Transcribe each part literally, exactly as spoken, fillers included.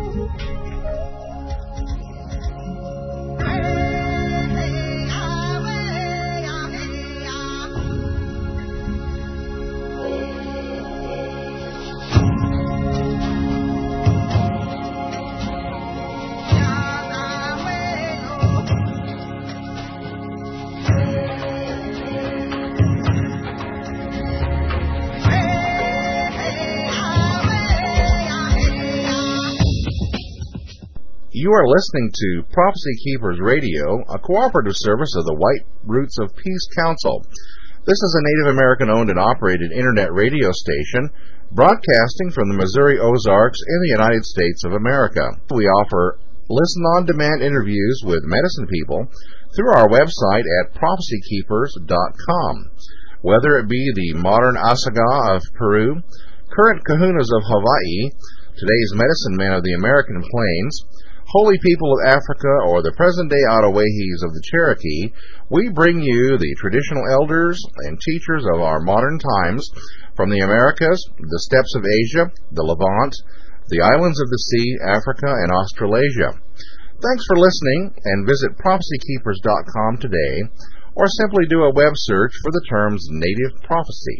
You are listening to Prophecy Keepers Radio, a cooperative service of the White Roots of Peace Council. This is a Native American-owned and operated internet radio station broadcasting from the Missouri Ozarks in the United States of America. We offer listen-on-demand interviews with medicine people through our website at prophecy keepers dot com. Whether it be the modern Asaga of Peru, current Kahunas of Hawaii, today's medicine men of the American Plains, holy people of Africa, or the present-day Ottawahis of the Cherokee, we bring you the traditional elders and teachers of our modern times from the Americas, the steppes of Asia, the Levant, the islands of the sea, Africa, and Australasia. Thanks for listening, and visit prophecy keepers dot com today, or simply do a web search for the terms Native Prophecy.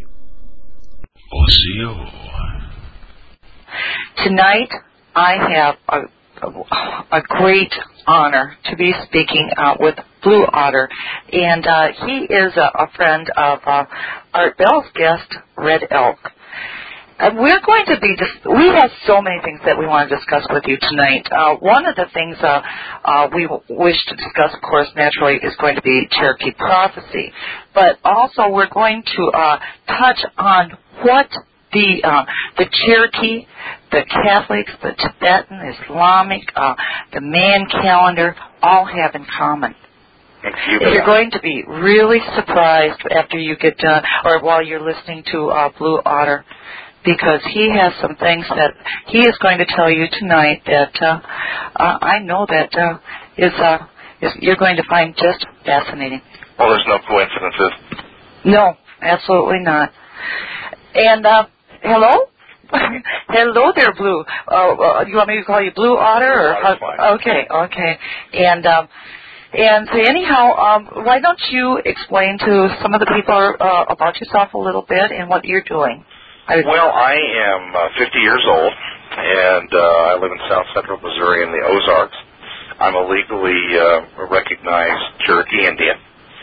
Tonight, I have a a great honor to be speaking uh, with Blue Otter, and uh, he is a, a friend of uh, Art Bell's guest, Red Elk. And we're going to be, dis- we have so many things that we want to discuss with you tonight. Uh, one of the things uh, uh, we w- wish to discuss, of course, naturally, is going to be Cherokee prophecy. But also we're going to uh, touch on what the uh, the Cherokee, the Catholics, the Tibetan, Islamic, uh, the Mayan calendar all have in common. You You're going to be really surprised after you get done, or while you're listening to uh, Blue Otter, because he has some things that he is going to tell you tonight that uh, uh, I know that uh, is, uh, is you're going to find just fascinating. Well, there's no coincidences. No, absolutely not. And uh, hello? Hello there, Blue. Uh, uh, you want me to call you Blue Otter? Or Otter's fine. Okay, okay. And um, and so anyhow, um, why don't you explain to some of the people uh, about yourself a little bit and what you're doing? I well, I am uh, fifty years old, and uh, I live in south central Missouri in the Ozarks. I'm a legally uh, recognized Cherokee Indian,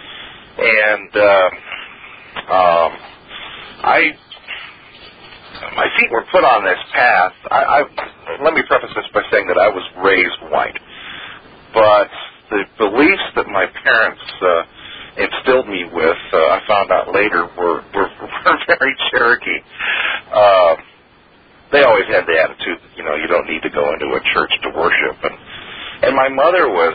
and uh, um, I. My feet were put on this path. I, I, let me preface this by saying that I was raised white. But the beliefs that my parents uh, instilled me with, uh, I found out later, were, were, were very Cherokee. Uh, they always had the attitude that, you know, you don't need to go into a church to worship. And, and my mother was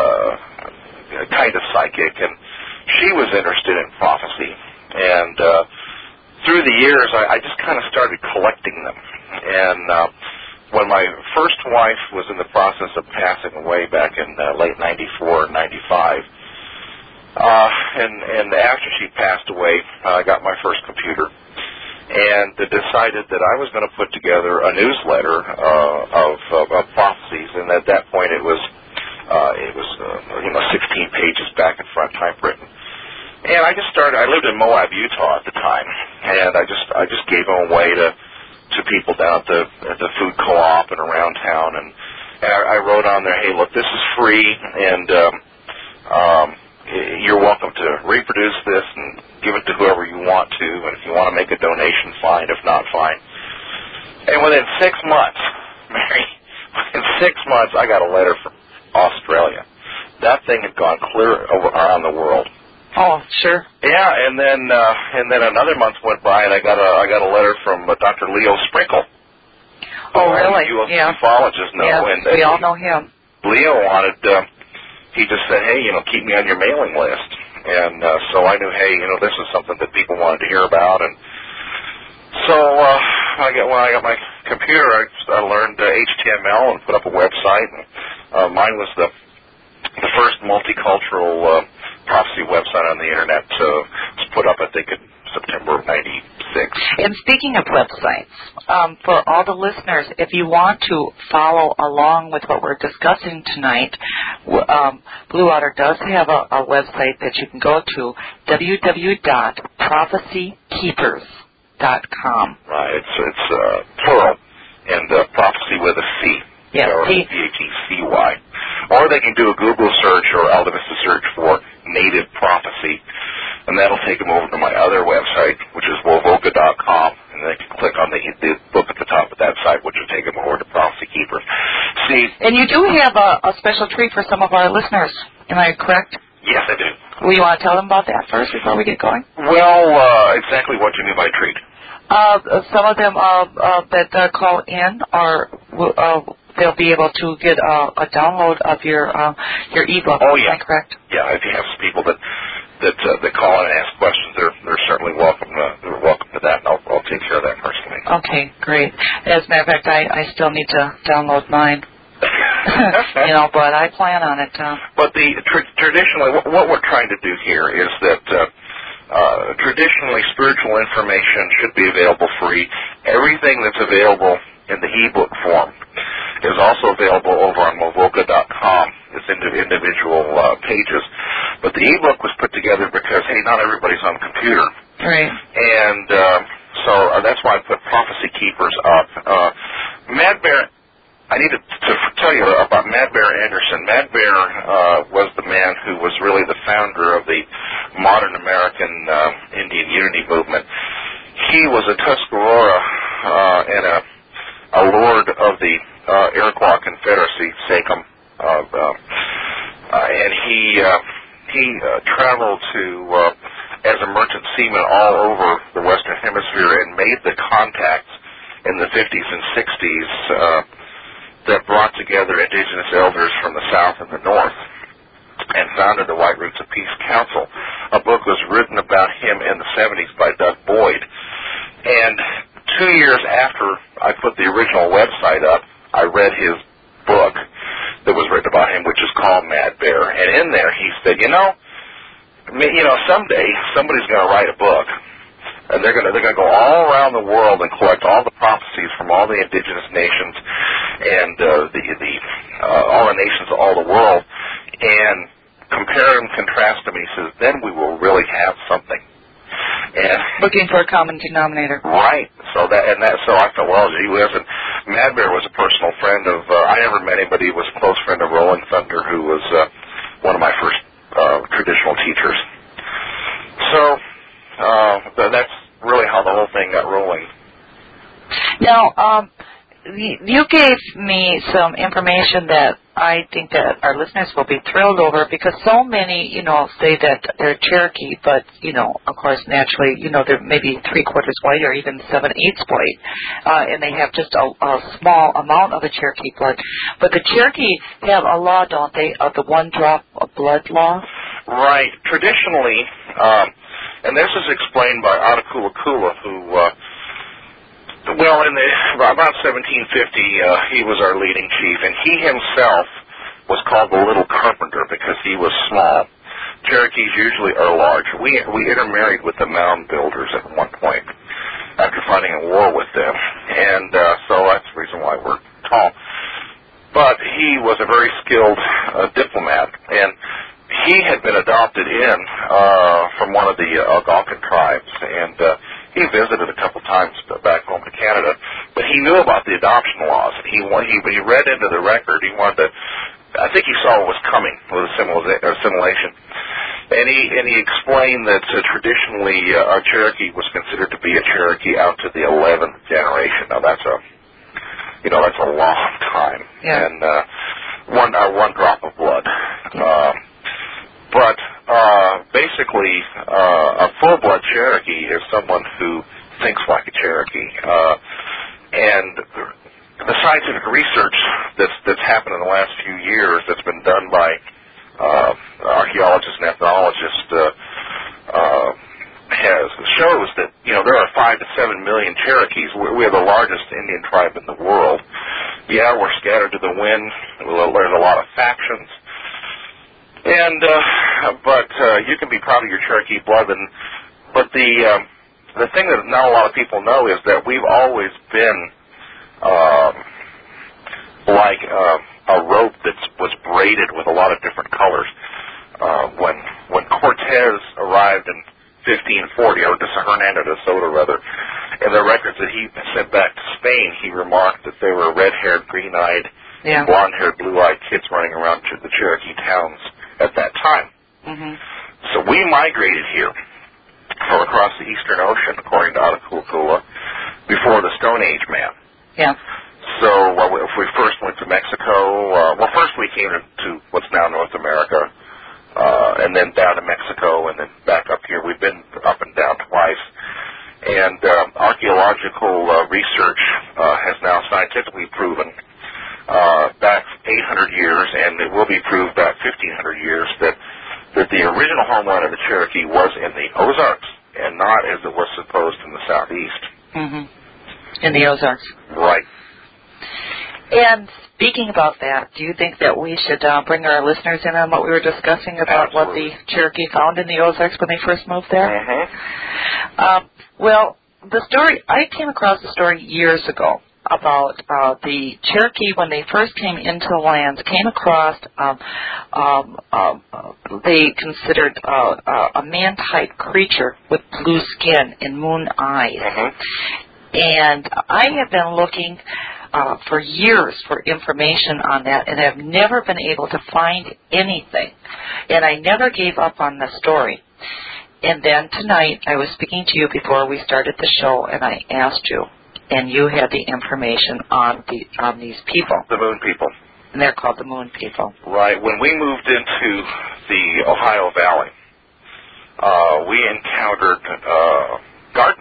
uh, kind of psychic, and she was interested in prophecy. And uh through the years, I, I just kind of started collecting them. And uh, when my first wife was in the process of passing away back in uh, late ninety-four, ninety-five, uh, and, and after she passed away, uh, I got my first computer and decided that I was going to put together a newsletter uh, of, of, of prophecies. And at that point, it was uh, it was uh, you know sixteen pages back and front typewritten. And I just started. I lived in Moab, Utah at the time, and I just I just gave them away to to people down at the at the food co-op and around town. And, and I, I wrote on there, "Hey, look, this is free, and um, um, you're welcome to reproduce this and give it to whoever you want to. And if you want to make a donation, fine. If not, fine." And within six months, Mary, within six months, I got a letter from Australia. That thing had gone clear over, around the world. Oh, sure. Yeah, and then uh, and then another month went by, and I got a I got a letter from uh, Doctor Leo Sprinkle. Oh, really? You yeah. ufologists know. Yeah, and, we and all he, know him. Leo wanted. Uh, he just said, "Hey, you know, keep me on your mailing list." And uh, so I knew, hey, you know, this is something that people wanted to hear about. And so uh, I got when I got my computer, I, I learned uh, H T M L and put up a website. And uh, mine was the the first multicultural Uh, prophecy website on the internet uh, was put up, I think, in September of ninety-six. And speaking of websites, um, for all the listeners, if you want to follow along with what we're discussing tonight, um, Blue Otter does have a, a website that you can go to, w w w dot prophecy keepers dot com. Right, it's, it's uh, plural, and uh, prophecy with a C. Yes, P H E C Y. Or they can do a Google search or Alta Vista search for Native Prophecy, and that'll take them over to my other website, which is wovoka dot com, and they can click on the, the book at the top of that site, which will take them over to Prophecy Keepers. See, and you do have a, a special treat for some of our listeners. Am I correct? Yes, I do. Will you want to tell them about that first before we get going? Well, uh, exactly what do you mean by treat? Uh, some of them uh, uh, that uh, call in are uh, they'll be able to get uh, a download of your uh, your ebook. Oh yeah, is that correct? Yeah, if you have some people that that uh, that call in and ask questions, they're they're certainly welcome. Uh, they're welcome to that, and I'll, I'll take care of that personally. Okay, great. As a matter of fact, I, I still need to download mine. you know, but I plan on it. Uh, but the tra- traditionally, what, what we're trying to do here is that. Uh, Uh, traditionally, spiritual information should be available free. Everything that's available in the e-book form is also available over on wovoka dot com. It's into individual uh, pages. But the e-book was put together because, hey, not everybody's on a computer. Right. And uh, so uh, that's why I put Prophecy Keepers up. Uh, Mad Bear, I need to, to tell you about Mad Bear Anderson. Mad Bear uh, was the man who was really the founder of the modern American uh, Indian Unity Movement. He was a Tuscarora uh, and a, a lord of the uh, Iroquois Confederacy, Sachem, uh, uh, uh, and he uh, he uh, traveled to uh, as a merchant seaman all over the Western Hemisphere and made the contacts in the fifties and sixties. Uh, that brought together indigenous elders from the South and the North and founded the White Roots of Peace Council. A book was written about him in the seventies by Doug Boyd. And two years after I put the original website up, I read his book that was written about him, which is called Mad Bear. And in there he said, you know, you know, someday somebody's going to write a book. And they're going to they're going to go all around the world and collect all the prophecies from all the indigenous nations and uh, the the uh, all the nations of all the world, and compare them, contrast them. He says, then we will really have something. And looking for a common denominator. Right. So that and that. So I thought, well, gee whiz. And Mad Bear was a personal friend of. Uh, I never met anybody who was a close friend of Rolling Thunder, who was uh, one of my first uh, traditional teachers. So. Uh, that's really how the whole thing got rolling. Now, um, you gave me some information that I think that our listeners will be thrilled over, because so many, you know, say that they're Cherokee, but, you know, of course, naturally, you know, they're maybe three-quarters white or even seven-eighths white, uh, and they have just a, a small amount of the Cherokee blood. But the Cherokee have a law, don't they, of the one-drop of blood law? Right. Traditionally, um, and this is explained by Atakula Kula, who, uh, well, in the about seventeen fifty, uh, he was our leading chief, and he himself was called the Little Carpenter because he was small. Cherokees usually are large. We we intermarried with the Mound Builders at one point after fighting a war with them, and uh, so that's the reason why we're tall. But he was a very skilled uh, diplomat, and he had been adopted in uh, from one of the uh, Algonquin tribes, and uh, he visited a couple times back home to Canada. But he knew about the adoption laws. He he he read into the record. He wanted to. I think he saw what was coming with assimilation, and he and he explained that uh, traditionally uh, a Cherokee was considered to be a Cherokee out to the eleventh generation. Now that's a you know that's a long time, yeah. and uh, one uh, one drop of blood. Yeah. Um, But uh, basically, uh, a full-blood Cherokee is someone who thinks like a Cherokee. Uh, and the scientific research that's, that's happened in the last few years that's been done by uh, archaeologists and ethnologists uh, uh, has shows that, you know, there are five to seven million Cherokees. We're, we're the largest Indian tribe in the world. Yeah, we're scattered to the wind. There's a lot of factions. And, uh, but, uh, you can be proud of your Cherokee blood, and, but the, um, the thing that not a lot of people know is that we've always been um, like uh, a rope that was braided with a lot of different colors. Uh, when when Cortez arrived in fifteen forty, or Hernando de Soto rather, in the records that he sent back to Spain, he remarked that there were red-haired, green-eyed, yeah. blonde-haired, blue-eyed kids running around to the Cherokee towns at that time. Mm-hmm. So we migrated here from across the Eastern Ocean, according to Ataculcula, before the Stone Age man. Yeah. So well, if we first went to Mexico, uh, well, first we came to, to what's now North America, uh, and then down to Mexico, and then back up here. We've been up and down twice. And uh, archaeological uh, research uh, has now scientifically proven uh, back eight hundred years, and it will be proved back fifteen hundred years, that that the original homeland of the Cherokee was in the Ozarks and not as it was supposed in the southeast. Mm-hmm. In the Ozarks. Right. And speaking about that, do you think that we should uh, bring our listeners in on what we were discussing about Absolutely. what the Cherokee found in the Ozarks when they first moved there? Mm-hmm. Um, well, the story, I came across the story years ago about uh, the Cherokee when they first came into the lands, came across, um, um, uh, they considered uh, uh, a man-type creature with blue skin and moon eyes. Mm-hmm. And I have been looking uh, for years for information on that, and have never been able to find anything. And I never gave up on the story. And then tonight, I was speaking to you before we started the show, and I asked you, and you had the information on the on these people. The Moon People. And they're called the Moon People. Right. When we moved into the Ohio Valley, uh, we encountered uh, gardens.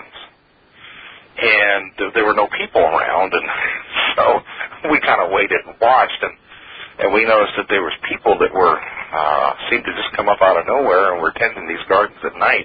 And there were no people around, and so we kind of waited and watched, and, and we noticed that there was people that were uh, seemed to just come up out of nowhere and were tending these gardens at night.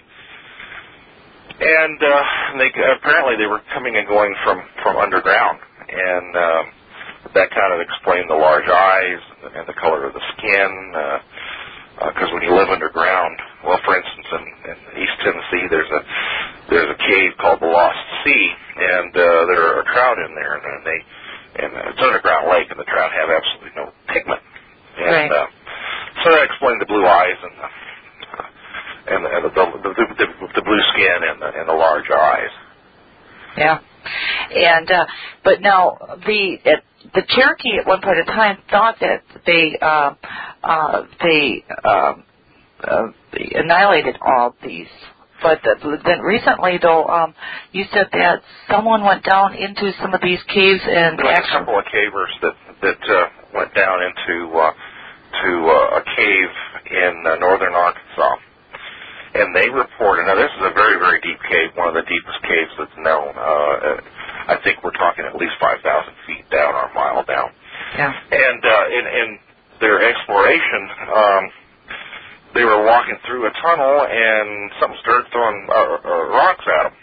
And uh, they apparently they were coming and going from, from underground, and um, that kind of explained the large eyes and the color of the skin. Because uh, uh, when you live underground, well, for instance, in, in East Tennessee, there's a there's a cave called the Lost Sea, and uh, there are trout in there, and, and they and it's an underground lake, and the trout have absolutely no pigment. And right. uh, so that explained the blue eyes and the and the, the, the, the, the blue skin and the, and the large eyes. Yeah, and uh, but now the it, the Cherokee at one point in time thought that they uh, uh, they, uh, uh, they annihilated all these. But then recently, though, um, you said that someone went down into some of these caves and there was actually, a couple of cavers that that uh, went down into uh, to uh, a cave in uh, northern Arkansas. And they reported, now this is a very, very deep cave, one of the deepest caves that's known. Uh, I think we're talking at least five thousand feet down or a mile down. Yeah. And uh, in, in their exploration, um, they were walking through a tunnel and something started throwing uh, uh, rocks at them.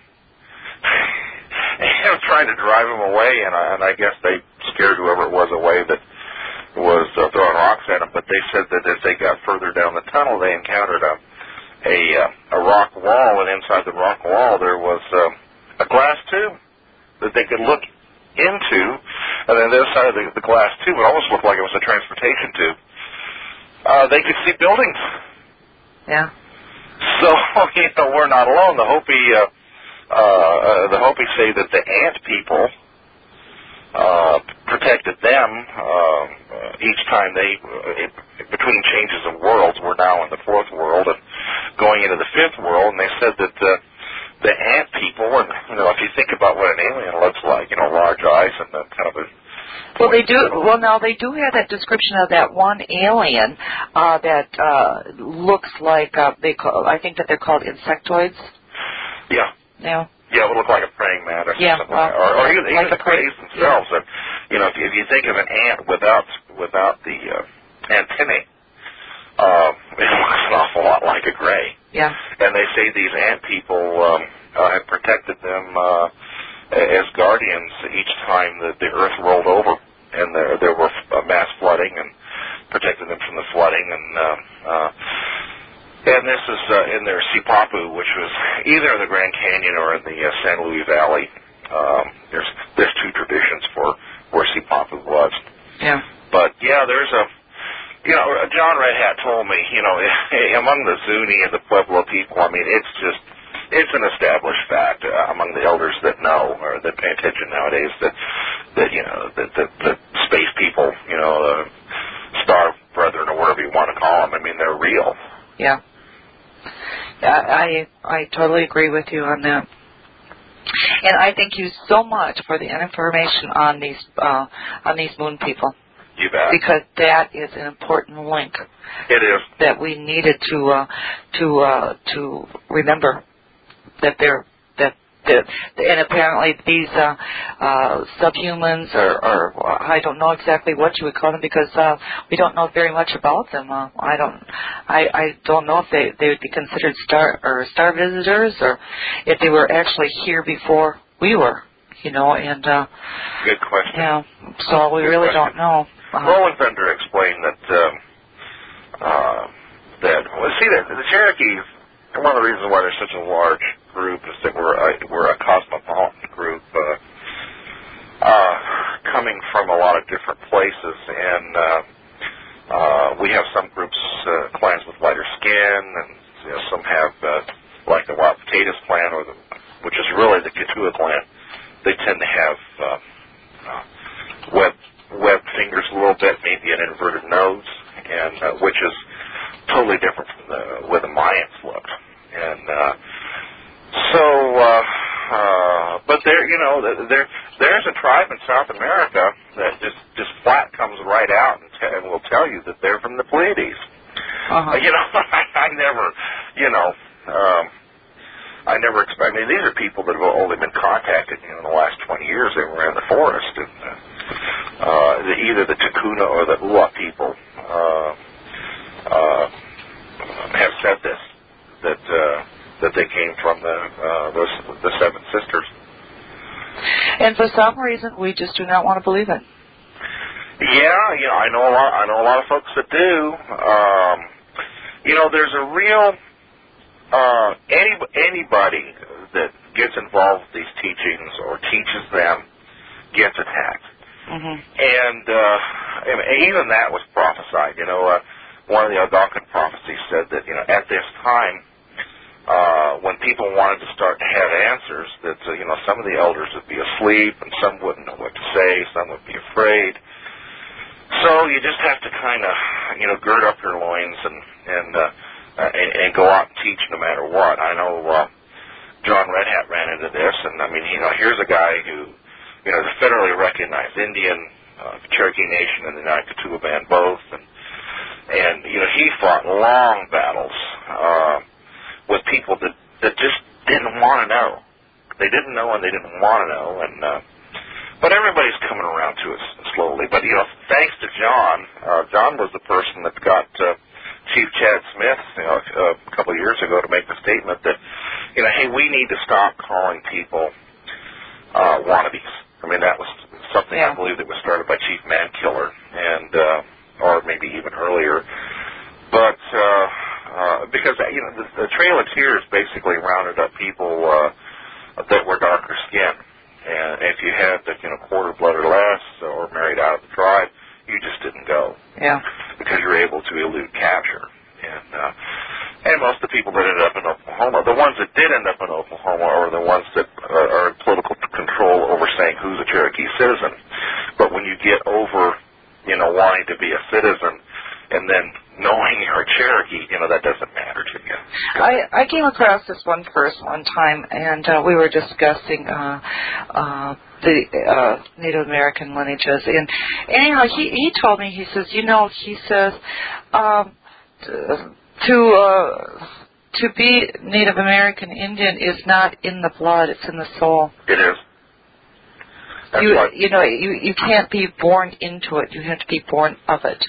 And trying to drive them away, and I, and I guess they scared whoever it was away that was uh, throwing rocks at them. But they said that as they got further down the tunnel, they encountered a A, uh, a rock wall, and inside the rock wall there was uh, a glass tube that they could look into, and then the other side of the, the glass tube, it almost looked like it was a transportation tube. Uh, they could see buildings. Yeah. So, you know, we're not alone. The Hopi, uh, uh, uh, the Hopi say that the ant people uh, protected them uh, each time they, uh, between changes of worlds, we're now in the fourth world and going into the fifth world, and they said that uh, the ant people, and you know, if you think about what an alien looks like, you know, large eyes and that kind of a. Well, they do. Well, now they do have that description of that one alien uh, that uh, looks like uh, they call. I think that they're called insectoids. Yeah. Yeah. Yeah, it would look like a praying mantis or yeah, something, well, like, or, or even, like even the prey, crays themselves. yeah. And, you know, if you, if you think of an ant without without the uh, antennae, uh, it looks an awful lot like a gray. Yeah. And they say these ant people um, uh, have protected them uh, as guardians each time that the earth rolled over, and there there were uh, mass flooding, and protected them from the flooding, and uh, uh, and and this is uh, in their Sipapu, which was either in the Grand Canyon or in the uh, San Luis Valley. Um, there's there's two traditions for where Sipapu was. Yeah. But yeah, there's a, you know, John Red Hat told me, you know, among the Zuni and the Pueblo people, I mean, it's just, it's an established fact uh, among the elders that know or that pay attention nowadays that, that you know, that that, that space people, you know, uh, star brethren or whatever you want to call them, I mean, they're real. Yeah. I I totally agree with you on that. And I thank you so much for the information on these uh, on these moon people. You bet. Because that is an important link. It is. That we needed to uh, to uh, to remember that they're that that and apparently these uh, uh, subhumans or, or I don't know exactly what you would call them because uh, we don't know very much about them. Uh, I don't I, I don't know if they, they would be considered star or star visitors or if they were actually here before we were. You know, and uh, good question. Yeah, so we good really question. don't know. Uh, Roland Fender explained that um, uh, that well, see that the Cherokees. One of the reasons why there's such a large group is that we're a, we're a cosmopolitan group, uh, uh, coming from a lot of different places, and uh, uh, we have some groups, uh, clans with lighter skin, and you know, some have uh, like the Wild Potatoes clan, or the, which is really the Ketua clan. They tend to have uh, uh, web webbed fingers a little bit, maybe an inverted nose, and uh, which is totally different from the way the Mayans looked. And uh, so, uh, uh, but there, you know, there there's a tribe in South America that just just flat comes right out and, t- and will tell you that they're from the Pleiades. uh-huh. Uh, you know, I, I never, you know, um, I never expect. I mean, these are people that have only been contacted, you know, in the last twenty years. They were in the forest, and uh, uh, the, either the Takuna or the Ua people. Uh, Uh, have said this, that uh, that they came from the uh, those, the Seven Sisters. And for some reason, we just do not want to believe it. Yeah, you know, I know a lot. I know a lot of folks that do. Um, you know, there's a real uh, any anybody that gets involved with these teachings or teaches them gets attacked, mm-hmm. and, uh, and even that was prophesied. You know. Uh, One of the Algonquin prophecies said that, you know, at this time, uh, when people wanted to start to have answers, that, uh, you know, some of the elders would be asleep and some wouldn't know what to say, some would be afraid. So you just have to kind of, you know, gird up your loins and and, uh, uh, and and go out and teach no matter what. I know uh, John Red Hat ran into this, and, I mean, you know, here's a guy who, you know, is a federally recognized Indian, uh, Cherokee Nation and the Nakatuba Band both, and And, you know, he fought long battles uh, with people that, that just didn't want to know. They didn't know and they didn't want to know. And uh, But everybody's coming around to us slowly. But, you know, thanks to John, uh, John was the person that got uh, Chief Chad Smith, you know, a couple of years ago to make the statement that, you know, hey, we need to stop calling people uh, wannabes. I mean, that was something yeah. I believe that was started by Chief Mankiller. And... Uh, or maybe even earlier, but uh, uh, because you know the, the Trail of Tears basically rounded up people uh, that were darker skinned, and if you had the you know quarter blood or less, or married out of the tribe, you just didn't go. Yeah. Because you're able to elude capture, and uh, and most of the people that ended up in Oklahoma, the ones that did end up in Oklahoma, are the ones that uh, are in political control over saying who's a Cherokee citizen. But when you get over you know, wanting to be a citizen, and then knowing you're a Cherokee, you know, that doesn't matter to you. I, I came across this one person one time, and uh, we were discussing uh, uh, the uh, Native American lineages. And anyhow, he, he told me, he says, you know, he says, um, to uh, to be Native American Indian is not in the blood, it's in the soul. It is. That's you, what, you know, you, you can't be born into it. You have to be born of it.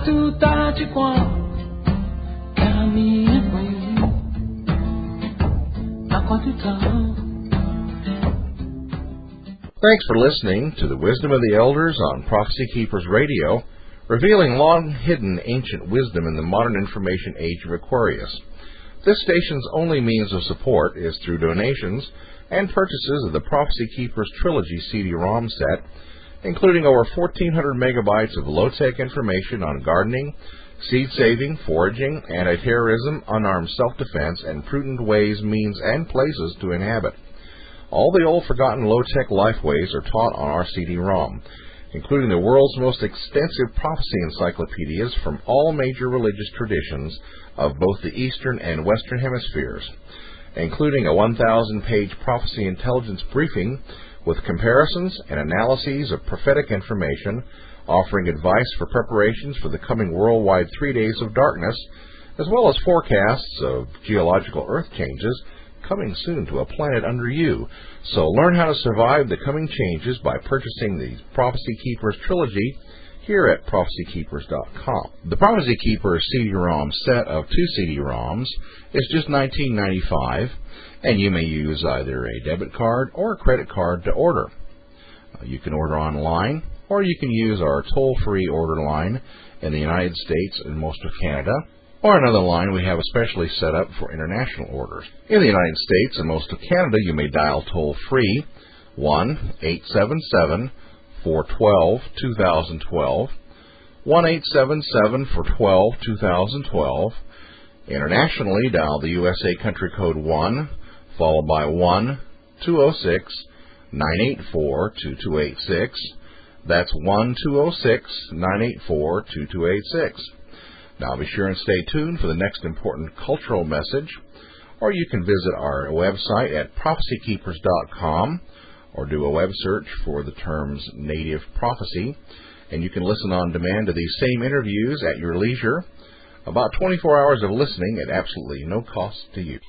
Thanks for listening to the Wisdom of the Elders on Prophecy Keepers Radio, revealing long-hidden ancient wisdom in the modern information age of Aquarius. This station's only means of support is through donations and purchases of the Prophecy Keepers Trilogy C D ROM set, including over fourteen hundred megabytes of low-tech information on gardening, seed-saving, foraging, anti-terrorism, unarmed self-defense, and prudent ways, means, and places to inhabit. All the old forgotten low-tech lifeways are taught on our C D ROM, including the world's most extensive prophecy encyclopedias from all major religious traditions of both the Eastern and Western hemispheres, including a one thousand page prophecy intelligence briefing with comparisons and analyses of prophetic information, offering advice for preparations for the coming worldwide three days of darkness, as well as forecasts of geological earth changes coming soon to a planet under you. So learn how to survive the coming changes by purchasing the Prophecy Keepers Trilogy here at prophecy keepers dot com. The Prophecy Keepers C D ROM set of two C D ROMs is just nineteen ninety-five dollars, and you may use either a debit card or a credit card to order. Uh, you can order online, or you can use our toll-free order line in the United States and most of Canada, or another line we have especially set up for international orders. In the United States and most of Canada, you may dial toll-free one eight seven seven, four one two, two thousand twelve, one eight seven seven, four one two, two thousand twelve. Internationally, dial the U S A country code one, followed by one two zero six, nine eight four, two two eight six. That's one two zero six, nine eight four, two two eight six. Now be sure and stay tuned for the next important cultural message, or you can visit our website at prophecy keepers dot com, or do a web search for the terms Native Prophecy, and you can listen on demand to these same interviews at your leisure. About twenty-four hours of listening at absolutely no cost to you.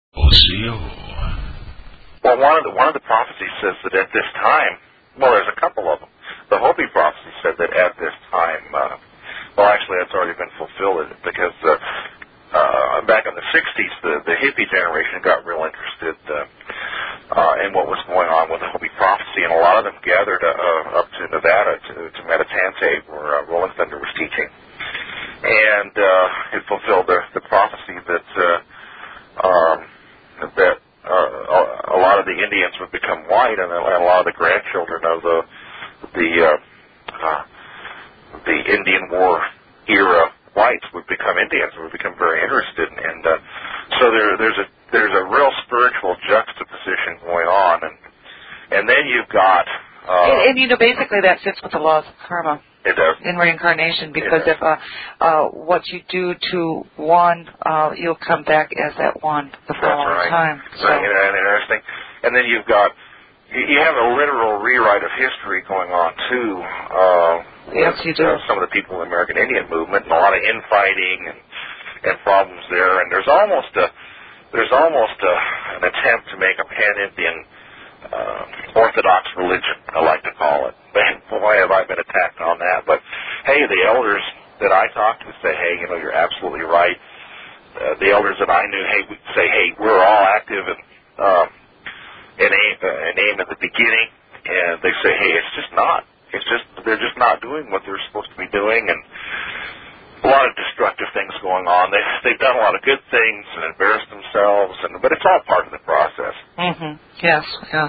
Well, one of the one of the prophecies says that at this time, well, there's a couple of them. The Hopi prophecy said that at this time, uh, well, actually, that's already been fulfilled because uh, uh, back in the sixties, the, the hippie generation got real interested uh, uh, in what was going on with the Hopi prophecy, and a lot of them gathered uh, up to Nevada to, to Metatante, where uh, Rolling Thunder was teaching. And uh, it fulfilled the, the prophecy that uh, um, that uh, a lot of the Indians would become white, and a lot of the grandchildren of the the uh, uh, the Indian War era whites would become Indians and would become very interested. And uh, so there, there's a there's a real spiritual juxtaposition going on, and and then you've got uh, and, and you know basically that fits with the laws of karma. It does. In reincarnation, because if uh, uh, what you do to one, uh, you'll come back as that one the following right. time. So you know, interesting. And then you've got you have a literal rewrite of history going on too. Uh, yes, with, you do. Uh, some of the people in the American Indian movement, and a lot of infighting and and problems there. And there's almost a there's almost a, an attempt to make a pan-Indian Uh, Orthodox religion, I like to call it. Boy, have I been attacked on that. But, hey, the elders that I talk to say, hey, you know, you're absolutely right. Uh, the elders that I knew, hey, we say, hey, we're all active in, um, in, aim, uh, in aim at the beginning. And they say, hey, it's just not. It's just, they're just not doing what they're supposed to be doing. And a lot of destructive things going on. They, they've done a lot of good things and embarrassed themselves, and, but it's all part of the process. Mm-hmm. Yes, yes.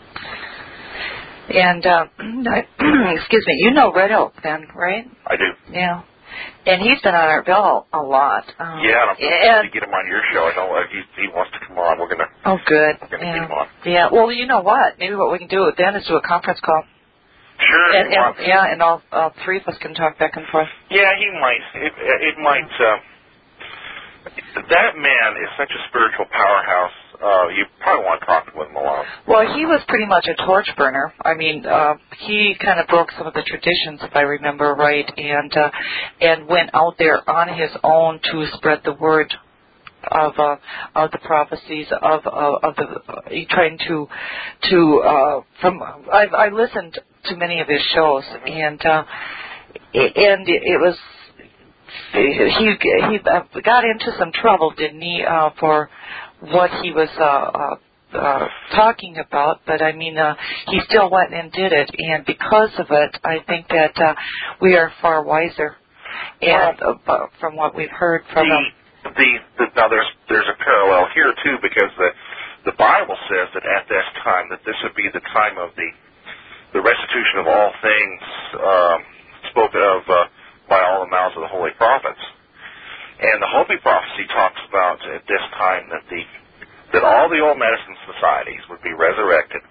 And, uh, excuse me, you know Red Oak then, right? I do. Yeah. And he's been on our bill a lot. Um, yeah, and I'm and, to get him on your show. I know if he, he wants to come on, we're going to oh, good. We're going to yeah. get him on. Yeah, well, you know what? Maybe what we can do then is do a conference call. Sure. And, and, yeah, and all, all three of us can talk back and forth. Yeah, he might. It, it might. Uh, that man is such a spiritual powerhouse. Uh, you probably want to talk to him alone. Well, he was pretty much a torch burner. I mean, uh, he kind of broke some of the traditions, if I remember right, and uh, and went out there on his own to spread the word of uh, of the prophecies of of, of the uh, trying to to uh, from I've I listened to many of his shows, and uh, and it was he he got into some trouble, didn't he, uh, for what he was uh, uh, uh, talking about? But I mean, uh, he still went and did it, and because of it, I think that uh, we are far wiser, and well, uh, from what we've heard from the, him. The, the now there's there's a parallel here too, because the the Bible says that at this time that this would be the time of the the restitution of all things um, spoken of uh, by all the mouths of the holy prophets. And the Hopi prophecy talks about at this time that the that all the old medicine societies would be resurrected,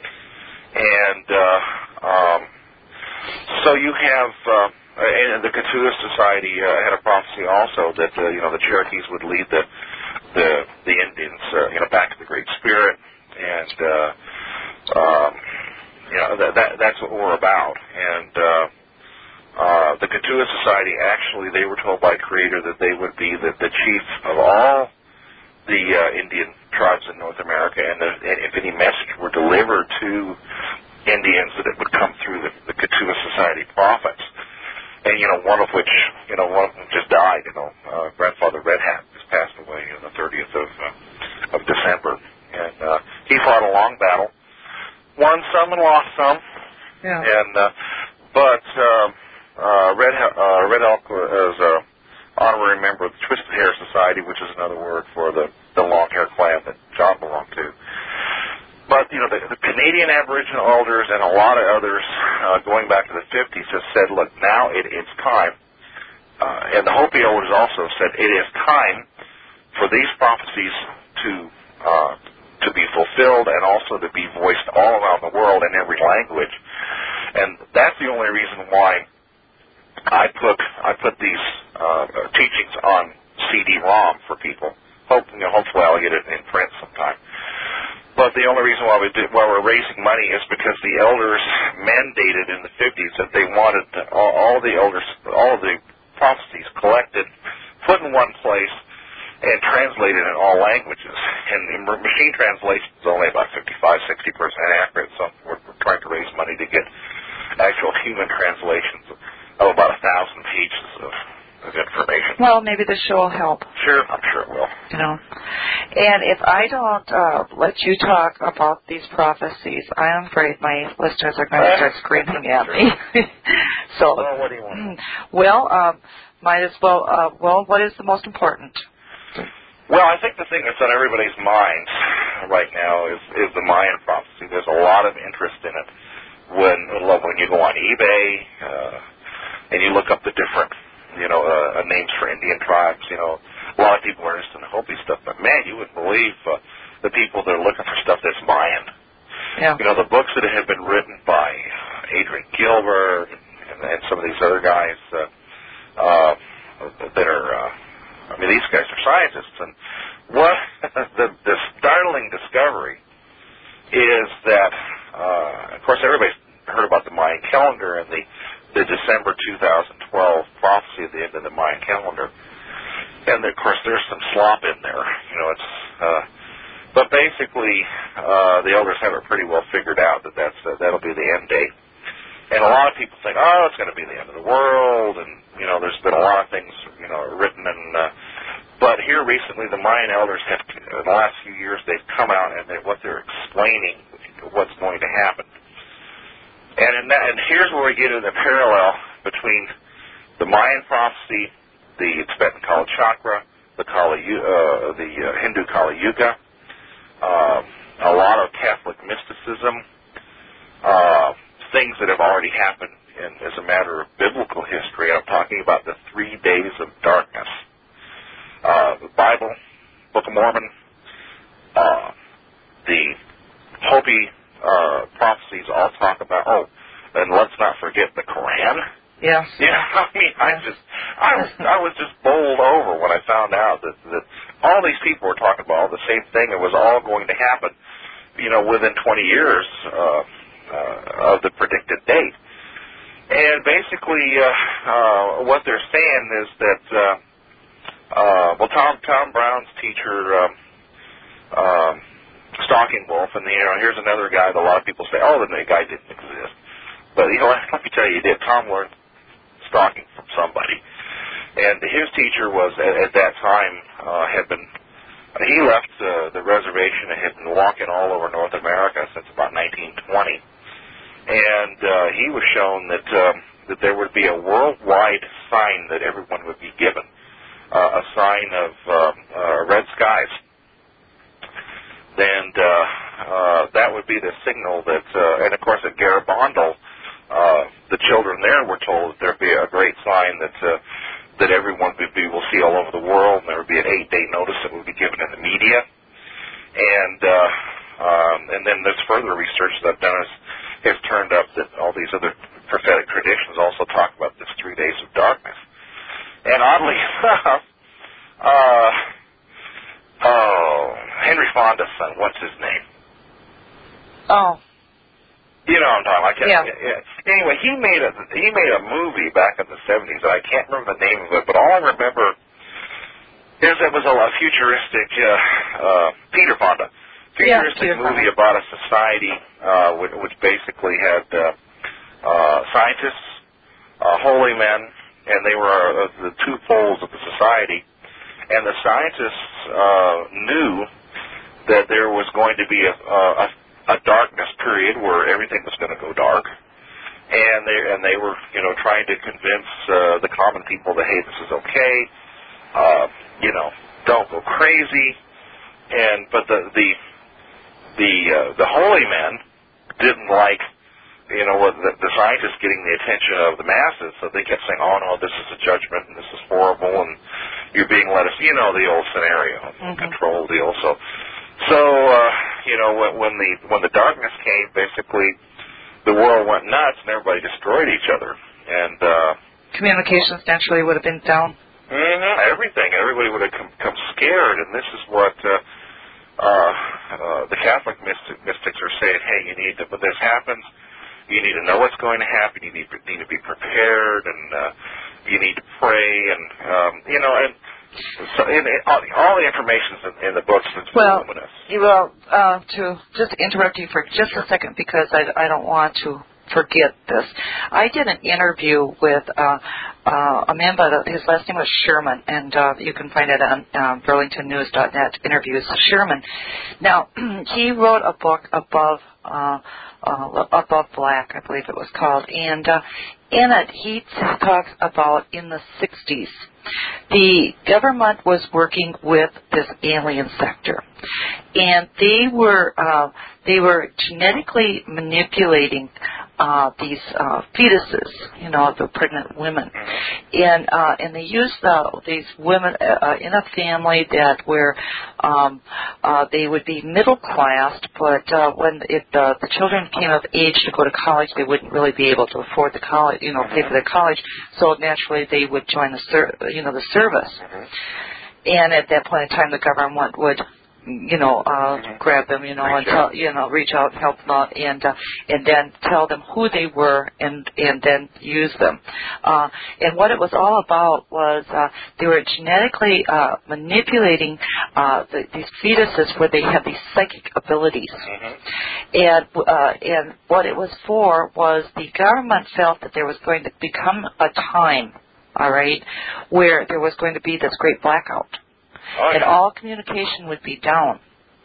and uh, um, so you have. Uh, And the Katuah Society uh, had a prophecy also that uh, you know the Cherokees would lead the the, the Indians uh, you know back to the Great Spirit, and uh, um, you know that, that that's what we're about. And uh, uh, the Katuah Society actually they were told by Creator that they would be the, the chief of all the uh, Indian tribes in North America, and, the, and if any message were delivered to Indians, that it would come through the, the Katuah Society prophets. And, you know, one of which, you know, one of them just died, you know. Uh, Grandfather Red Hat just passed away on the thirtieth of, uh, of December. And uh, he fought a long battle, won some and lost some. Yeah. And, uh, but uh, uh, Red, uh, Red Elk is an honorary member of the Twisted Hair Society, which is another word for the, the long hair clan that John belonged to. But, you know, the, the Canadian Aboriginal elders and a lot of others uh, going back to the fifties have said, look, now it, it's time. Uh, and the Hopi elders also said it is time for these prophecies to uh, to be fulfilled and also to be voiced all around the world in every language. And that's the only reason why I put I put these uh, teachings on C D ROM for people. Hope, you know, hopefully I'll get it in print sometime. But the only reason why we did, why we're raising money is because the elders mandated in the fifties that they wanted to, all, all the elders, all of the prophecies collected, put in one place, and translated in all languages. And machine translation is only about fifty-five, sixty percent accurate, so we're, we're trying to raise money to get actual human translations of about a thousand pages of, of information. Well, maybe the show will help. Sure, I'm sure it will. You know, and if I don't uh, let you talk about these prophecies, I'm afraid my listeners are going to start screaming at me. So, well, what do you want? Well, um, might as well. Uh, well, what is the most important? Well, I think the thing that's on everybody's mind right now is is the Mayan prophecy. There's a lot of interest in it when when you go on eBay uh, and you look up the different. You know, uh, names for Indian tribes. You know, a lot of people are interested in Hopi stuff, but man, you wouldn't believe uh, the people that are looking for stuff that's Mayan. Yeah. You know, the books that have been written by Adrian Gilbert and, and some of these other guys uh, uh, that are, uh, I mean, these guys are scientists, and what the, the startling discovery is that, uh, of course, everybody's heard about the Mayan calendar and the the December two thousand twelve prophecy at the end of the Mayan calendar. And, of course, there's some slop in there. You know, it's, uh, but basically, uh, the elders have it pretty well figured out that that's, uh, that'll be the end date. And a lot of people think, oh, it's going to be the end of the world, and, you know, there's been a lot of things, you know, written, and, uh, but here recently, the Mayan elders have, in the last few years, they've come out and they, what they're explaining what's going to happen. And in that, and here's where we get into the parallel between the Mayan prophecy, the Tibetan Kala Chakra, the Kali, uh, the uh, Hindu Kali Yuga, uh, a lot of Catholic mysticism, uh, things that have already happened in, as a matter of biblical history. I'm talking about the three days of darkness. Uh, the Bible, Book of Mormon, uh, the Hopi Uh, prophecies all talk about, oh, and let's not forget the Quran. Yes. Yeah, I mean, I just, I was, I was just bowled over when I found out that, that all these people were talking about all the same thing. It was all going to happen, you know, within twenty years uh, uh, of the predicted date. And basically, uh, uh, what they're saying is that, uh, uh, well, Tom Tom Brown's teacher. Um, um, Stalking Wolf, and you know, here's another guy that a lot of people say, oh, the guy didn't exist. But, you know, let me tell you, he did. Tom learned stalking from somebody. And his teacher was, at, at that time, uh, had been, he left uh, the reservation and had been walking all over North America since about nineteen twenty. And uh, he was shown that um, that there would be a worldwide sign that everyone would be given, uh, a sign of uh, uh, red skies. And uh, uh, that would be the signal that, uh, and of course at Garabandal, uh, the children there were told that there'd be a great sign that uh, that everyone would be will see all over the world, and there would be an eight-day notice that would be given in the media. And uh, um, and then there's further research that I've done has, has turned up that all these other prophetic traditions also talk about this three days of darkness. And oddly enough, uh, oh, Henry Fonda's son, what's his name? Oh. You know what I'm talking about. I can't, yeah. yeah. Anyway, he made a he made a movie back in the seventies, and I can't remember the name of it, but all I remember is it was a, a futuristic uh, uh, Peter Fonda, futuristic yeah, Peter movie Fonda. about a society uh, which, which basically had uh, uh, scientists, uh, holy men, and they were uh, the two poles of the society. And the scientists uh, knew that there was going to be a, a, a darkness period where everything was going to go dark, and they and they were, you know, trying to convince uh, the common people that, hey, this is okay, uh, you know, don't go crazy. And but the the the uh, the holy men didn't like, you know, the, the scientists getting the attention of the masses, so they kept saying, oh no, this is a judgment and this is horrible and you're being led us, you know, the old scenario, mm-hmm. control deal. So, so uh, you know, when, when the when the darkness came, basically the world went nuts and everybody destroyed each other. And uh, communications naturally would have been down. Mm-hmm, everything. Everybody would have come, come scared, and this is what uh, uh, uh, the Catholic mystic, mystics are saying. Hey, you need to, when this happens, you need to know what's going to happen. You need, need to be prepared, and uh, you need to pray, and um, you know, and so in, in, all, all the information's in, in the books. It's well, luminous. You will uh, to just interrupt you for just sure. a second because I, I don't want to forget this. I did an interview with uh, uh, a man by the, his last name was Sherman, and uh, you can find it on uh, burlington news dot net, interviews Sherman. Now, he wrote a book above uh, uh, above Black, I believe it was called, and uh, in it he talks about in the sixties, the government was working with this alien sector, and they were uh, they were genetically manipulating uh, these uh, fetuses, you know, the pregnant women, and uh, and they used uh, these women uh, in a family that where um, uh, they would be middle class, but uh, when if uh, the children came of age to go to college, they wouldn't really be able to afford the college, you know, pay for their college, so naturally they would join the ser- you know the service, mm-hmm. and at that point in time, the government would. you know, uh, mm-hmm. grab them, you know, reach and tell, you know, reach out, help them out, and uh, and then tell them who they were, and and then use them. Uh, and what it was all about was uh, they were genetically uh, manipulating uh, the, these fetuses where they had these psychic abilities, mm-hmm. and uh, and what it was for was the government felt that there was going to become a time, all right, where there was going to be this great blackout. Oh, yeah. And all communication would be down.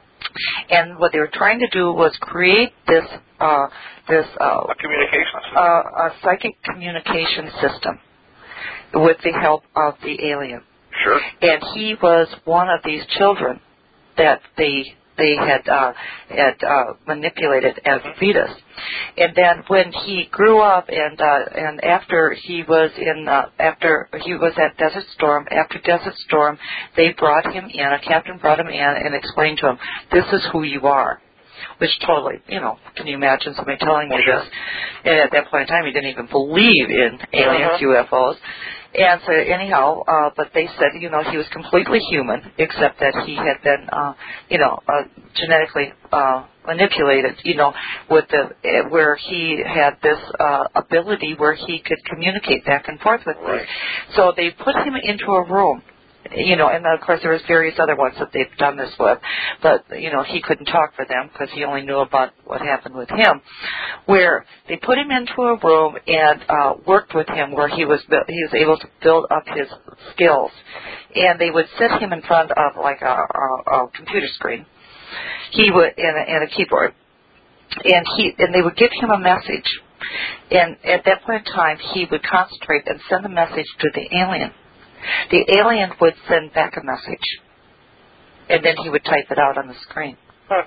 And what they were trying to do was create this uh, this uh, a communication system. Uh, a psychic communication system with the help of the alien. Sure. And he was one of these children that they they had uh, had uh, manipulated as a fetus. And then when he grew up, and uh, and after he was in uh, after he was at Desert Storm, after Desert Storm, they brought him in. A captain brought him in and explained to him, "This is who you are." Which totally, you know, can you imagine somebody telling you sure. this? And at that point in time, he didn't even believe in aliens, uh-huh. U F Os. And so anyhow, uh, but they said, you know, he was completely human, except that he had been, uh, you know, uh, genetically uh, manipulated, you know, with the uh, where he had this uh, ability where he could communicate back and forth with right. me. So they put him into a room you know, and of course there was various other ones that they've done this with, but, you know, he couldn't talk for them because he only knew about what happened with him, where they put him into a room and uh, worked with him where he was he was able to build up his skills, and they would sit him in front of like a, a, a computer screen, he would and a, and a keyboard, and he and they would give him a message, and at that point in time he would concentrate and send the message to the alien. The alien would send back a message, and then he would type it out on the screen. Huh.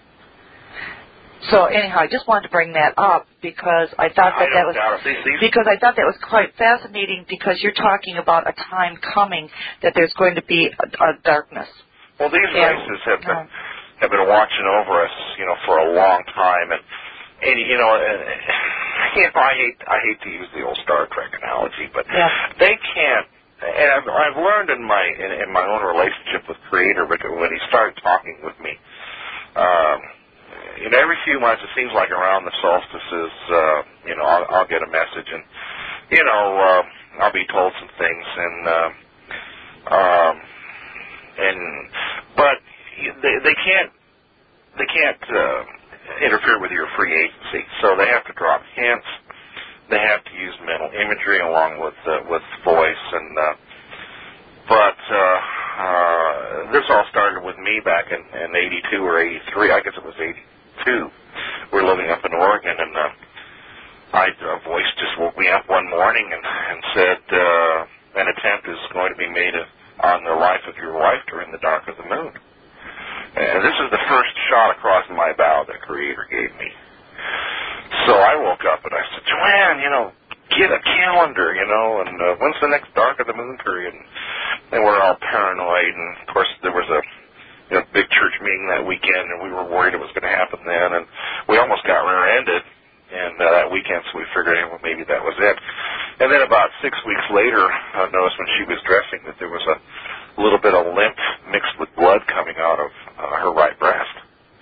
So anyhow, I just wanted to bring that up because I thought that I that was these, these, because I thought that was quite fascinating because you're talking about a time coming that there's going to be a, a darkness. Well, these and, races have been uh, have been watching over us, you know, for a long time, and and you know, and, you know, I hate I hate to use the old Star Trek analogy, but yeah. they can't. And I've, I've learned in my in, in my own relationship with Creator, when he started talking with me, um, you know, every few months it seems like around the solstices, uh, you know, I'll, I'll get a message, and you know, uh, I'll be told some things, and uh, um, and but they, they can't they can't uh, interfere with your free agency, so they have to drop hints. They have to use mental imagery along with uh, with voice, and uh, but uh, uh, this all started with me back in, in eighty-two or eighty-three. I guess it was eighty-two. We're living up in Oregon, and uh, I a voice just woke me up one morning and, and said uh, an attempt is going to be made on the life of your wife during the dark of the moon. And this is the first shot across my bow that Creator gave me. So I woke up and I said, Joanne, you know, get a calendar, you know, and uh, when's the next dark of the moon period? And, and we're all paranoid, and of course there was a you know, big church meeting that weekend, and we were worried it was going to happen then, and we almost got rear-ended and uh, that weekend, so we figured, hey, well, maybe that was it. And then about six weeks later, I noticed when she was dressing that there was a little bit of lymph mixed with blood coming out of uh, her right breast.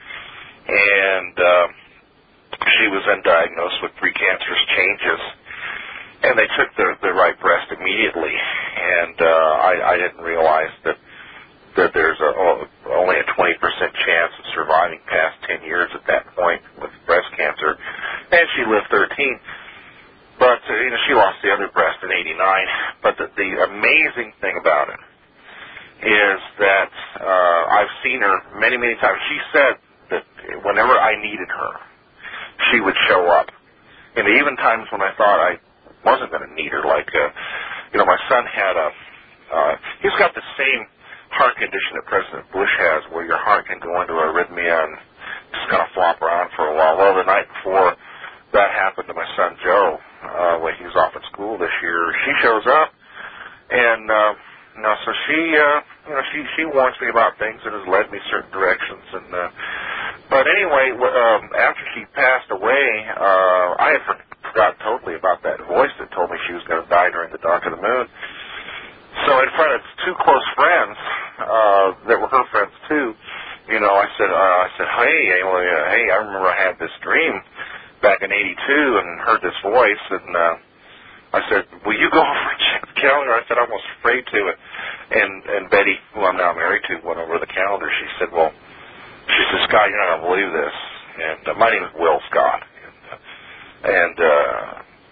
And uh, she was then diagnosed with precancerous changes, and they took the, the right breast immediately. And uh, I, I didn't realize that that there's a, only a twenty percent chance of surviving past ten years at that point with breast cancer. And she lived thirteen. But, uh, you know, she lost the other breast in eighty-nine. But the, the amazing thing about it is that uh, I've seen her many, many times. She said that whenever I needed her, she would show up. And even times when I thought I wasn't going to need her, like, uh, you know, my son had a, uh, he's got the same heart condition that President Bush has, where your heart can go into arrhythmia and just kind of flop around for a while. Well, the night before that happened to my son Joe, uh, when he was off at school this year, she shows up, and, uh, you know, so she, uh, you know, she, she warns me about things and has led me certain directions, and, uh, but anyway, um, after she passed away, uh, I had forgot totally about that voice that told me she was going to die during the dark of the moon. So in front of two close friends uh, that were her friends too, you know, I said, uh, I said, hey, hey, I remember I had this dream back in eighty-two and heard this voice, and uh, I said, will you go over and check the calendar? I said, I'm almost afraid to. And and Betty, who I'm now married to, went over the calendar. She said, well, she said, Scott, you're not going to believe this. And uh, my name is Will Scott. And, uh, and uh,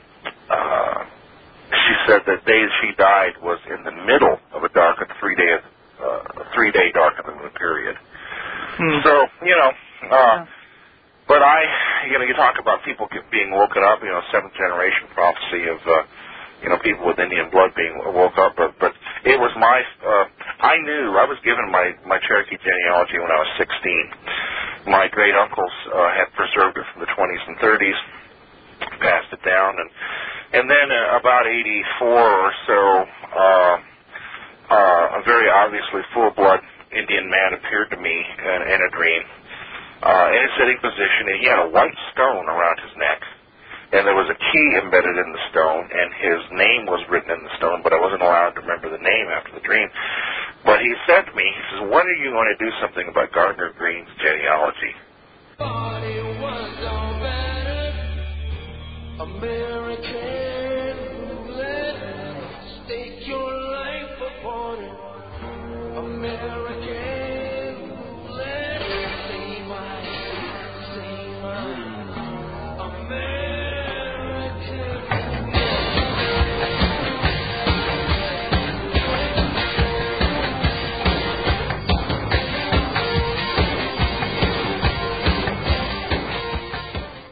uh, she said that day she died was in the middle of a dark, a three-day, uh, three-day dark of the moon period. Hmm. So, you know, uh, yeah. But I, you know, you talk about people being woken up, you know, seventh generation prophecy of, uh, you know, people with Indian blood being woke up, but, but it was my, uh, I knew, I was given my, my Cherokee genealogy when I was sixteen. My great uncles uh, had preserved it from the twenties and thirties, passed it down, and and then uh, about eighty-four or so, uh, uh, a very obviously full-blood Indian man appeared to me in, in a dream, uh, in a sitting position, and he had a white stone around his neck, and there was a key embedded in the stone, and his name was written in the stone, but I wasn't allowed to remember the name after the dream. But he said to me, he says, when are you going to do something about Gardner Green's genealogy? American roulette, stake your life upon it.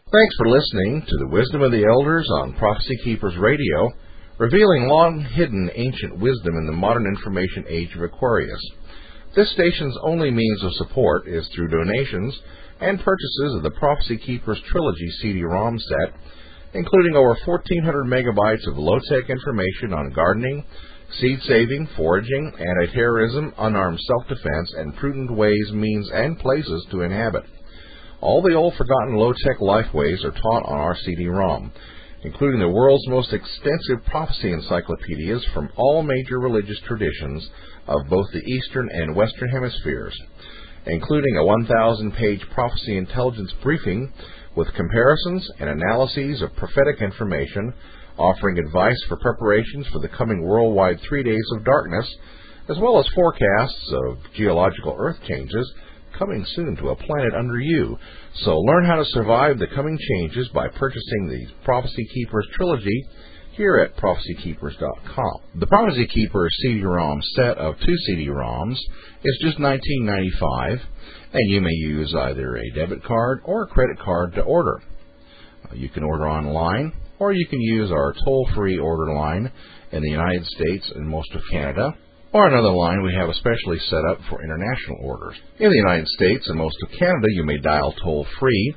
Thanks for listening to the Wisdom of the Elders on Prophecy Keepers Radio, revealing long-hidden ancient wisdom in the modern information age of Aquarius. This station's only means of support is through donations and purchases of the Prophecy Keepers Trilogy C D ROM set, including over fourteen hundred megabytes of low-tech information on gardening, seed-saving, foraging, anti-terrorism, unarmed self-defense, and prudent ways, means, and places to inhabit. All the old forgotten low-tech lifeways are taught on our C D ROM, including the world's most extensive prophecy encyclopedias from all major religious traditions of both the Eastern and Western hemispheres, including a one thousand page prophecy intelligence briefing with comparisons and analyses of prophetic information, offering advice for preparations for the coming worldwide three days of darkness, as well as forecasts of geological earth changes coming soon to a planet under you. So learn how to survive the coming changes by purchasing the Prophecy Keepers Trilogy here at prophecy keepers dot com. The Prophecy Keepers C D ROM set of two C D ROMs is just nineteen ninety-five dollars, and you may use either a debit card or a credit card to order. Uh, you can order online, or you can use our toll-free order line in the United States and most of Canada, or another line we have especially set up for international orders. In the United States and most of Canada, you may dial toll-free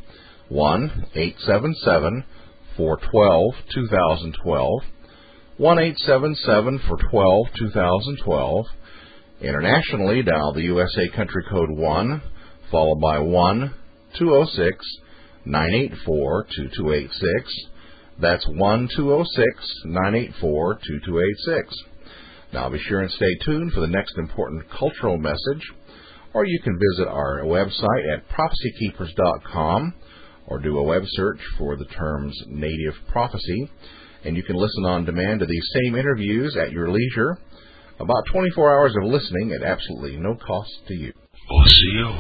one eight seven seven, four one two, two thousand twelve, one eight seven seven, four one two, two thousand twelve. Internationally, dial the U S A country code one, followed by one two zero six, nine eight four, two two eight six. That's one two zero six, nine eight four, two two eight six. Now be sure and stay tuned for the next important cultural message, or you can visit our website at prophecy keepers dot com or do a web search for the terms Native Prophecy, and you can listen on demand to these same interviews at your leisure. About twenty-four hours of listening at absolutely no cost to you. O C O.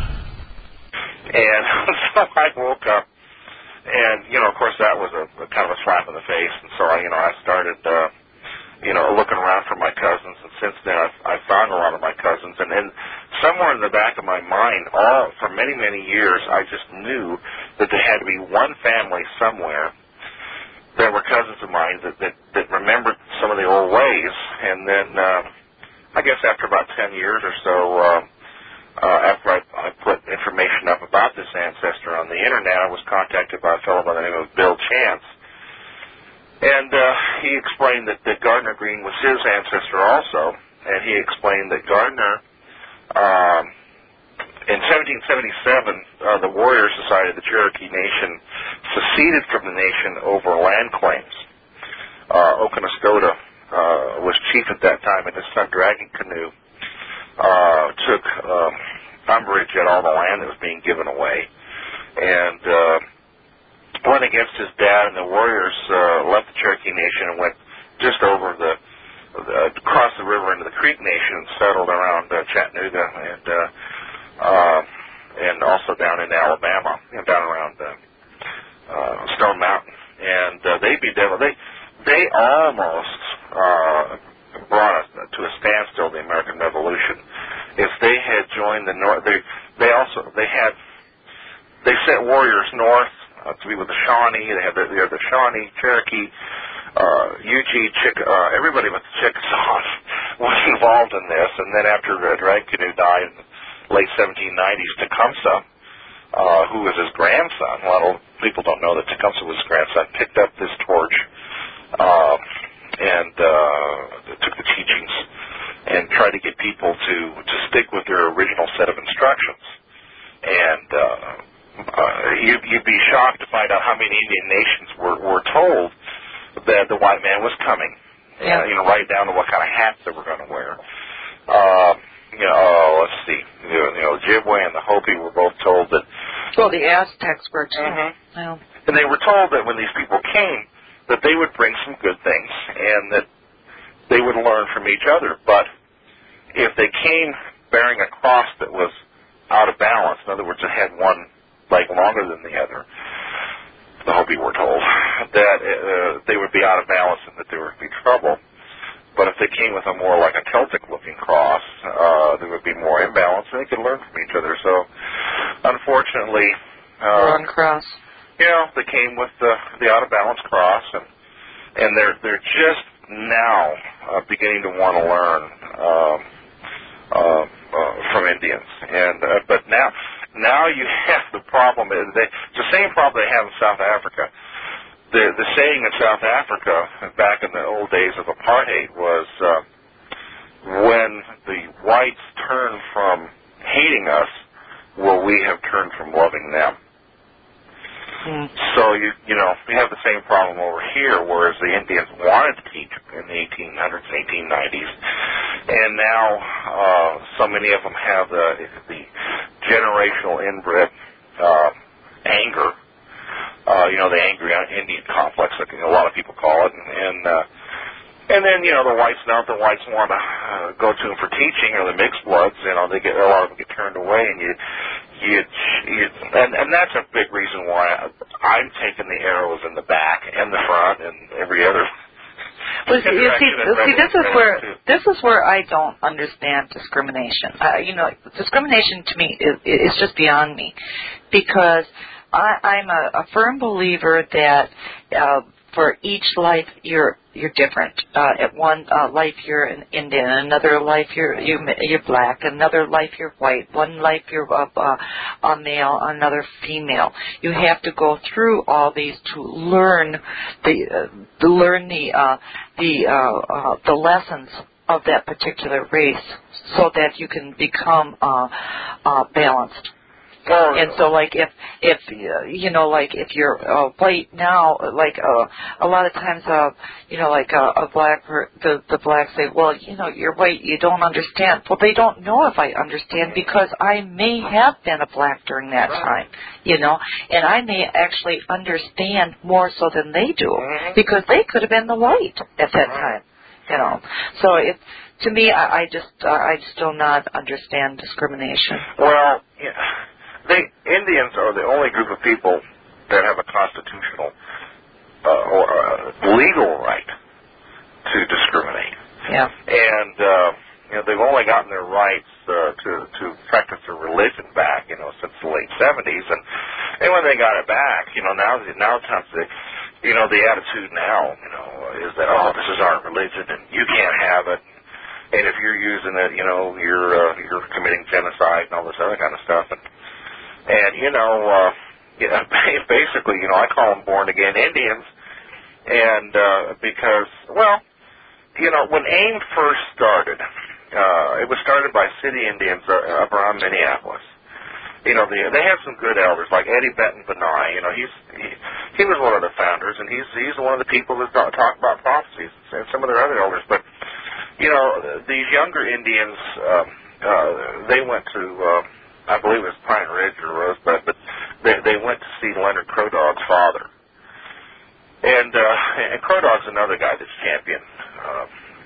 And so I woke up, and, you know, of course that was a, a kind of a slap in the face, and so I, you know, I started, uh, you know, looking around for my cousins, and since then I've, I've found a lot of my cousins, and then somewhere in the back of my mind, all for many, many years, I just knew that there had to be one family somewhere that were cousins of mine that, that, that remembered some of the old ways, and then uh, I guess after about ten years or so, uh, uh, after I, I put information up about this ancestor on the internet, I was contacted by a fellow by the name of Bill Chance. And uh, he explained that, that Gardner Green was his ancestor also, and he explained that Gardner, um, in seventeen seventy-seven, uh, the Warrior Society of the Cherokee Nation seceded from the nation over land claims. Uh, Okoneskoda uh, was chief at that time, and his son Dragon Canoe uh, took um, umbrage at all the land that was being given away, and uh, went against his dad, and the Warriors uh, left the Cherokee Nation and went just over the, the across the river into the Creek Nation and settled around uh, Chattanooga and uh, uh, and also down in Alabama, you know, down around uh, uh, Stone Mountain. And uh, they be devil. They they almost uh, brought us to a standstill, the American Revolution. If they had joined the North, they they also they had they sent warriors north. Uh, to be with the Shawnee, they had the, they had the Shawnee, Cherokee, uh, Yuchi, Chick, uh, everybody but the Chickasaws was involved in this. And then after uh, Dragon Canoe died in the late seventeen nineties, Tecumseh, uh, who was his grandson, a lot of people don't know that Tecumseh was his grandson, picked up this torch uh, and uh, took the teachings and tried to get people to, to stick with their original set of instructions. And uh, Uh, you'd, you'd be shocked to find out how many Indian nations were, were told that the white man was coming. Yeah. Uh, you know, right down to what kind of hats they were going to wear. Uh, you know, let's see. You know, you know, the Ojibwe and the Hopi were both told that. Well, the Aztecs were too. Mm-hmm. Well. And they were told that when these people came, that they would bring some good things and that they would learn from each other. But if they came bearing a cross that was out of balance, in other words, it had one leg longer than the other, the Hopi were told that uh, they would be out of balance and that there would be trouble. But if they came with a more like a Celtic-looking cross, uh, there would be more imbalance, and they could learn from each other. So, unfortunately, uh, one cross. you know, they came with the the out of balance cross, and and they're they're just now uh, beginning to want to learn um, uh, uh, from Indians, and uh, but now now you have the problem. Is they, it's the same problem they have in South Africa. The the saying in South Africa back in the old days of apartheid was, uh, when the whites turn from hating us, will we have turned from loving them? Mm. So you you know we have the same problem over here, whereas the Indians wanted to teach in the eighteen hundreds, eighteen nineties, and now uh, so many of them have the the generational inbred uh, anger. Uh, you know, the angry Indian complex, like a lot of people call it, and and, uh, and then you know the whites. Now the whites want to uh, go to them for teaching, or the mixed bloods. You know, they get a lot of them get turned away, and you, you, you and and that's a big reason why I'm taking the arrows in the back and the front and every other. Well, see, you see, see, this is where this is where I don't understand discrimination. Uh, you know, discrimination to me is, is just beyond me, because I, I'm a, a firm believer that uh, for each life you're you're different. Uh, at one uh, life you're an Indian, another life you're you, you're black, another life you're white, one life you're uh, uh, a male, another female. You have to go through all these to learn the uh, to learn the uh, the uh, uh, the lessons of that particular race, so that you can become uh, uh, balanced. And so, like, if, if uh, you know, like, if you're uh, white now, like, uh, a lot of times, uh, you know, like, uh, a black, the, the blacks say, well, you know, you're white, you don't understand. Well, they don't know if I understand, because I may have been a black during that time, you know, and I may actually understand more so than they do, because they could have been the white at that time, you know. So, it, to me, I, I just, uh, I just do not understand discrimination. Well, yeah. The Indians are the only group of people that have a constitutional uh, or uh, legal right to discriminate. Yeah. And uh, you know, they've only gotten their rights uh, to to practice their religion back, you know, since the late seventies. And and when they got it back, you know, now now it's time to, you know, the attitude now, you know, is that, oh, this is our religion and you can't have it. And if you're using it, you know, you're uh, you're committing genocide and all this other kind of stuff. And And, you know, uh, yeah, basically, you know, I call them born-again Indians, and uh, because, well, you know, when AIM first started, uh, it was started by city Indians uh, up around Minneapolis. You know, they, they have some good elders, like Eddie Benton Benai. You know, he's he, he was one of the founders, and he's he's one of the people that talk about prophecies, and some of their other elders. But, you know, these younger Indians, um, uh, they went to... Uh, I believe it was Pine Ridge or Rosebud, but they, they went to see Leonard Crow Dog's father. And, uh, and Crow Dog's another guy that's championed uh,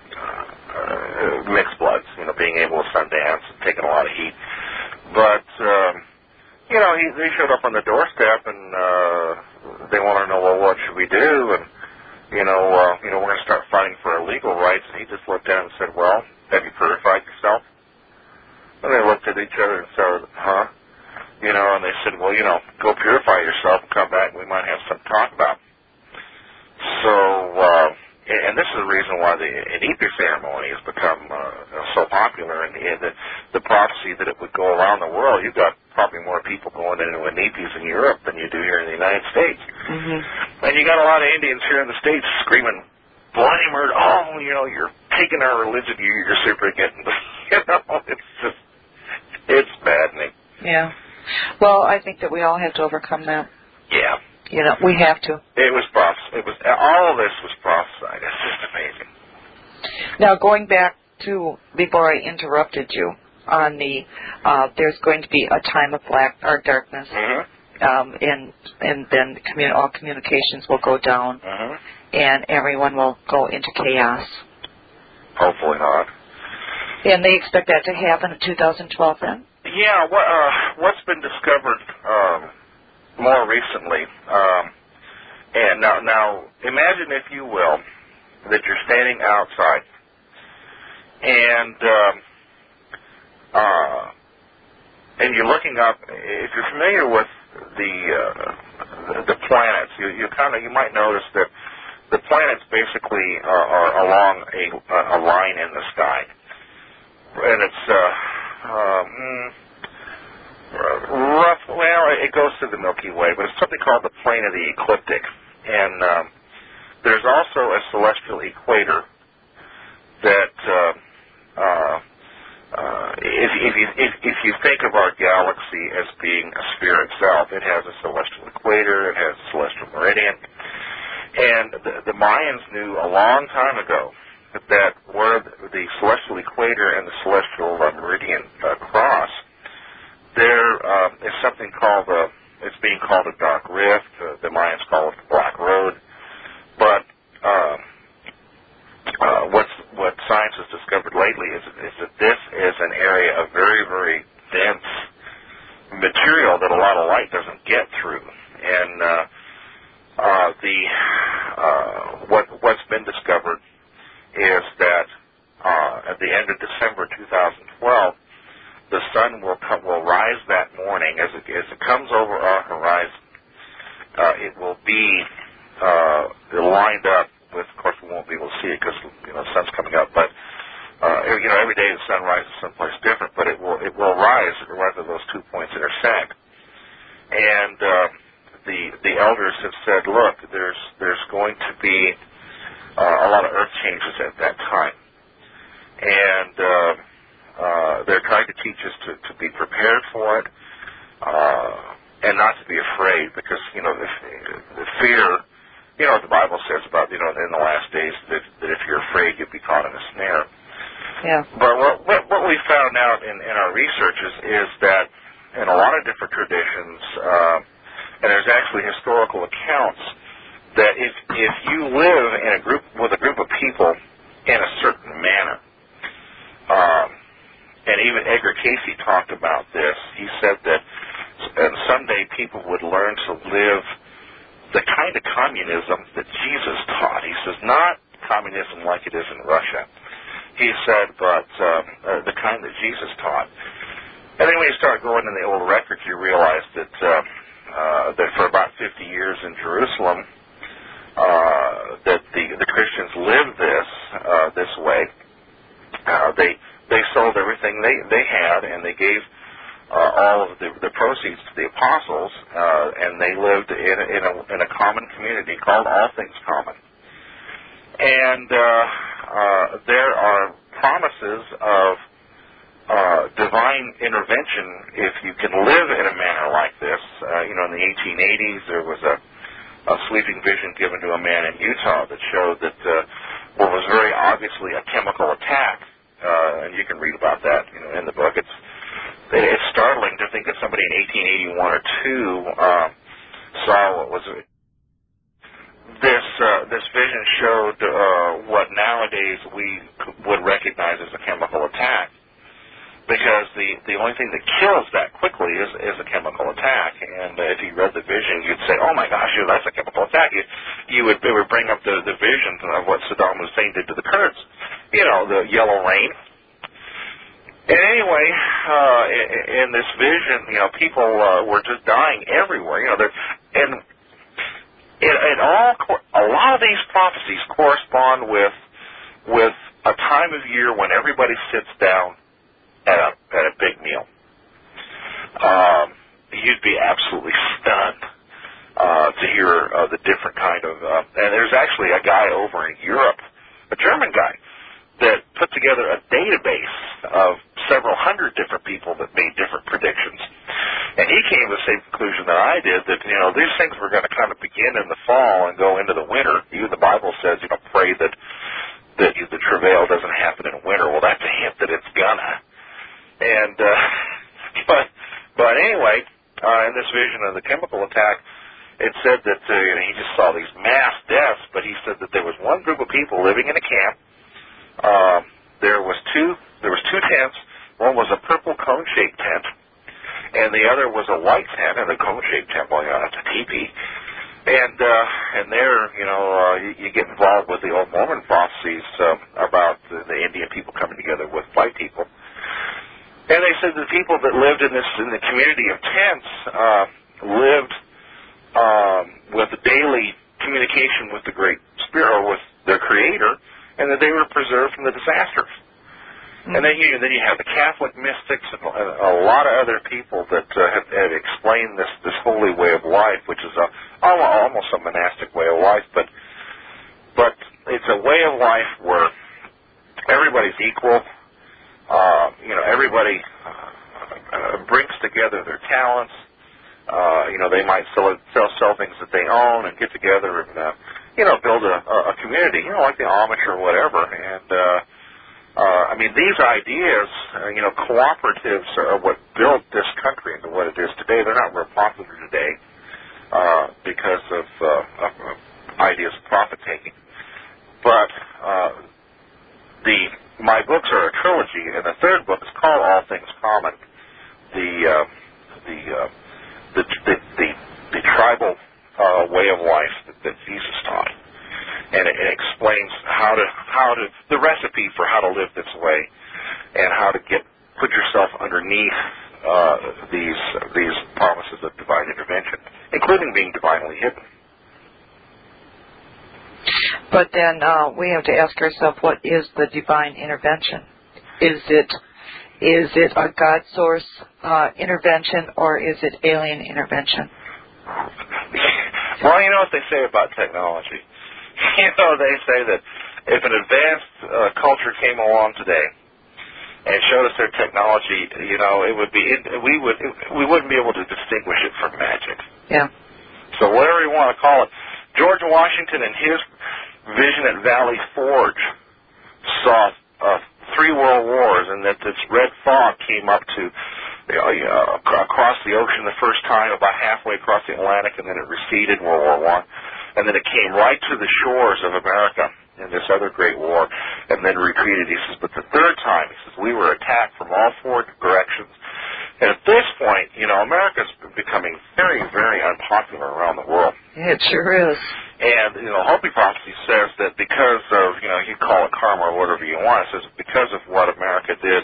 uh, mixed bloods, you know, being able to Sundance and taking a lot of heat. But, um, you know, he, they showed up on the doorstep, and uh, they want to know, well, what should we do? And, you know, uh, you know, we're going to start fighting for our legal rights. And he just looked at him and said, well, have you purified yourself? And they looked at each other and said, huh? You know, and they said, well, you know, go purify yourself and come back and we might have something to talk about. So, uh, and this is the reason why the Inipi ceremony has become uh, so popular, and, and the, the prophecy that it would go around the world. You've got probably more people going into Inipis in Europe than you do here in the United States. Mm-hmm. And you got a lot of Indians here in the States screaming, bloody murder, oh, you know, you're taking our religion, you're super getting, you know, it's just, it's maddening. Yeah. Well, I think that we all have to overcome that. Yeah. You know, we have to. It was prophes- It was all of this was prophesied. It's just amazing. Now, going back to before I interrupted you on the, uh, there's going to be a time of black or darkness, mm-hmm. um, and and then commun- all communications will go down, mm-hmm. and everyone will go into chaos. Hopefully not. And they expect that to happen in two thousand twelve then? Yeah, what, uh, what's been discovered um, more recently, um, and now, now imagine, if you will, that you're standing outside, and um, uh, and you're looking up. If you're familiar with the uh, the you you kind of you might notice that the planets basically are, are along a a line in the sky, and it's uh, um, rough. Well, it goes through the Milky Way, but it's something called the plane of the ecliptic, and um, there's also a celestial equator that. Uh, uh, Uh, if, if, you, if, if you think of our galaxy as being a sphere itself, it has a celestial equator, it has a celestial meridian, and the, the Mayans knew a long time ago that where the celestial equator and the celestial uh, meridian uh, cross, there um, is something called a, it's being called a dark rift. Uh, the Mayans call it the Black Road, but um, Uh, what's, what science has discovered lately is, is that this is an area of very, very dense material that a lot of light doesn't get through. And uh, uh, the uh, what, what's been discovered is that uh, at the end of December two thousand twelve, the sun will come, will rise that morning as it, as it comes over our horizon. Uh, it will be uh, lined up. With, of course, we won't be able to see it because you know the sun's coming up. But uh, you know, every day the sun rises someplace different. But it will it will rise whether those two points intersect. And uh, the the elders have said, look, there's there's going to be uh, a lot of earth changes at that time, and uh, uh, they're trying to teach us to, to be prepared for it uh, and not to be afraid, because you know the, the fear. You know what the Bible says about, you know, in the last days that, that if you're afraid, you'll be caught in a snare. Yeah. But what, what, what we found out in, in our research is, is that in a lot of different traditions, uh, and there's actually historical accounts, that if if you live in a group with a group of people in a certain manner, um, and even Edgar Casey talked about this, he said that someday people would learn to live the kind of communism that Jesus taught. He says, not communism like it is in Russia. He said, but um, uh, the kind that Jesus taught. And then when you start going in the old records, you realize that uh, uh, that for about fifty years in Jerusalem, uh, that the the Christians lived this uh, this way. Uh, they they sold everything they they had, and they gave Uh, all of the, the proceeds to the apostles, uh, and they lived in a, in, a, in a common community called All Things Common. And uh, uh, there are promises of uh, divine intervention if you can live in a manner like this. Uh, you know, in the eighteen eighties, there was a, a sleeping vision given to a man in Utah that showed that uh, what was very obviously a chemical attack, uh, and you can read about that, you know, in the book. It's It's startling to think that somebody in eighteen eighty-one or two uh, saw what was it. This uh, this vision showed uh, what nowadays we would recognize as a chemical attack, because the, the only thing that kills that quickly is, is a chemical attack. And uh, if you read the vision, you'd say, "Oh my gosh, that's a chemical attack." You, you would it would bring up the the vision of what Saddam Hussein did to the Kurds. You know, the yellow rain. And anyway, uh, in, in this vision, you know, people uh, were just dying everywhere. You know, and it, it all a lot of these prophecies correspond with with a time of year when everybody sits down at a at a big meal. Um, you'd be absolutely stunned uh, to hear uh, the different kind of. Uh, and there's actually a guy over in Europe, a German guy, that put together a database of several hundred different people that made different predictions. And he came to the same conclusion that I did, that, you know, these things were going to kind of begin in the fall and go into the winter. Even the Bible says, you know, pray that, that the travail doesn't happen in winter. Well, that's a hint that it's gonna. And, uh, but, but anyway, uh, in this vision of the chemical attack, it said that, uh, you know, he just saw these mass deaths, but he said that there was one group of people living in a camp. Um, there was two. There was two tents. One was a purple cone-shaped tent, and the other was a white tent, and the cone-shaped tent, well, you know, that's a teepee. And uh, and there, you know, uh, you, you get involved with the old Mormon prophecies uh, about the, the Indian people coming together with white people. And they said the people that lived in this in the community of tents uh, lived um, with daily communication with the Great Spirit, or with their Creator, and that they were preserved from the disasters. Mm-hmm. And then you then you have the Catholic mystics and a lot of other people that uh, have, have explained this this holy way of life, which is a almost a monastic way of life, but but it's a way of life where everybody's equal. Uh, you know, everybody uh, brings together their talents. Uh, you know, they might sell, sell sell things that they own and get together and uh, you know build a, a community. You know, like the Amish or whatever. And uh, uh, I mean, these ideas, uh, you know, cooperatives are what built this country into what it is today. They're not real popular today uh, because of, uh, of, of ideas of profit taking. But uh, the my books are a trilogy, and the third book is called All Things Common. The uh, the, uh, the the the the tribal uh, way of life that, that Jesus taught, and it, it explains how to how to the recipe for how to live this way, and how to get put yourself underneath uh, these these promises of divine intervention, including being divinely hidden. But then uh, we have to ask ourselves, what is the divine intervention? Is it is it a God source uh, intervention, or is it alien intervention? Well, you know what they say about technology. You know, they say that if an advanced uh, culture came along today and showed us their technology, you know, it would be it, we would it, we wouldn't be able to distinguish it from magic. Yeah. So whatever you want to call it. George Washington and his vision at Valley Forge saw uh, three world wars, and that this red fog came up to you know, uh, across the ocean the first time, about halfway across the Atlantic, and then it receded, World War One, and then it came right to the shores of America in this other great war, and then retreated. He says, but the third time, he says, we were attacked from all four directions. And at this point, you know, America's becoming very, very unpopular around the world. It sure is. And, you know, Hopi Prophecy says that because of, you know, you call it karma or whatever you want, it says because of what America did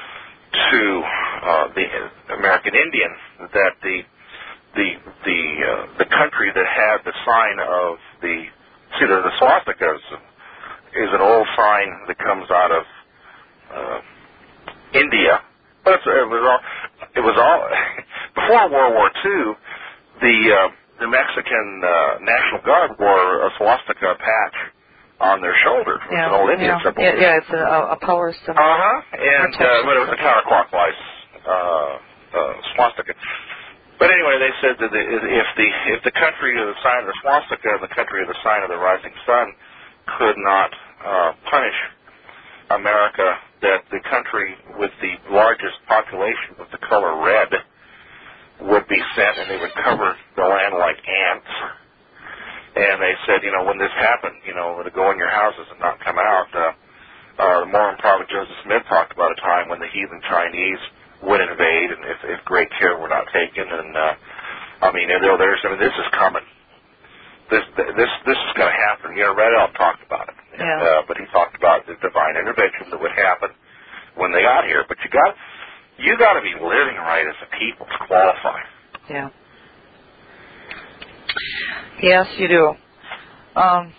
to uh, the American Indian, that the the the uh, the country that had the sign of the, see, the, the swastika is, is an old sign that comes out of uh, India. But it's, it was all, it was all, before World War Two, the, uh, the Mexican uh, National Guard wore a swastika patch on their shoulder. It was yeah, an old Indian yeah. symbol. Yeah, yeah, it's a, a power symbol. Uh-huh, and, uh, but it was a counterclockwise uh, uh, swastika. But anyway, they said that if the if the country of the sign of the swastika and the country of the sign of the rising sun could not uh, punish America, that the country with the largest population with the color red would be sent, and they would cover the land like ants. And they said, you know, when this happened, you know, to go in your houses and not come out. Uh, uh, the Mormon prophet Joseph Smith talked about a time when the heathen Chinese would invade, and if, if great care were not taken. And uh, I mean, there, there's, I mean, this is coming. This this this is going to happen. You know, Red Elk talked about it, yeah. and, uh, but he talked about the divine intervention that would happen when they got here. But you got you got to be living right as a people to qualify. Yeah. Yes, you do. Um,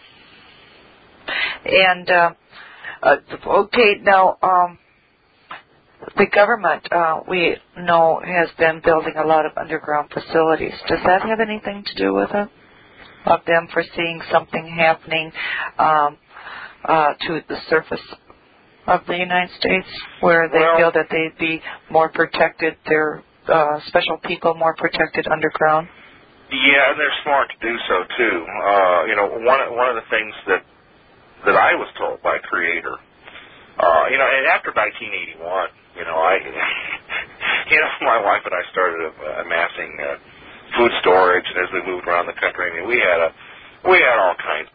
and uh, uh, okay, now um, the government uh, we know has been building a lot of underground facilities. Does that have anything to do with it? Of them foreseeing something happening um, uh, to the surface of the United States, where they well, feel that they'd be more protected, their uh, special people more protected underground? Yeah, and they're smart to do so too. Uh, you know, one one of the things that that I was told by Creator, uh, you know, and after nineteen eighty-one, you know, I, you know, my wife and I started uh, amassing uh, food storage, and as we moved around the country, I mean, we had a we had all kinds.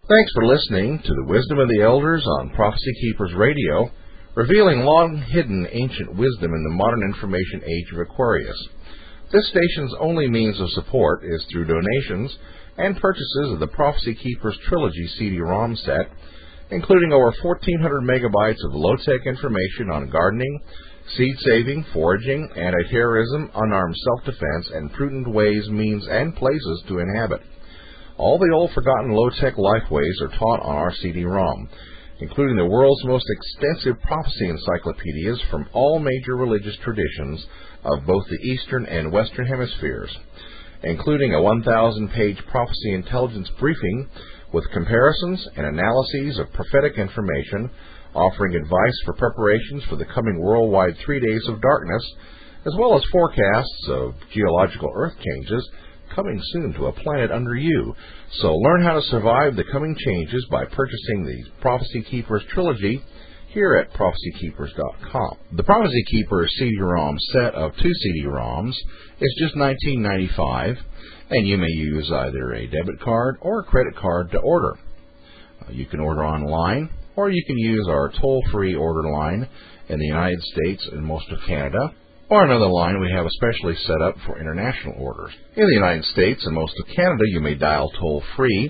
Thanks for listening to the Wisdom of the Elders on Prophecy Keepers Radio, revealing long-hidden ancient wisdom in the modern information age of Aquarius. This station's only means of support is through donations and purchases of the Prophecy Keepers Trilogy C D ROM set, including over fourteen hundred megabytes of low-tech information on gardening, seed-saving, foraging, anti-terrorism, unarmed self-defense, and prudent ways, means, and places to inhabit. All the old forgotten low-tech lifeways are taught on our C D ROM, including the world's most extensive prophecy encyclopedias from all major religious traditions of both the Eastern and Western hemispheres, including a one thousand page prophecy intelligence briefing with comparisons and analyses of prophetic information, offering advice for preparations for the coming worldwide three days of darkness, as well as forecasts of geological earth changes coming soon to a planet under you. So learn how to survive the coming changes by purchasing the Prophecy Keepers Trilogy here at prophecy keepers dot com. The Prophecy Keepers C D ROM set of two C D ROMs is just nineteen ninety-five dollars, and you may use either a debit card or a credit card to order. Uh, you can order online, or you can use our toll-free order line in the United States and most of Canada, or another line we have especially set up for international orders. In the United States and most of Canada, you may dial toll-free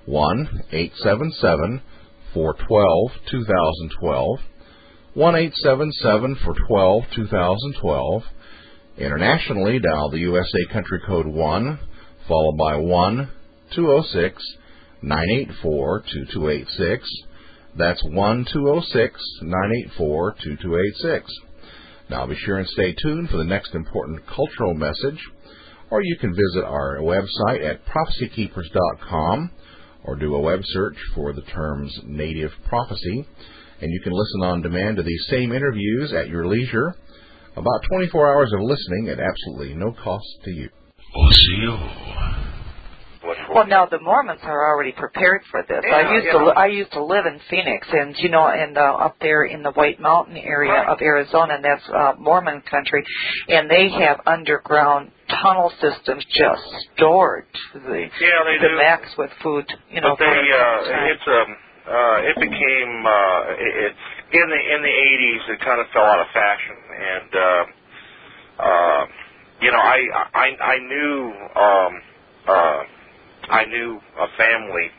one eight seven seven, four one two, two thousand twelve, one eight seven seven, four one two, two thousand twelve. Internationally, dial the U S A country code one, followed by one two zero six, nine eight four, two two eight six. That's one two zero six, nine eight four, two two eight six. Now be sure and stay tuned for the next important cultural message, or you can visit our website at prophecy keepers dot com, or do a web search for the terms Native Prophecy, and you can listen on demand to these same interviews at your leisure. About twenty-four hours of listening at absolutely no cost to you. O C O. Well, now the Mormons are already prepared for this. Yeah, I used yeah. to I used to live in Phoenix, and you know, and uh, up there in the White Mountain area Right. of Arizona, and that's uh, Mormon country, and they have underground tunnel systems just stored to the Yeah, they the do. max with food. You know, But they, for a uh, time. it's um, uh, it became uh, it, it in the in the eighties. It kind of fell out of fashion, and uh, uh, you know, I I I knew um, uh, I knew a family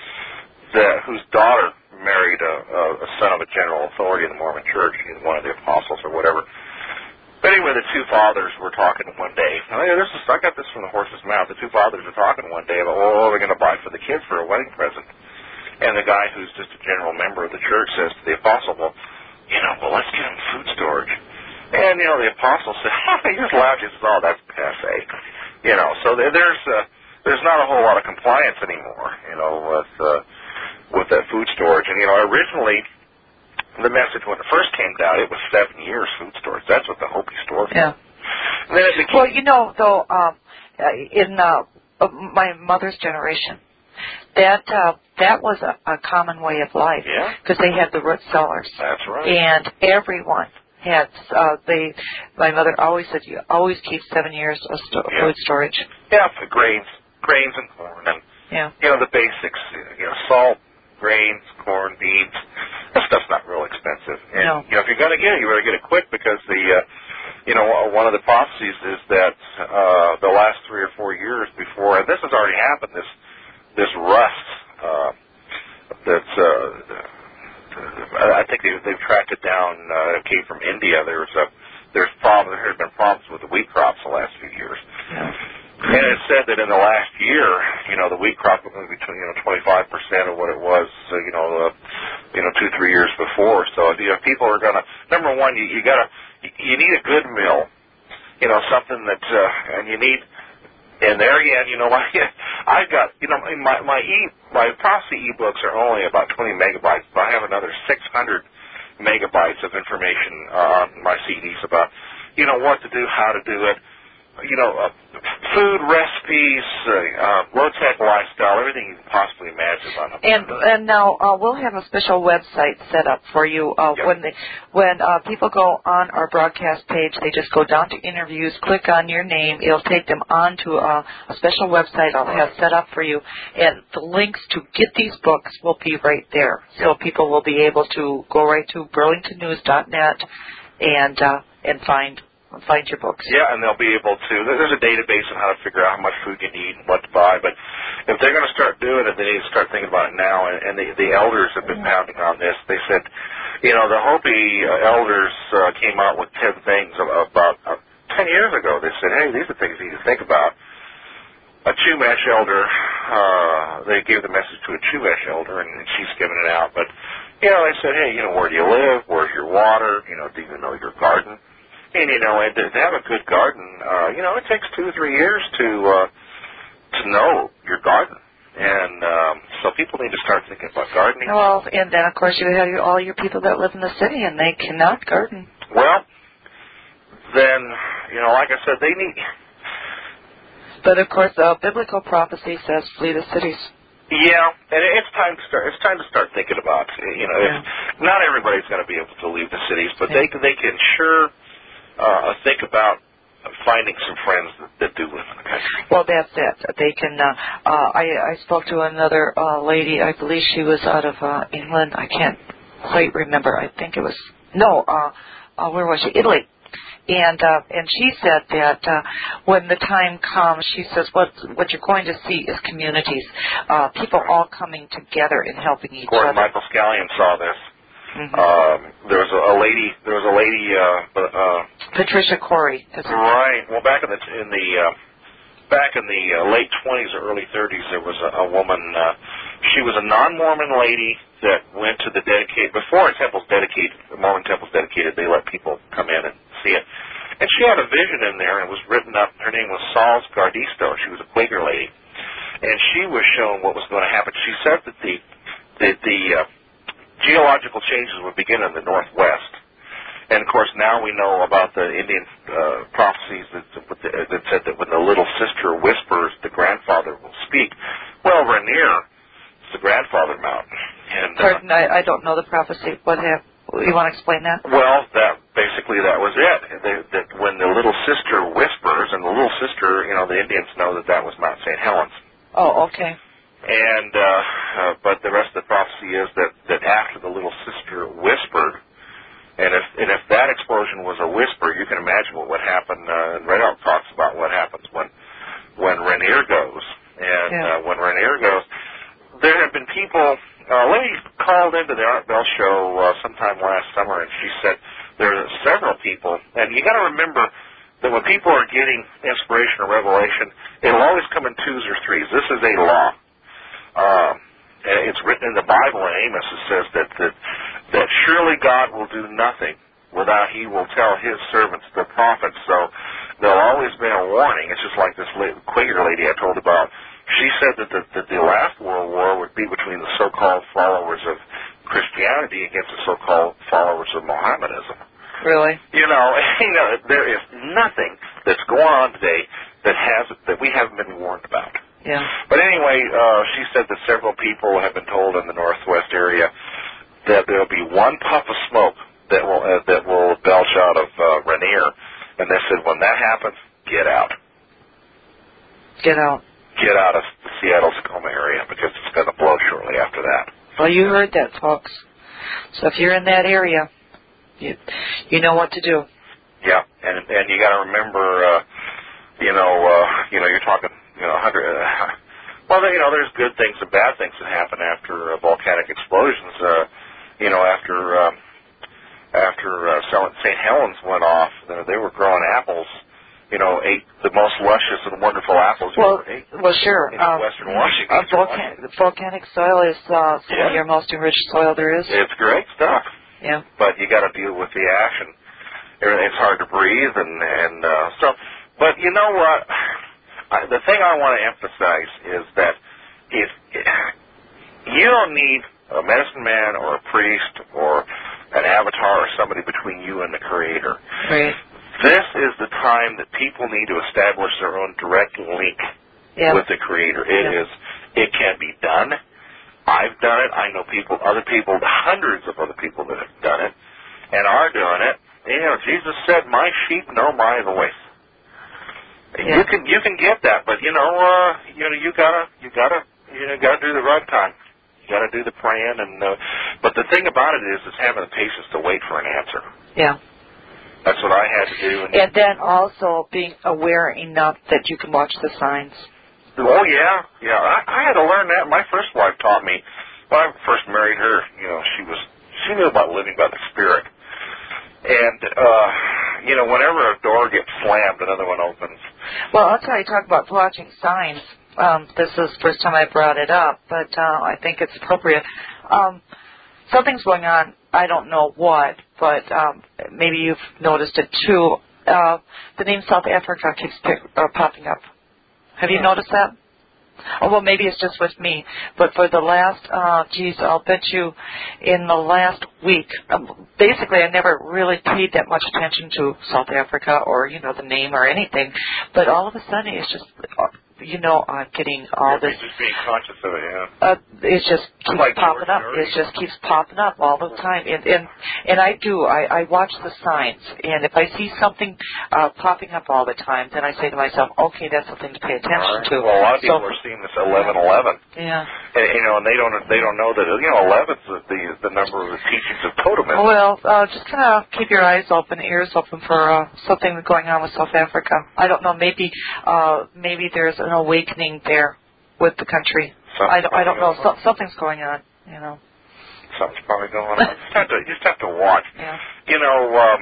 that whose daughter married a, a, a son of a general authority in the Mormon Church, he's one of the apostles or whatever. But anyway, the two fathers were talking one day. Oh, yeah, this is, I got this from the horse's mouth. The two fathers were talking one day about, well, what are we going to buy for the kids for a wedding present? And the guy who's just a general member of the church says to the apostle, well, you know, well, let's get them food storage. And, you know, the apostle said, he just laughed. He says, oh, that's passe. You know, so there, there's uh, there's not a whole lot of compliance anymore, you know, with, uh, with that food storage. And, you know, originally, the message when it first came down, it was seven years food storage. That's what the Hopi stored. Yeah. And then it became, Well, you know, though, um, in uh, my mother's generation, that uh, that was a, a common way of life. Yeah. Because they had the root cellars. That's right. And everyone had, uh, they, my mother always said, you always keep seven years of sto- Yeah. food storage. Yeah, for grains, grains and corn, and Yeah. you know the basics. You know, salt, grains, corn, beans. That stuff's not real expensive. And No. you know, if you're going to get it, you better get it quick because the, uh, you know, one of the prophecies is that uh, the last three or four years before, and this has already happened. This this rust uh, that's. Uh, I think they, they've tracked it down. Uh, it came from India. There was a there's problems. There had been problems with the wheat crops the last few years. Yeah. And it said that in the last year, you know, the wheat crop was going to be between, you know, twenty-five percent of what it was, uh, you know, uh, you know, two, three years before. So, you know, people are going to, number one, you, you got to, you, you need a good mill, you know, something that, uh, and you need, and there again, you know, my, I've got, you know, my, my e, my prophecy ebooks are only about twenty megabytes, but I have another six hundred megabytes of information uh, on my C Ds about, you know, what to do, how to do it. you know, uh, food recipes, uh, uh, low-tech lifestyle, everything you can possibly imagine on them. And and now uh, we'll have a special website set up for you. Uh, yep. When they, when uh, people go on our broadcast page, they just go down to interviews, click on your name. It'll take them on to a, a special website I'll have set up for you. And the links to get these books will be right there. So yep. people will be able to go right to burlington news dot net and uh, and find find your books. Yeah, and they'll be able to, there's a database on how to figure out how much food you need and what to buy, but if they're going to start doing it, they need to start thinking about it now, and, and the, the elders have been pounding on this. They said, you know, the Hopi uh, elders uh, came out with ten things about uh, ten years ago. They said, hey, these are things you need to think about. A Chumash elder, uh, they gave the message to a Chumash elder, and, and she's giving it out, but, you know, they said, hey, you know, where do you live? Where's your water? You know, do you know your garden? And, you know, and to have a good garden, uh, you know, it takes two or three years to uh, to know your garden. And um, so people need to start thinking about gardening. Well, and then, of course, you have your, all your people that live in the city, and they cannot garden. Well, then, you know, like I said, they need... But, of course, uh, biblical prophecy says flee the cities. Yeah, and it's time to start. It's time to start thinking about, you know, yeah. if not everybody's going to be able to leave the cities, but yeah. they they can sure... Uh, think about finding some friends that, that do live in the country. Well, that's it. They can. Uh, uh, I, I spoke to another uh, lady. I believe she was out of uh, England. I can't quite remember. I think it was no. Uh, uh, where was she? Italy. And uh, and she said that uh, when the time comes, she says what what you're going to see is communities, uh, people all coming together and helping each other. other. Michael Scallion saw this. Mm-hmm. Um, there was a, a lady. There was a lady. Uh, uh, Patricia Corey. Right. Well, back in the in the uh, back in the uh, late twenties or early thirties, there was a, a woman. Uh, she was a non-Mormon lady that went to the dedicated before a temple's dedicated. The Mormon temple's dedicated. They let people come in and see it. And she had a vision in there, and it was written up. Her name was Saul's Gardisto. She was a Quaker lady, and she was shown what was going to happen. She said that the the the uh, geological changes would begin in the northwest, and of course now we know about the Indian uh, prophecies that, that said that when the little sister whispers, the grandfather will speak. Well, Rainier is the grandfather mountain. And, uh, Pardon, I, I don't know the prophecy. What happened? You want to explain that? Well, that basically that was it. They, that when the little sister whispers, and the little sister, you know, the Indians know that that was Mount Saint Helens. Oh, okay. And uh, uh, but the rest of the prophecy is that, that after the little sister whispered, and if and if that explosion was a whisper, you can imagine what would happen. Uh, and Red Elk talks about what happens when when Rainier goes, and yeah. uh, when Rainier goes, there have been people. Uh, Lady called into the Art Bell show uh, sometime last summer, and she said there are several people, and you got to remember that when people are getting inspiration or revelation, it'll always come in twos or threes. This is a law. Um, it's written in the Bible in Amos. It says that, that that surely God will do nothing without He will tell His servants, the prophets. So there'll always be a warning. It's just like this Quaker lady I told about. She said that the, that the last World War would be between the so-called followers of Christianity against the so-called followers of Mohammedanism. Really? You know, you know, there is nothing that's going on today that has that we haven't been warned about. Yeah. But anyway, uh, she said that several people have been told in the Northwest area that there'll be one puff of smoke that will uh, that will belch out of uh, Rainier, and they said when that happens, get out. Get out. Get out of the Seattle-Tacoma area because it's going to blow shortly after that. Well, you heard that, folks. So if you're in that area, you you know what to do. Yeah, and and you got to remember, uh, you know, uh, you know, you're talking, you know, hundred. Uh, well, you know, there's good things and bad things that happen after uh, volcanic explosions. Uh, you know, after um, after uh, Saint Helens went off, uh, they were growing apples. You know, ate the most luscious and wonderful apples you well, ever ate. Well, sure. In um, Western Washington. Uh, volcan- volcanic soil is uh, some yeah. of your most enriched soil there is. It's great stuff. Yeah. But you got to deal with the ash, and it's hard to breathe, and and uh, so. But you know what? I, the thing I want to emphasize is that if you don't need a medicine man or a priest or an avatar or somebody between you and the Creator. Right. This is the time that people need to establish their own direct link yeah. with the Creator. It yeah. is, it can be done. I've done it. I know people, other people, hundreds of other people that have done it and are doing it. You know, Jesus said, "My sheep know my voice." Yeah. You can you can get that, but you know, uh, you know, you gotta you gotta you know, gotta do the right time. You gotta do the praying, and uh, but the thing about it is, is having the patience to wait for an answer. Yeah. That's what I had to do. And, and then also being aware enough that you can watch the signs. Oh, yeah. Yeah, I, I had to learn that. My first wife taught me. When I first married her, you know, she was she knew about living by the Spirit. And, uh, you know, whenever a door gets slammed, another one opens. Well, I'll tell you, talk about watching signs. Um, this is the first time I brought it up, but uh, I think it's appropriate. Um, something's going on. I don't know what, but um, maybe you've noticed it too. Uh, the name South Africa keeps pick, uh, popping up. Have you noticed that? Oh, well, maybe it's just with me. But for the last, uh, geez, I'll bet you in the last week, um, basically I never really paid that much attention to South Africa or, you know, the name or anything. But all of a sudden it's just, you know, I'm getting all You're this. just being conscious of it, yeah. Uh, it just keeps like popping up. George It just keeps popping up all the time. And and, and I do. I, I watch the signs. And if I see something uh, popping up all the time, then I say to myself, okay, that's something to pay attention right. to. Well, a lot of people so, are seeing this eleven eleven. Yeah. And, you know, and they don't they don't know that, you know, eleven's the, the, the number of the teachings of totemism. Well, uh, just kind of keep your eyes open, ears open for uh, something going on with South Africa. I don't know. Maybe uh, maybe there's an awakening there with the country. I don't, I don't know. So, something's going on, you know. Something's probably going on. You just have to, you just have to watch. Yeah. You know, um,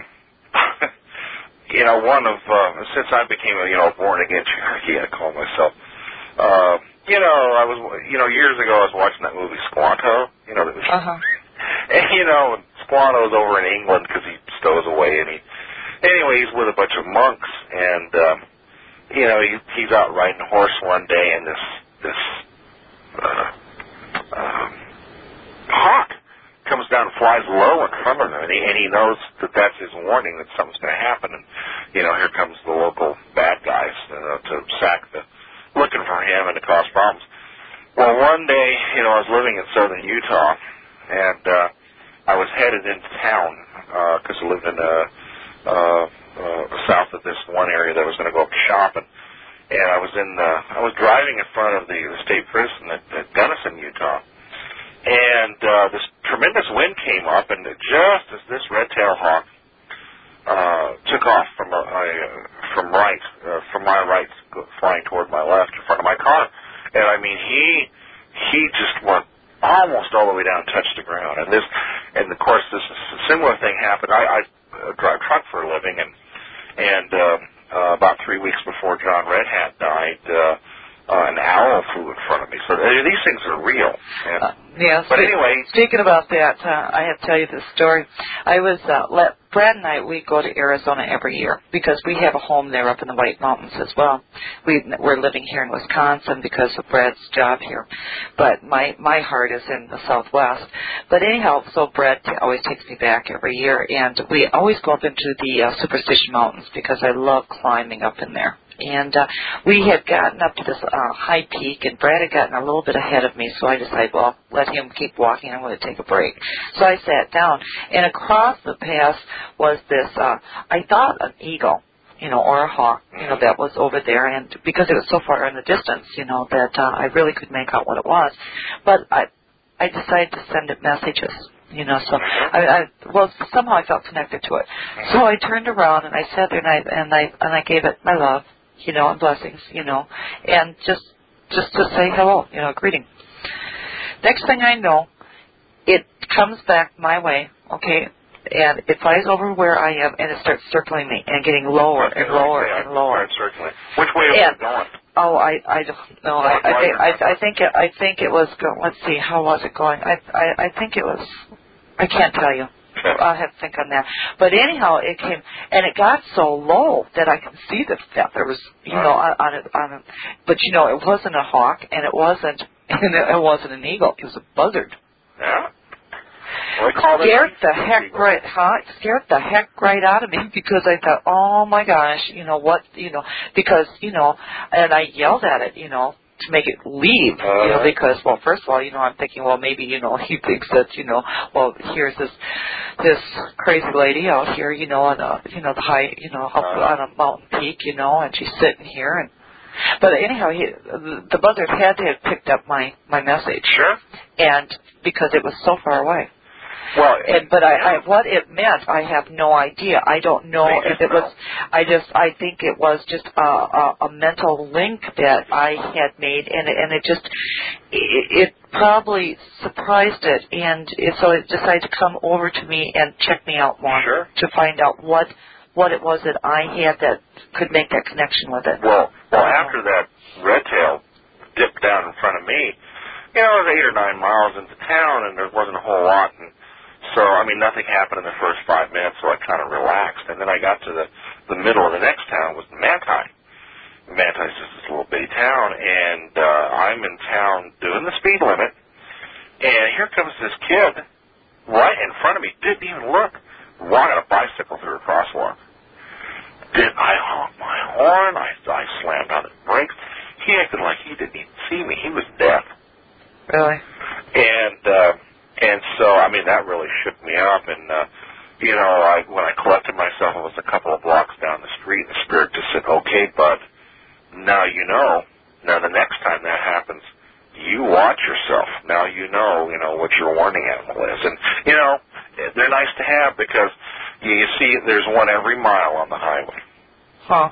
you know, one of, uh, since I became a, you know, born-again Cherokee, I call myself, uh, you know, I was, you know, years ago I was watching that movie Squanto, you know, that was, Uh-huh. and, you know, Squanto's over in England because he stows away, and he, anyway, he's with a bunch of monks, and, um, you know, he, he's out riding a horse one day, and this, this, uh, um, hawk comes down and flies low in front of him, and he, and he knows that that's his warning that something's going to happen, and, you know, here comes the local bad guys uh, to sack the, looking for him and to cause problems. Well, one day, you know, I was living in southern Utah, and uh, I was headed into town because uh, I lived in uh, uh, uh, south of this one area that I was going to go up shopping. And I was in, uh, I was driving in front of the, the state prison at, at Gunnison, Utah, and uh, this tremendous wind came up, and just as this red-tailed hawk uh, took off from a, a, from right, uh, from my right, flying toward my left in front of my car, and I mean he he just went almost all the way down and touched the ground. And this, and of course, this similar thing happened. I, I drive truck for a living, and and. Um, Uh, about three weeks before John Redhat died, uh, uh, an owl flew in front of me. So uh, these things are real. And, uh, yeah. But speak, anyway, speaking about that, uh, I have to tell you this story. I was uh, let Brad and I we go to Arizona every year because we have a home there up in the White Mountains as well. We we're living here in Wisconsin because of Brad's job here, but my my heart is in the Southwest. But anyhow, so Brad t- always takes me back every year, and we always go up into the uh, Superstition Mountains because I love climbing up in there. And uh, we had gotten up to this uh, high peak, and Brad had gotten a little bit ahead of me, so I decided, well, let him keep walking. I'm going to take a break. So I sat down, and across the pass was this, uh, I thought an eagle, you know, or a hawk, you know, that was over there, and because it was so far in the distance, you know, that uh, I really couldn't make out what it was. But I, I decided to send it messages. You know, so I, I well somehow I felt connected to it. So I turned around and I sat there and I and I and I gave it my love, you know, and blessings, you know, and just just to say hello, you know, greeting. Next thing I know, it comes back my way, okay, and it flies over where I am, and it starts circling me and getting lower and lower yeah, and lower. Circling. Which way was and, it going? Oh, I I don't know. I, I think I, I think it I think it was going. Let's see, how was it going? I I, I think it was. I can't tell you. I'll have to think on that. But anyhow, it came, and it got so low that I could see the feather was, you know, on, on it. On it. But you know, it wasn't a hawk, and it wasn't, and it wasn't an eagle. It was a buzzard. Yeah. Well, they call scared it the heck eagle. right, huh? It scared the heck right out of me because I thought, oh my gosh, you know what, you know, because you know, and I yelled at it, you know, to make it leave, Uh-huh. you know, because well, first of all, you know, I'm thinking, well, maybe you know, he thinks that, you know, well, here's this this crazy lady out here, you know, on a, you know, the high, you know, up Uh-huh. on a mountain peak, you know, and she's sitting here and. But anyhow, he, the buzzard had to have picked up my, my message. Sure. And because it was so far away. Well, And, but I, I, what it meant, I have no idea. I don't know They if just it was, know. I just, I think it was just a, a, a mental link that I had made, and it, and it just, it, it probably surprised it, and it, so it decided to come over to me and check me out more. Sure. To find out what, what it was that I had that could make that connection with it. Well, well, after that red tail dipped down in front of me, you know, it was eight or nine miles into town, and there wasn't a whole lot, and so, I mean, nothing happened in the first five minutes, so I kind of relaxed, and then I got to the, the middle of the next town, was Manti. Manti is just this little bitty town, and uh, I'm in town doing the speed limit, and here comes this kid right in front of me, didn't even look, walking a bicycle through a crosswalk. Did I honk my horn? I, I slammed on the brakes. He acted like he didn't even see me. He was deaf. Really? And uh, and so, I mean, that really shook me up. And, uh, you know, I, when I collected myself, it was a couple of blocks down the street, and the spirit just said, okay, bud, now you know. Now the next time that happens, you watch yourself. Now you know, you know, what your warning animal is. And, you know, they're nice to have because you, you see there's one every mile on the highway. Huh.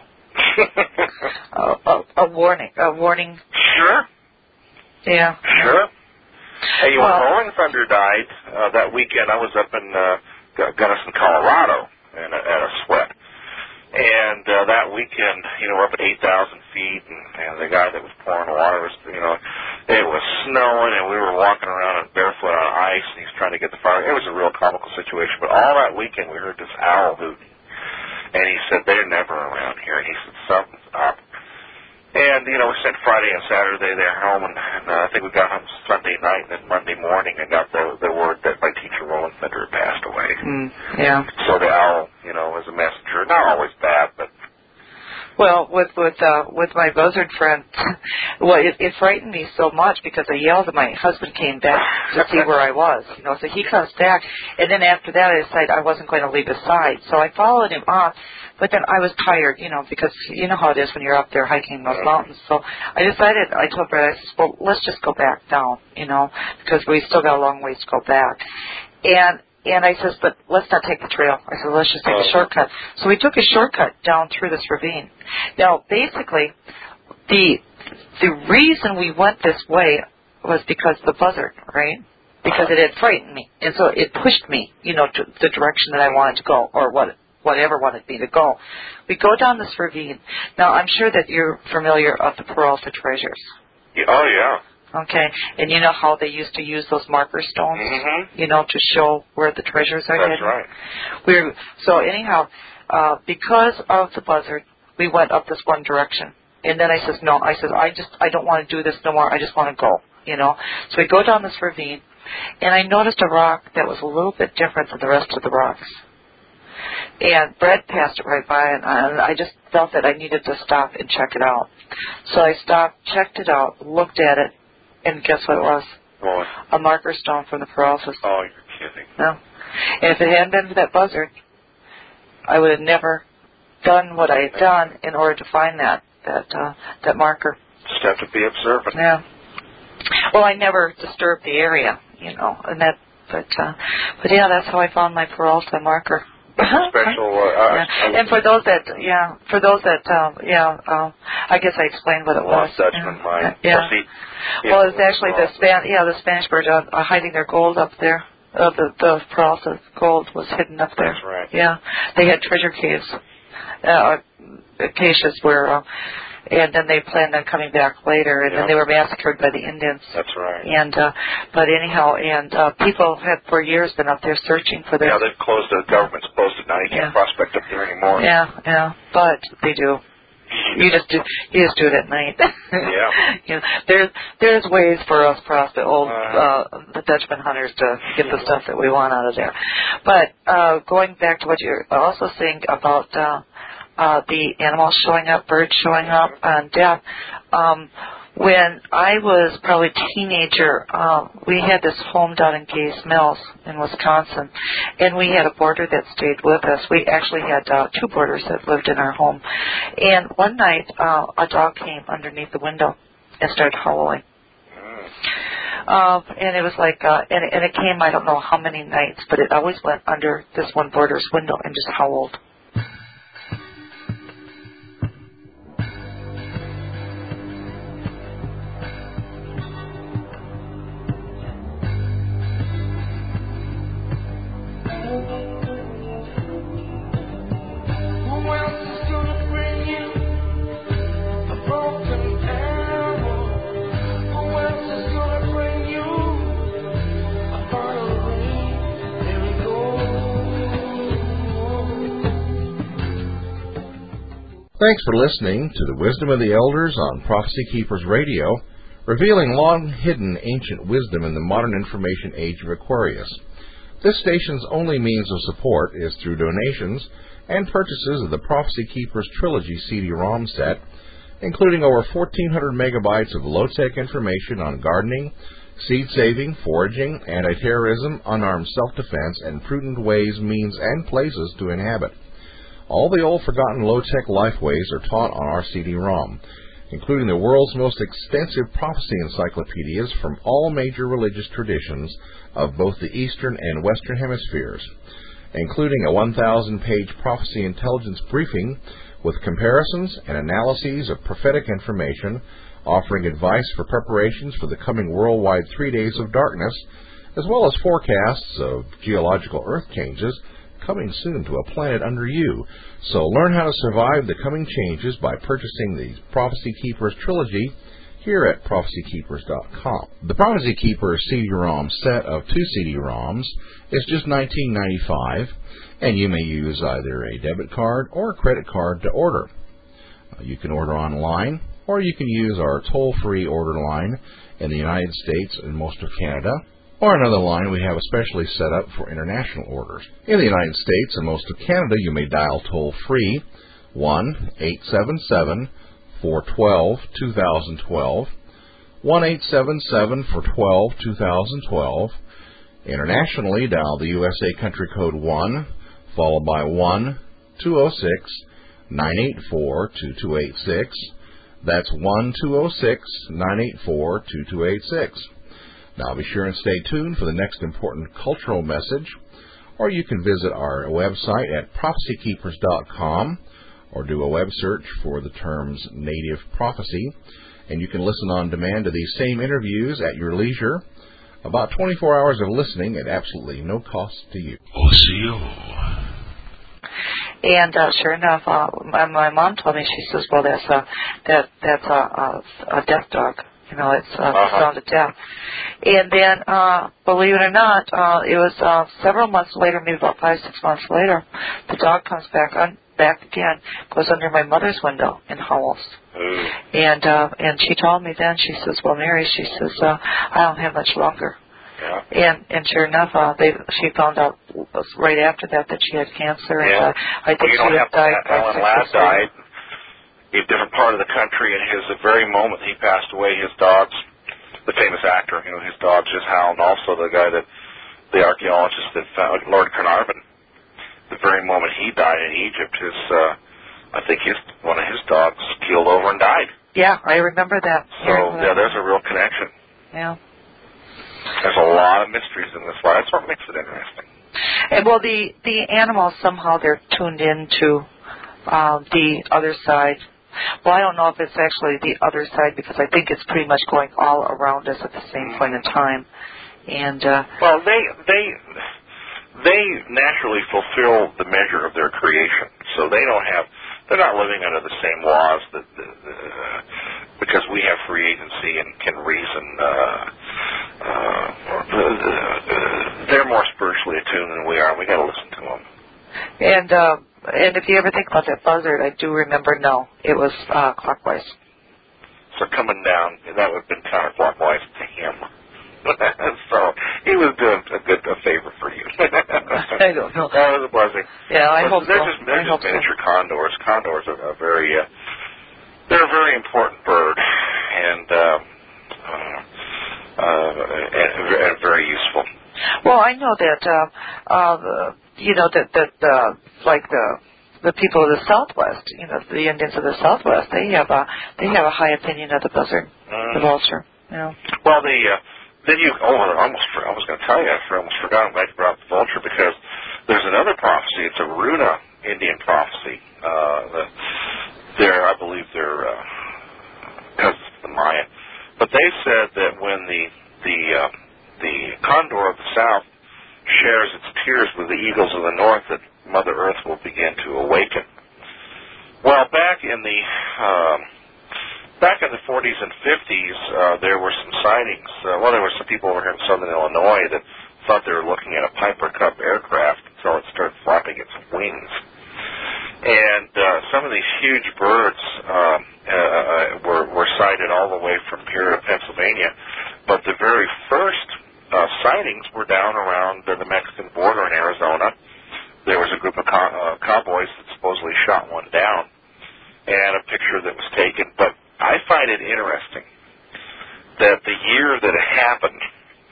a, a, a warning. A warning. Sure. Yeah. Sure. Hey, when Well, Rolling Thunder died, uh, that weekend I was up in uh, Gunnison, Colorado in a, at a sweat. And uh, that weekend, you know, we're up at eight thousand feet, and, and the guy that was pouring water was, you know, it was snowing, and we were walking around barefoot on ice, and he's trying to get the fire. It was a real comical situation. But all that weekend, we heard this owl hooting. And he said, they're never around here. And he said, something's up. And, you know, we spent Friday and Saturday there home, and, and uh, I think we got home Sunday night, and then Monday morning I got the, the word that my teacher, Roland Thunder, had passed away. Mm, yeah. So the owl, you know, was a messenger. Not always bad, but... Well, with with uh, with my buzzard friend, well, it, it frightened me so much because I yelled and my husband came back to see where I was. You know, so he comes back, and then after that, I decided I wasn't going to leave his side. So I followed him up, but then I was tired, you know, because you know how it is when you're up there hiking those mountains. So I decided, I told Brad, I said, well, let's just go back down, you know, because we still got a long ways to go back. And And I says, but let's not take the trail. I said, let's just take a shortcut. So we took a shortcut down through this ravine. Now, basically, the the reason we went this way was because of the buzzard, right? Because it had frightened me. And so it pushed me, you know, to the direction that I wanted to go, or what whatever wanted me to go. We go down this ravine. Now, I'm sure that you're familiar of the Peralta treasures. Oh, yeah. Okay, and you know how they used to use those marker stones, Mm-hmm. you know, to show where the treasures are That's hidden? right. We're, so anyhow, uh, because of the buzzard, we went up this one direction. And then I says, no, I says, I just, I don't want to do this no more. I just want to go, you know. So we go down this ravine, and I noticed a rock that was a little bit different than the rest of the rocks. And Brad passed it right by, and I, I just felt that I needed to stop and check it out. So I stopped, checked it out, looked at it, and guess what it was? What? A marker stone from the Peraltas. Oh, you're kidding. No. And if it hadn't been for that buzzard, I would have never done what I had done in order to find that that uh, that marker. Just have to be observant. Yeah. Well, I never disturbed the area, you know, and that. But uh, but yeah, that's how I found my Peralta marker. Special. Uh, yeah. And for those that, yeah, for those that, um, yeah, um, I guess I explained what it was. Lost Dutchman yeah. mine. Yeah. Well, see, well, it's actually the Span, yeah, the Spanish bird uh, uh, hiding their gold up there. Uh, the the Peralta gold was hidden up there. That's right. Yeah, they had treasure caves, uh, caches where. Uh, And then they planned on coming back later, and yeah. then they were massacred by the Indians. That's right. And uh, but anyhow, and uh, people have for years been up there searching for this. Yeah, they've closed it. The government's closed it now. You can't Yeah. prospect up there anymore. Yeah, yeah, but they do. You just do you just do it at night. Yeah. You know, there's there's ways for us prospect old uh, the Dutchman hunters to get the stuff that we want out of there. But uh, going back to what you're also saying about uh, uh, the animals showing up, birds showing up, and death. Um, When I was probably a teenager, uh, we had this home down in Gays Mills in Wisconsin, and we had a boarder that stayed with us. We actually had uh, two boarders that lived in our home. And one night, uh, a dog came underneath the window and started howling. Uh, and it was like, uh, and, and it came, I don't know how many nights, but it always went under this one boarder's window and just howled. Thanks for listening to the Wisdom of the Elders on Prophecy Keepers Radio, revealing long-hidden ancient wisdom in the modern information age of Aquarius. This station's only means of support is through donations and purchases of the Prophecy Keepers Trilogy C D ROM set, including over fourteen hundred megabytes of low-tech information on gardening, seed-saving, foraging, anti-terrorism, unarmed self-defense, and prudent ways, means, and places to inhabit. All the old forgotten low-tech lifeways are taught on our C D ROM, including the world's most extensive prophecy encyclopedias from all major religious traditions of both the Eastern and Western hemispheres, including a one thousand page prophecy intelligence briefing with comparisons and analyses of prophetic information, offering advice for preparations for the coming worldwide three days of darkness, as well as forecasts of geological earth changes coming soon to a planet under you. So learn how to survive the coming changes by purchasing the Prophecy Keepers Trilogy here at prophecy keepers dot com. The Prophecy Keepers C D ROM set of two C D ROMs is just nineteen ninety-five dollars, and you may use either a debit card or a credit card to order. Uh, you can order online, or you can use our toll-free order line in the United States and most of Canada, or another line we have especially set up for international orders. In the United States and most of Canada, you may dial toll-free one eight seven seven, four one two, two thousand twelve, one eight seven seven, four one two, two thousand twelve. Internationally, dial the U S A country code one, followed by one two zero six, nine eight four, two two eight six. That's one two zero six, nine eight four, two two eight six. Now be sure and stay tuned for the next important cultural message, or you can visit our website at prophecy keepers dot com, or do a web search for the terms Native Prophecy, and you can listen on demand to these same interviews at your leisure. About twenty-four hours of listening at absolutely no cost to you. O C O. And uh, sure enough, uh, my, my mom told me, she says, well, that's a, that, that's a, a, a death dog. You know, it's uh, uh-huh. sound of death. And then, uh, believe it or not, uh, it was uh, several months later, maybe about five, six months later, the dog comes back on, back again, goes under my mother's window and howls. Mm. And uh, and she told me then, she says, well, Mary, she says, uh, I don't have much longer. Yeah. And and sure enough, uh, they she found out right after that that she had cancer. Yeah. And, uh, I think well, you she don't had have died. to. Alan Ladd died in a different part of the country, and his the very moment he passed away, his dogs, the famous actor, you know, his dogs just howled. And also the guy that the archaeologist that found Lord Carnarvon, the very moment he died in Egypt, his uh, I think his one of his dogs keeled over and died. Yeah, I remember that. So yeah, there's a real connection. Yeah. There's a lot of mysteries in this one. That's what makes it interesting. And well, the the animals somehow they're tuned into uh, the other side. Well, I don't know if it's actually the other side because I think it's pretty much going all around us at the same mm-hmm. point in time. And uh, well, they they they naturally fulfill the measure of their creation, so they don't have. They're not living under the same laws that, uh, because we have free agency and can reason. Uh, uh, they're more spiritually attuned than we are. We got to listen to them. And uh, and if you ever think about that buzzard, I do remember, no, it was uh, clockwise. So coming down, that would have been counterclockwise to him. So he was doing a good a favor for you. I don't know. That was a blessing. Yeah, I well, hope they're so. Just, they're I just hope miniature so. condors. Condors are a very, uh, they're a very important bird, and, uh, uh, uh, and, and very useful. Well, I know that, uh, uh, you know, that, that uh, like the the people of the Southwest, you know, the Indians of the Southwest, they have a they have a high opinion of the buzzard, mm. the vulture. You know. Well, the uh, then you oh, I almost I was going to tell you, I almost forgot. I'm glad you brought up the vulture because there's another prophecy. It's a Runa Indian prophecy. Uh, the, they're, I believe, they're uh, cousins of the Mayan, but they said that when the the uh, the condor of the South shares its tears with the eagles of the North, that Mother Earth will begin to awaken. Well, back in the um, back in the forties and fifties, uh, there were some sightings. Uh, well, there were some people over here in southern Illinois that thought they were looking at a Piper Cub aircraft until it started flapping its wings. And uh, some of these huge birds um, uh, were, were sighted all the way from here to Pennsylvania. But the very first uh, sightings were down around uh, the Mexican border in Arizona. There was a group of co- uh, cowboys that supposedly shot one down, and a picture that was taken. But I find it interesting that the year that it happened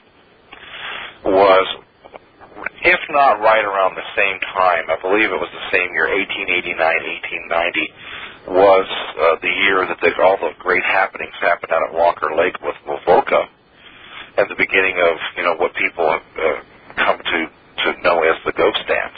was, if not right around the same time, I believe it was the same year, eighteen eighty-nine, eighteen ninety, was uh, the year that they, all the great happenings happened out at Walker Lake with Wovoka, and the beginning of, you know, what people have uh, come to, to know as the ghost dance.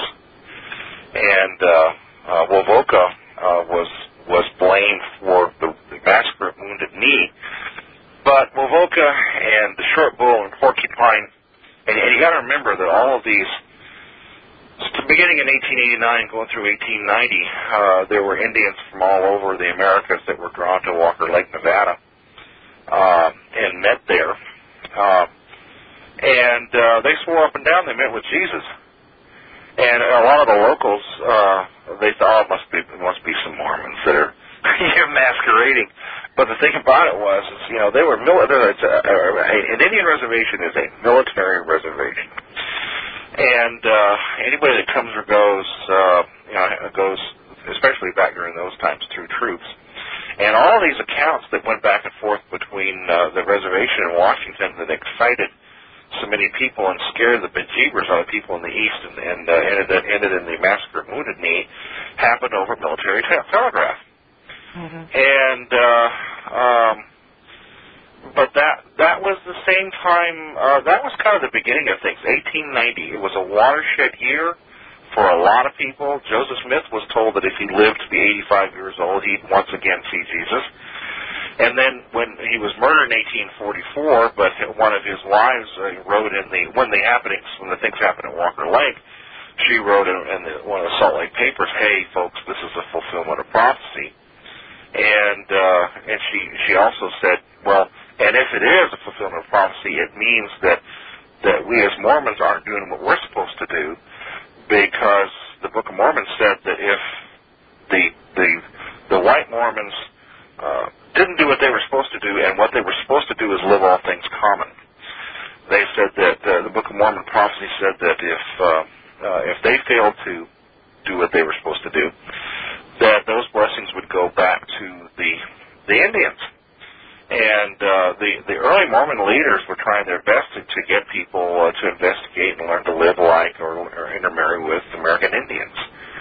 And uh, uh, Wovoka uh, was was blamed for the, the massacre of Wounded Knee, but Wovoka and the Short Bull and Porcupine, and, and you got to remember that all of these, beginning in eighteen eighty-nine, going through eighteen ninety, uh, there were Indians from all over the Americas that were drawn to Walker Lake, Nevada, uh, and met there, uh, and uh, they swore up and down they met with Jesus. And a lot of the locals, uh, they thought, oh, it must be, it must be some Mormons that are masquerading. But the thing about it was, is, you know, they were military. It's a, a, an Indian reservation is a military reservation, and uh, anybody that comes or goes, uh, you know, goes, especially back during those times, through troops. And all these accounts that went back and forth between uh, the reservation and Washington that excited so many people and scared the bejeebers out of people in the East, and, and uh, ended, ended in the massacre of Wounded Knee, happened over military te- telegraph. Mm-hmm. And uh, um, but that that was the same time. Uh, that was kind of the beginning of things. eighteen ninety. It was a watershed year for a lot of people. Joseph Smith was told that if he lived to be eighty-five years old, he'd once again see Jesus. And then when he was murdered in eighteen forty-four, but one of his wives uh, wrote in the, when the happenings, when the things happened at Walker Lake, she wrote in, in the, one of the Salt Lake papers, hey, folks, this is a fulfillment of prophecy. And uh, and she, she also said, well, and if it is a fulfillment of prophecy, it means that, that we as Mormons aren't doing what we're supposed to do, because the Book of Mormon said that if the, the, the white Mormons uh, didn't do what they were supposed to do, and what they were supposed to do is live all things common. They said that uh, the Book of Mormon prophecy said that if uh, uh, if they failed to do what they were supposed to do, that those blessings would go back to the the Indians. And uh, the the early Mormon leaders were trying their best to, to get people uh, to investigate and learn to live like or, or intermarry with American Indians.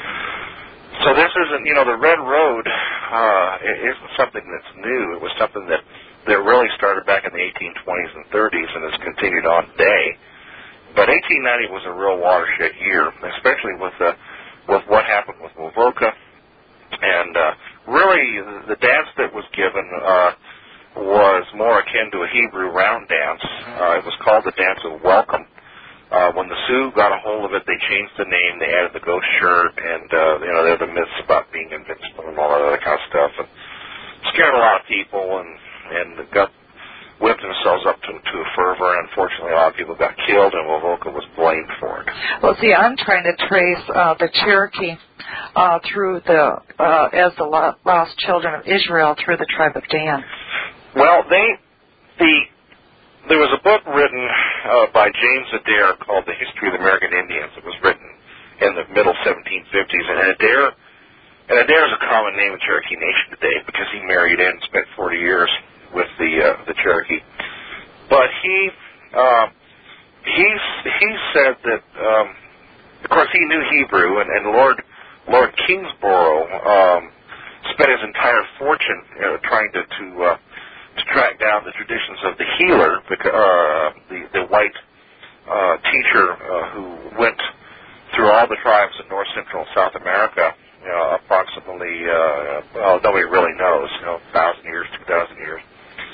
So this isn't, you know, the Red Road uh, it isn't something that's new. It was something that, that really started back in the eighteen twenties and thirties and has continued on today. But eighteen ninety was a real watershed year, especially with uh, with what happened with Wovoka. And uh, really, the dance that was given uh, was more akin to a Hebrew round dance. Uh, it was called the Dance of Welcome. Uh, when the Sioux got a hold of it, they changed the name. They added the ghost shirt, and uh, you know, there were the myths about being invincible and all that other kind of stuff, and scared a lot of people, and and got whipped themselves up to, to a fervor. And unfortunately, a lot of people got killed, and Wovoka was blamed for it. Well, see, I'm trying to trace uh, the Cherokee uh, through the uh, as the lost children of Israel through the tribe of Dan? Well, they the there was a book written uh, by James Adair called The History of the American Indians. It was written in the middle seventeen fifties, and Adair and Adair is a common name in Cherokee Nation today because he married in and spent forty years with the uh, the Cherokee. But he uh, he he said that um, of course he knew Hebrew, and, and Lord Lord Kingsborough um, spent his entire fortune uh, trying to to, uh, to track down the traditions of the healer, uh, the the white uh, teacher uh, who went through all the tribes in North Central and South America. You know, approximately uh, well, nobody really knows. You know, thousand years, two thousand years.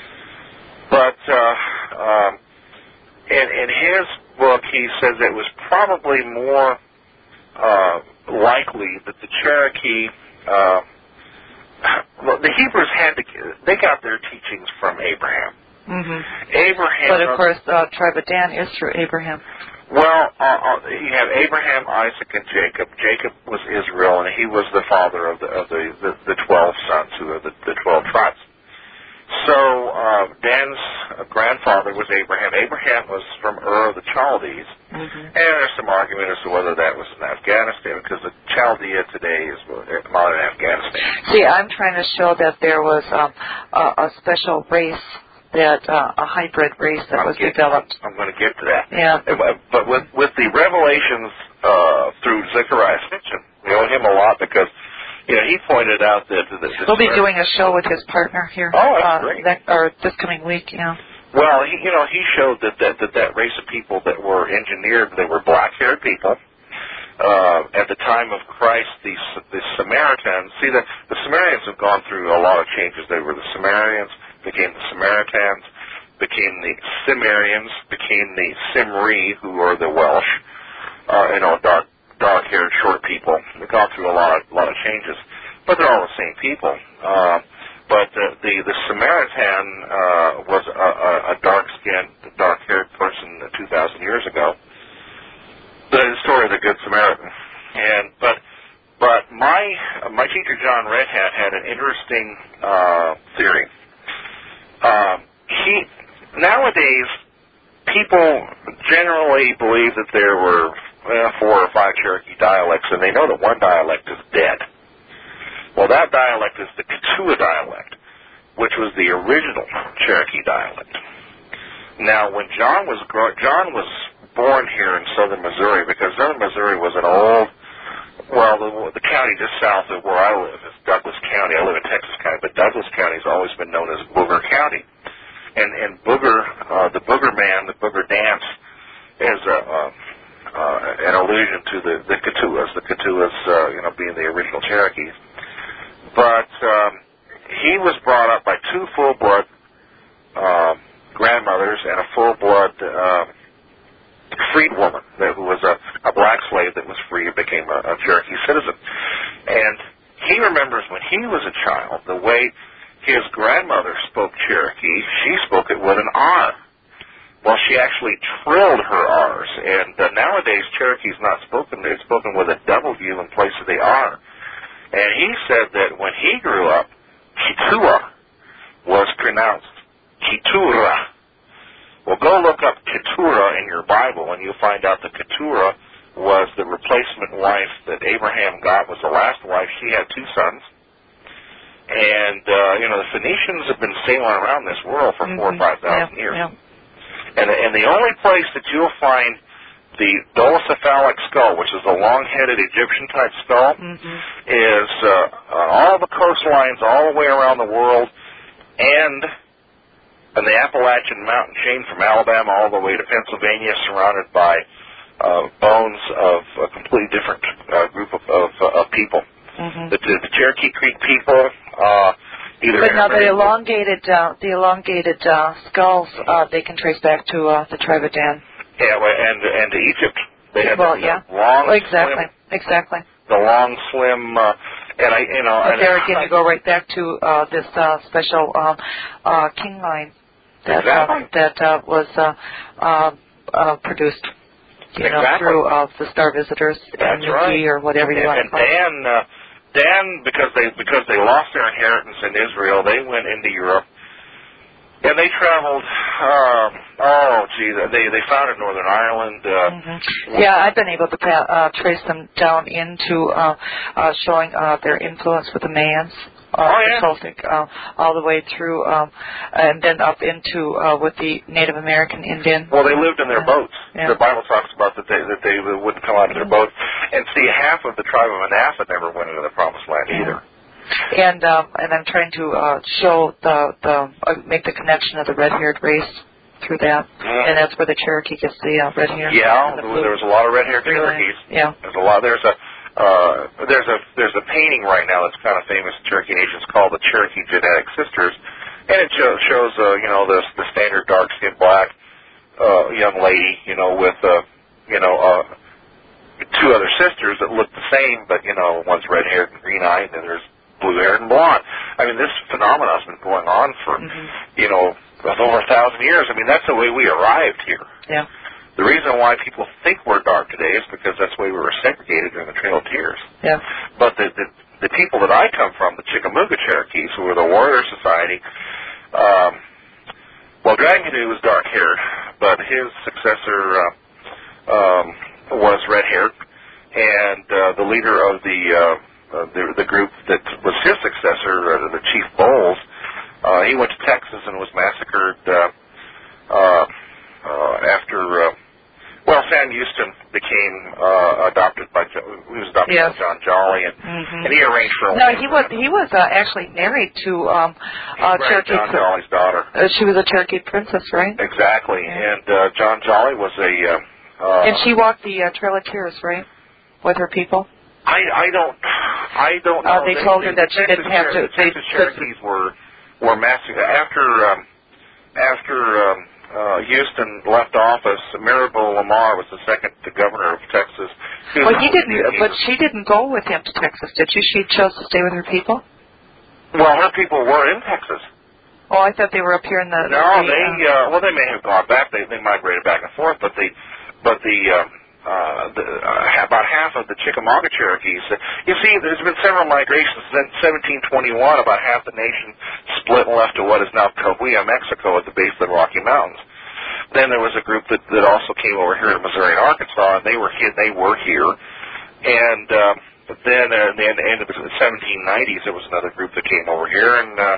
But uh, um, in, in his book, he says it was probably more uh, likely that the Cherokee, uh, well, the Hebrews had to, they got their teachings from Abraham. Mm-hmm. Abraham. But of course, uh, tribe of Dan is through Abraham. Well, uh, uh, you have Abraham, Isaac, and Jacob. Jacob was Israel, and he was the father of the of the, the, the twelve sons, who are the, the twelve tribes. So uh, Dan's grandfather was Abraham. Abraham was from Ur of the Chaldees. Mm-hmm. And there's some argument as to whether that was in Afghanistan, because the Chaldea today is not in Afghanistan. See, I'm trying to show that there was um, a, a special race, that uh, a hybrid race that I'm was get, developed. I'm going to get to that. Yeah. But with, with the revelations uh, through Zechariah Sitchin, we owe him a lot because... You know, he pointed out that... that we'll be doing a show with his partner here. Oh, that's uh, great. That, or this coming week, yeah. Well, he, you know, he showed that that, that that race of people that were engineered, they were black-haired people. Uh, at the time of Christ, the, the Samaritans... See, the, the Samaritans have gone through a lot of changes. They were the Samaritans, became the Samaritans, became the Cimmerians, became the Simri, who are the Welsh, uh, you know, dark... dark-haired, short people. They've gone through a lot of, lot of changes, but they're all the same people. Uh, but uh, the the Samaritan uh, was a, a, a dark-skinned, dark-haired person two thousand years ago. The story of the Good Samaritan. And but but my my teacher John Redhat had an interesting uh, theory. Uh, he nowadays people generally believe that there were Well, four or five Cherokee dialects, and they know that one dialect is dead. Well, that dialect is the Kituwa dialect, which was the original Cherokee dialect. Now, when John was John was born here in southern Missouri, because southern Missouri was an old, well, the, the county just south of where I live is Douglas County. I live in Texas County, but Douglas County has always been known as Booger County. And, and Booger, uh, the Booger Man, the Booger Dance, is a... Uh, Uh, an allusion to the, the Kituwas, the Kituwas, uh, you know, being the original Cherokees. But um, he was brought up by two full-blood uh, grandmothers and a full-blood uh, freed woman that, who was a, a black slave that was free and became a, a Cherokee citizen. And he remembers when he was a child, the way his grandmother spoke Cherokee, she spoke it with an R. Well, she actually trilled her R's, and uh, nowadays Cherokee's not spoken, it's spoken with a W in place of the R. And he said that when he grew up, Kituwa was pronounced Keturah. Well, go look up Keturah in your Bible, and you'll find out that Keturah was the replacement wife that Abraham got, was the last wife. She had two sons. And, uh, you know, the Phoenicians have been sailing around this world for mm-hmm. four or five thousand yeah, years. Yeah. And, and the only place that you'll find the dolichocephalic skull, which is a long-headed Egyptian-type skull, mm-hmm. is uh, on all the coastlines all the way around the world, and in the Appalachian mountain chain from Alabama all the way to Pennsylvania, surrounded by uh, bones of a completely different uh, group of, of, uh, of people. Mm-hmm. The, the Cherokee Creek people... Uh, Either but now the elongated, uh, the elongated uh, skulls, uh, they can trace back to uh, the tribe of Dan. Yeah, and and to Egypt. They had well, the, yeah, the long, well, exactly, slim, exactly. The long, slim, uh, and I, you know, but and there again, you go right back to uh, this uh, special um, uh, king line that exactly. uh, that uh, was uh, uh, uh, produced. you know, exactly. through uh, the Star Visitors and Nuki right. or whatever you and, want to and call it. Dan, uh, Dan, because they because they lost their inheritance in Israel, they went into Europe, and they traveled. Uh, oh, gee, they they founded Northern Ireland. Uh, mm-hmm. Yeah, I've been able to uh, trace them down into uh, uh, showing uh, their influence with the Mayans. Uh, oh, yeah. the Celtic, uh, all the way through, um, and then up into uh, with the Native American Indian. Well, they lived in their yeah. boats. Yeah. The Bible talks about that they that they wouldn't come out of their boats. And see, half of the tribe of Manasseh never went into the Promised Land yeah. either. And um, and I'm trying to uh, show the the uh, make the connection of the red-haired race through that, mm. and that's where the Cherokee gets the uh, red hair. Yeah, the there was a lot of red-haired Cherokees. Yeah, there's a lot. There's a uh, there's a there's a painting right now that's kind of famous in Cherokee Nation. It's called the Cherokee Genetic Sisters, and it shows, shows uh, you know the the standard dark-skinned black uh, young lady, you know, with uh, you know uh, two other sisters that look the same, but you know one's red-haired and green-eyed, and there's blue-haired and blonde. I mean, this phenomenon has been going on for mm-hmm. you know over a thousand years. I mean, that's the way we arrived here. Yeah. The reason why people think we're dark today is because that's the way we were segregated during the Trail of Tears. Yeah. But the, the the people that I come from, the Chickamauga Cherokees, who were the Warrior Society, um, well, Dragon Canoe was dark-haired, but his successor uh, um, was red-haired, and uh, the leader of the, uh, uh, the the group that was his successor, uh, the Chief Bowles, uh, he went to Texas and was massacred uh, uh, uh, after. Uh, Well, Sam Houston became uh, adopted by jo- he was adopted yes. by John Jolly, and, mm-hmm. and he arranged for a no. He was he was uh, actually married to um, uh, right, Cherokee. John Jolly's daughter. Uh, she was a Cherokee princess, right? Exactly, yeah. and uh, John Jolly was a. Uh, uh, and she walked the uh, Trail of Tears, right, with her people. I I don't I don't know. Uh, they, they told her that she Texas didn't have to. The Texas Cherokees were were massacred after um, after. Um, Uh, Houston left office. Maribel Lamar was the second governor of Texas. He well, he didn't, he but was, she didn't go with him to Texas, did she? She chose to stay with her people? Well, her people were in Texas. Oh, I thought they were up here in the... No, the, they, uh, uh, well, they may have gone back. They, they migrated back and forth, but the, but the, um, uh, the uh, about half of the Chickamauga Cherokees, uh, you see, there's been several migrations. Then seventeen twenty-one, about half the nation split and left to what is now Cahuilla, Mexico, at the base of the Rocky Mountains. Then there was a group that, that also came over here to Missouri and Arkansas, and they were here. They were here, and um, then uh, in the end of the seventeen nineties, there was another group that came over here, and uh,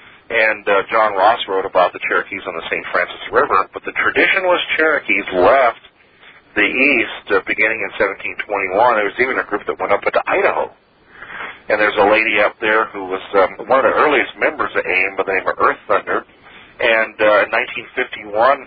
and uh, John Ross wrote about the Cherokees on the Saint Francis River. But the traditionalist Cherokees left the east uh, beginning in seventeen twenty-one. There was even a group that went up into Idaho. And there's a lady up there who was um, one of the earliest members of A I M by the name of Earth Thunder. And uh, in nineteen fifty-one,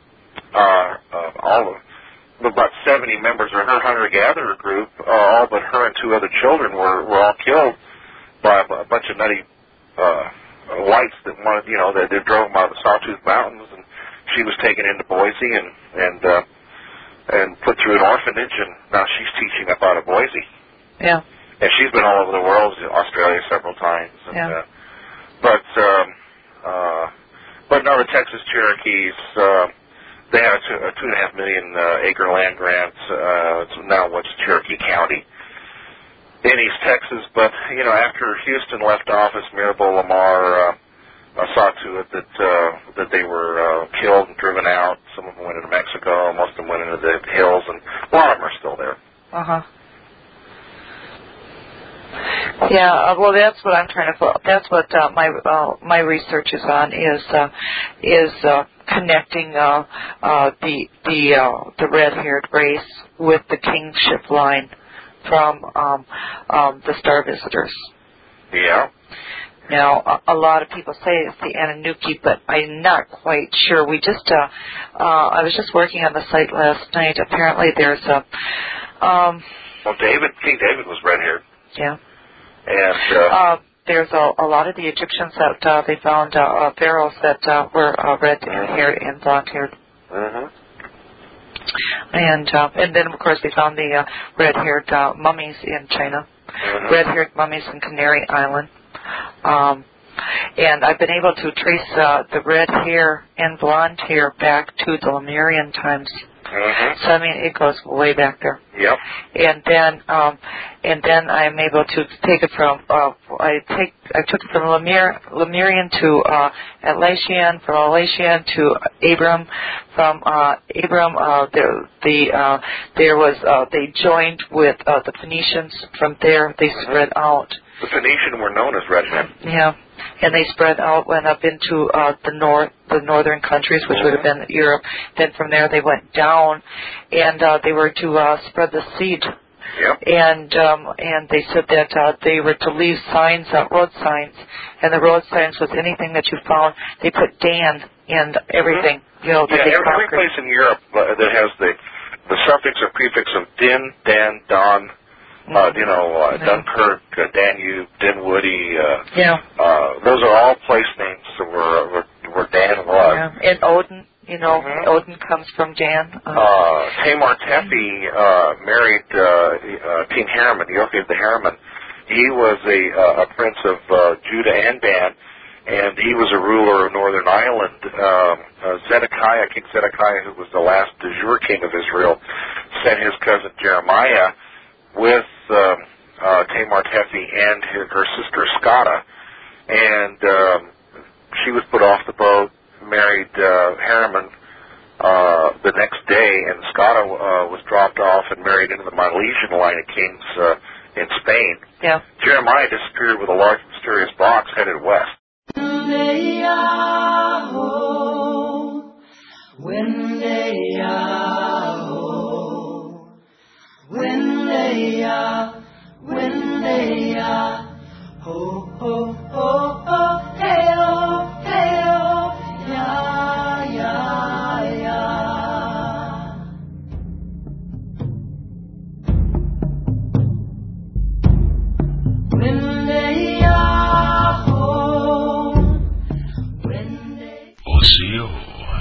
uh, uh, all of about seventy members of her hunter-gatherer group, uh, all but her and two other children, were, were all killed by a, a bunch of nutty uh, whites that wanted, you know, they, they drove them out of the Sawtooth Mountains. And she was taken into Boise and and uh, and put through an orphanage, and now she's teaching up out of Boise. Yeah. And she's been all over the world, Australia several times. And, yeah. Uh, but, um, uh, but no, the Texas Cherokees, uh, they have a two, a two and a half million uh, acre land grant. Uh, it's now what's Cherokee County in East Texas. But, you know, after Houston left office, Maribel Lamar, uh, I saw to it that uh, that they were uh, killed and driven out. Some of them went into Mexico. Most of them went into the hills, and a lot of them are still there. Uh huh. Yeah. Uh, well, that's what I'm trying to. That's what uh, my uh, my research is on is uh, is uh, connecting uh, uh, the the uh, the red-haired race with the kingship line from um, um, the Star Visitors. Yeah. Now, a, a lot of people say it's the Anunnaki, but I'm not quite sure. We just, uh, uh, I was just working on the site last night. Apparently there's a... Um, well, David, King David was red-haired. Yeah. And... Uh, uh, there's a, a lot of the Egyptians that uh, they found uh, uh, pharaohs that uh, were uh, red-haired and blonde-haired. Mm-hmm. And, uh, and then, of course, they found the uh, red-haired uh, mummies in China, mm-hmm. red-haired mummies in Canary Island. Um, and I've been able to trace uh, the red hair and blonde hair back to the Lemurian times. Mm-hmm. So I mean, it goes way back there. Yep. And then, um, and then I'm able to take it from. Uh, I take. I took it from Lemur, Lemurian to uh, Atlassian, from Atlassian to Abram, from uh, Abram. Uh, the the uh, there was. Uh, they joined with uh, the Phoenicians. From there, they spread out. The Phoenician were known as red men. Yeah, and they spread out, went up into uh, the north, the northern countries, which would have been Europe. Then from there they went down, and uh, they were to uh, spread the seed. Yep. And um, and they said that uh, they were to leave signs, uh, road signs, and the road signs was anything that you found. They put Dan in everything, mm-hmm. you know. That yeah, they every, every place in Europe uh, that has the the suffix or prefix of din, Dan, Don. Uh, you know, uh, yeah. Dunkirk, uh, Danube, Dinwoody, uh, yeah. uh, those are all place names that were, were, were Dan was. Yeah. And Odin, you know, mm-hmm. Odin comes from Dan. Uh, uh, Tamar Tefi, uh, married, uh, uh, King Harriman, Yochid the Harriman. He was a, uh, a prince of, uh, Judah and Dan, and he was a ruler of Northern Ireland. Um, uh, Zedekiah, King Zedekiah, who was the last de jure king of Israel, sent his cousin Jeremiah with um, uh, Tamar Tefi and her, her sister Skada, and um, she was put off the boat, married uh, Harriman uh, the next day, and Skada uh, was dropped off and married into the Milesian line of kings uh, in Spain. Yeah. Jeremiah disappeared with a large mysterious box headed west. When they are, when they are, when they are, ho, ho, ho, ho, hey, oh, hey, oh, yeah, yeah, yeah. When they are home, when they... O C O.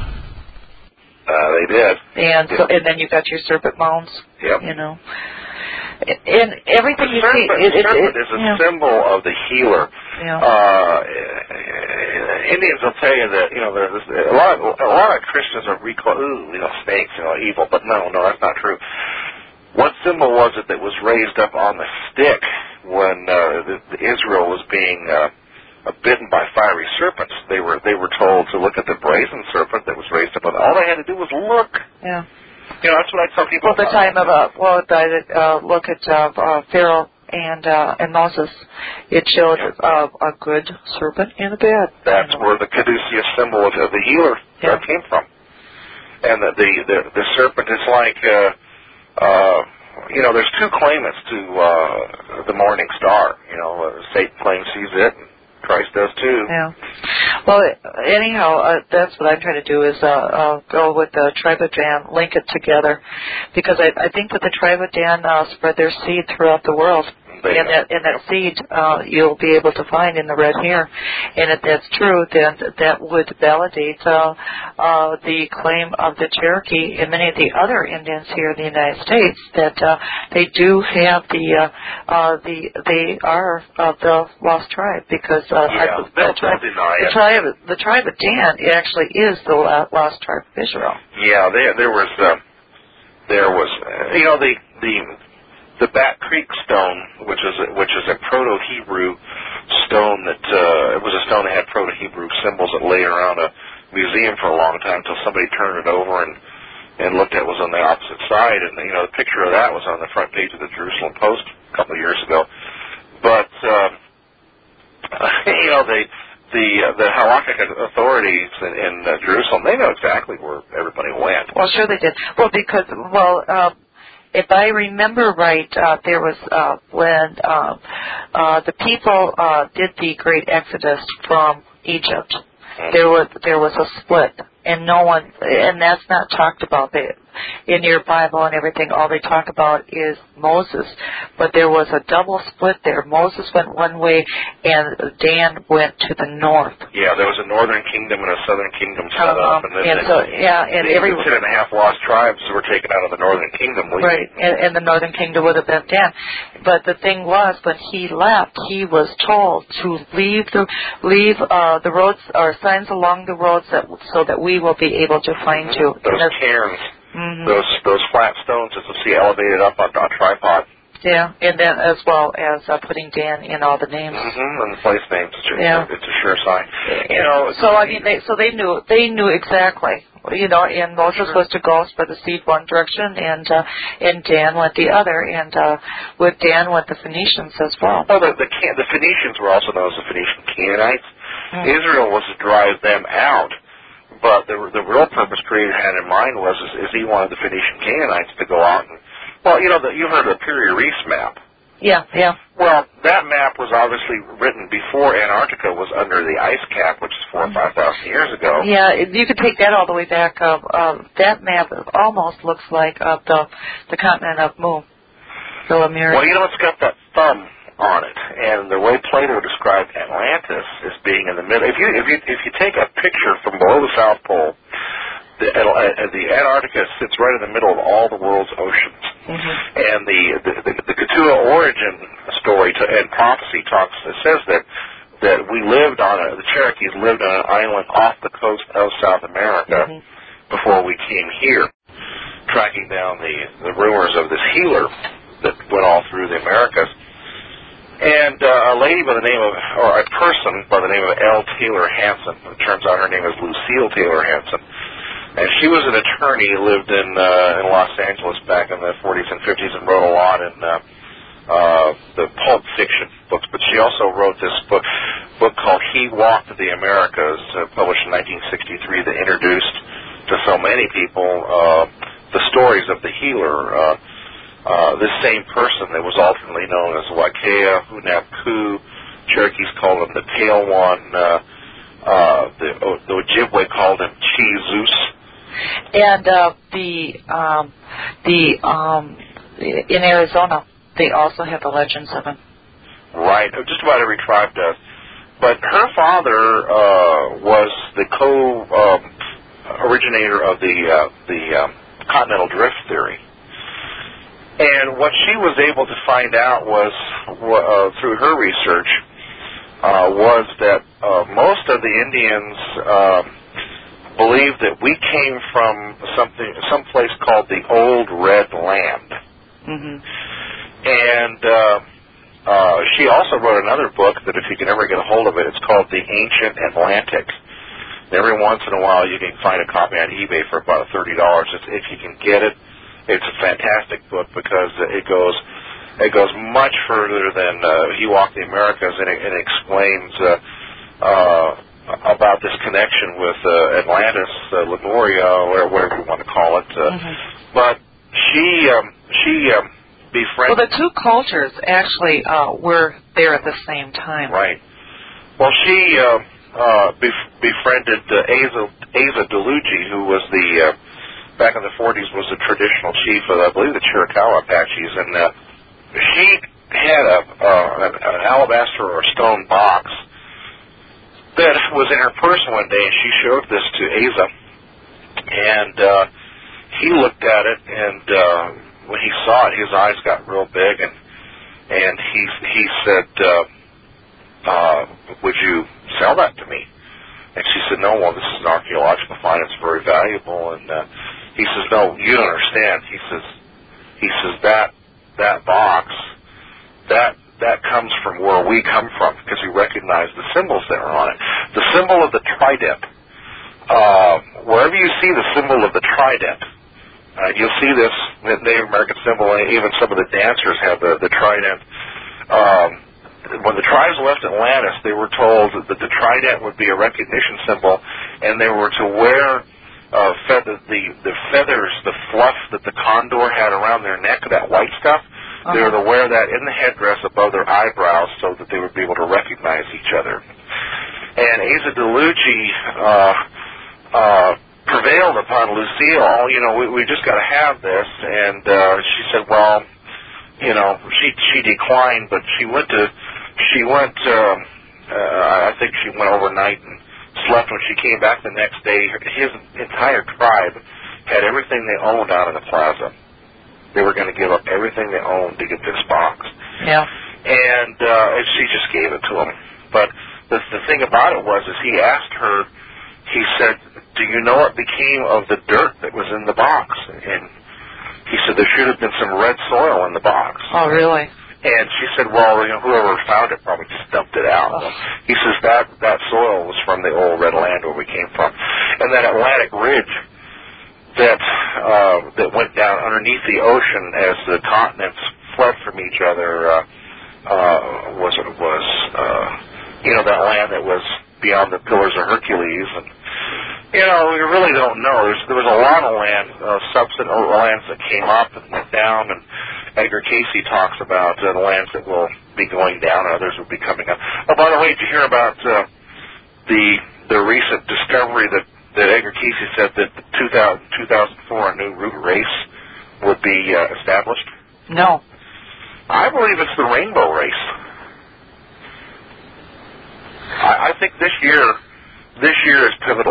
Uh, they did. And so, and then you got your serpent mounds. Yep. You know. And everything the you serpent, see, it, the it, serpent it, is a yeah. symbol of the healer. Yeah. Uh, Indians will tell you that you know there's a lot. Of, a lot of Christians are recall, ooh, you know, snakes, you know, evil. But no, no, that's not true. What symbol was it that was raised up on the stick when uh, the, the Israel was being uh, bitten by fiery serpents? They were they were told to look at the brazen serpent that was raised up on. All they had to do was look. Yeah. You know, that's what I tell people. Well, the time of uh, well, the, uh, look at uh, uh, Pharaoh and uh, and Moses, it showed yeah. uh, a good serpent and a bad. That's where the caduceus symbol of the healer yeah. came from, and the the the, the serpent is like, uh, uh, you know, there's two claimants to uh, the morning star. You know, uh, Satan claims he's it, and Christ does too. Yeah. Well, anyhow, uh, that's what I'm trying to do is uh, uh, go with the tribe of Dan, link it together, because I, I think that the tribe of Dan uh, spread their seed throughout the world. And that, and that seed uh, you'll be able to find in the red hair. And if that's true, then that would validate uh, uh, the claim of the Cherokee and many of the other Indians here in the United States that uh, they do have the, uh, uh, the they are uh, the lost tribe because uh, yeah, I, the, tribe, deny the, it. tribe, the tribe of Dan actually is the lost tribe of Israel. Yeah, there, there was, uh, there was, uh, you know, the the. The Bat Creek stone, which is a, which is a Proto-Hebrew stone that uh, it was a stone that had Proto-Hebrew symbols that lay around a museum for a long time until somebody turned it over and and looked at it was on the opposite side, and you know the picture of that was on the front page of the Jerusalem Post a couple of years ago. But uh, you know the the uh, the halakhic authorities in, in uh, Jerusalem, they know exactly where everybody went. Well, sure they did. Well, because well. Uh, If I remember right, uh, there was uh, when uh, uh, the people uh, did the great exodus from Egypt. There was there was a split, and no one, and that's not talked about in your Bible and everything. All they talk about is Moses, but there was a double split there. Moses went one way, and Dan went to the north. Yeah, there was a northern kingdom and a southern kingdom set um, up, and then and so yeah, and every ten and a half lost tribes were taken out of the northern kingdom. Right, and, and the northern kingdom would have been Dan. But the thing was, when he left, he was told to leave the leave uh, the roads or signs along the roads that so that we will be able to find mm-hmm. you. Those cairns. Mm-hmm. Those those flat stones that you see elevated up on a tripod. Yeah, and then as well as uh, putting Dan in all the names. Mm-hmm, and the place names. It's a, yeah. it's a sure sign. You know. So I mean, they, so they knew they knew exactly. You know, and Moses was to go spread the seed one direction, and uh, and Dan went the other, and uh, with Dan went the Phoenicians as well. Well, the the, Can- the Phoenicians were also known as the Phoenician Canaanites. Mm. Israel was to drive them out, but the the real purpose Creator had in mind was is, is he wanted the Phoenician Canaanites to go out and, well, you know, the, you heard of the Piri Reis map. Yeah, yeah. Well, that map was obviously written before Antarctica was under the ice cap, which is four or five thousand years ago. Yeah, you could take that all the way back. Uh, uh, that map almost looks like uh, the the continent of Mu, the Lemuria. Well, you know, it's got that thumb on it, and the way Plato described Atlantis as being in the middle. If you if you if you take a picture from below the South Pole, the, uh, the Antarctica sits right in the middle of all the world's oceans. Mm-hmm. And the the, the the Cthulhu origin story to, and prophecy talks it says that that we lived on a, the Cherokees lived on an island off the coast of South America mm-hmm. before we came here, tracking down the the rumors of this healer that went all through the Americas. And uh, a lady by the name of, or a person by the name of L. Taylor Hanson. It turns out her name is Lucille Taylor Hanson. And she was an attorney, lived in uh, in Los Angeles back in the forties and fifties, and wrote a lot in uh, uh, the pulp fiction books. But she also wrote this book book called He Walked the Americas, uh, published in nineteen sixty-three, that introduced to so many people uh, the stories of the healer. Uh, uh, this same person that was alternately known as Wakea, Hunab Ku, Cherokees called him the Pale One, uh, uh, the, the Ojibwe called him Chi Zeus. And uh, the um, the um, in Arizona, they also have the legends of him. Right, just about every tribe does. But her father uh, was the co-originator um, of the uh, the um, continental drift theory, and what she was able to find out was uh, through her research uh, was that uh, most of the Indians. Uh, believed that we came from something, some place called the Old Red Land. Mm-hmm. And uh, uh, she also wrote another book that if you can ever get a hold of it, it's called The Ancient Atlantic. And every once in a while you can find a copy on eBay for about thirty dollars. If you can get it, it's a fantastic book because it goes it goes much further than uh, He Walked the Americas, and it, it explains uh, uh, about this connection with uh, Atlantis, uh, Lemuria, or whatever you want to call it. Uh, mm-hmm. But she um, she um, befriended... Well, the two cultures actually uh, were there at the same time. Right. Well, she uh, uh, bef- befriended uh, Asa, Asa Delugi, who was the, uh, back in the forties, was the traditional chief of, I believe, the Chiricahua Apaches, and uh, she had a, uh, an, an alabaster or stone box that was in her purse one day, and she showed this to Asa, and uh, he looked at it, and uh, when he saw it, his eyes got real big, and and he he said, uh, uh, "Would you sell that to me?" And she said, "No, well, this is an archaeological find; it's very valuable." And uh, he says, "No, you don't understand." He says, "He says that that box that." That comes from where we come from, because we recognize the symbols that are on it. The symbol of the trident. Uh, wherever you see the symbol of the trident, uh, you'll see this Native American symbol, and even some of the dancers have the, the trident. Um, when the tribes left Atlantis, they were told that the trident would be a recognition symbol, and they were to wear uh, feather, the, the feathers, the fluff that the condor had around their neck, that white stuff. They were to wear that in the headdress above their eyebrows so that they would be able to recognize each other. And Asa Delugi uh, uh, prevailed upon Lucille. Oh, you know, we, we just got to have this. And uh, she said, well, you know, she she declined, but she went to she went. Um, uh, I think she went overnight and slept. When she came back the next day, his entire tribe had everything they owned out in the plaza. They were going to give up everything they owned to get this box. Yeah. And, uh, and she just gave it to him. But the, the thing about it was, is he asked her, he said, do you know what became of the dirt that was in the box? And he said, there should have been some red soil in the box. Oh, really? And she said, well, you know, whoever found it probably just dumped it out. Oh. He says that that soil was from the old red land where we came from. And that Atlantic ridge that uh, that went down underneath the ocean as the continents fled from each other uh, uh, was, was uh, you know, that land that was beyond the Pillars of Hercules. And, you know, we really don't know. There's, there was a lot of land, uh, substance lands that came up and went down, and Edgar Casey talks about uh, the lands that will be going down, and others will be coming up. Oh, by the way, did you hear about uh, the the recent discovery that, that Edgar Casey said that two thousand, two thousand four a new root race would be uh, established? No. I believe it's the rainbow race. I, I think this year, this year is pivotal.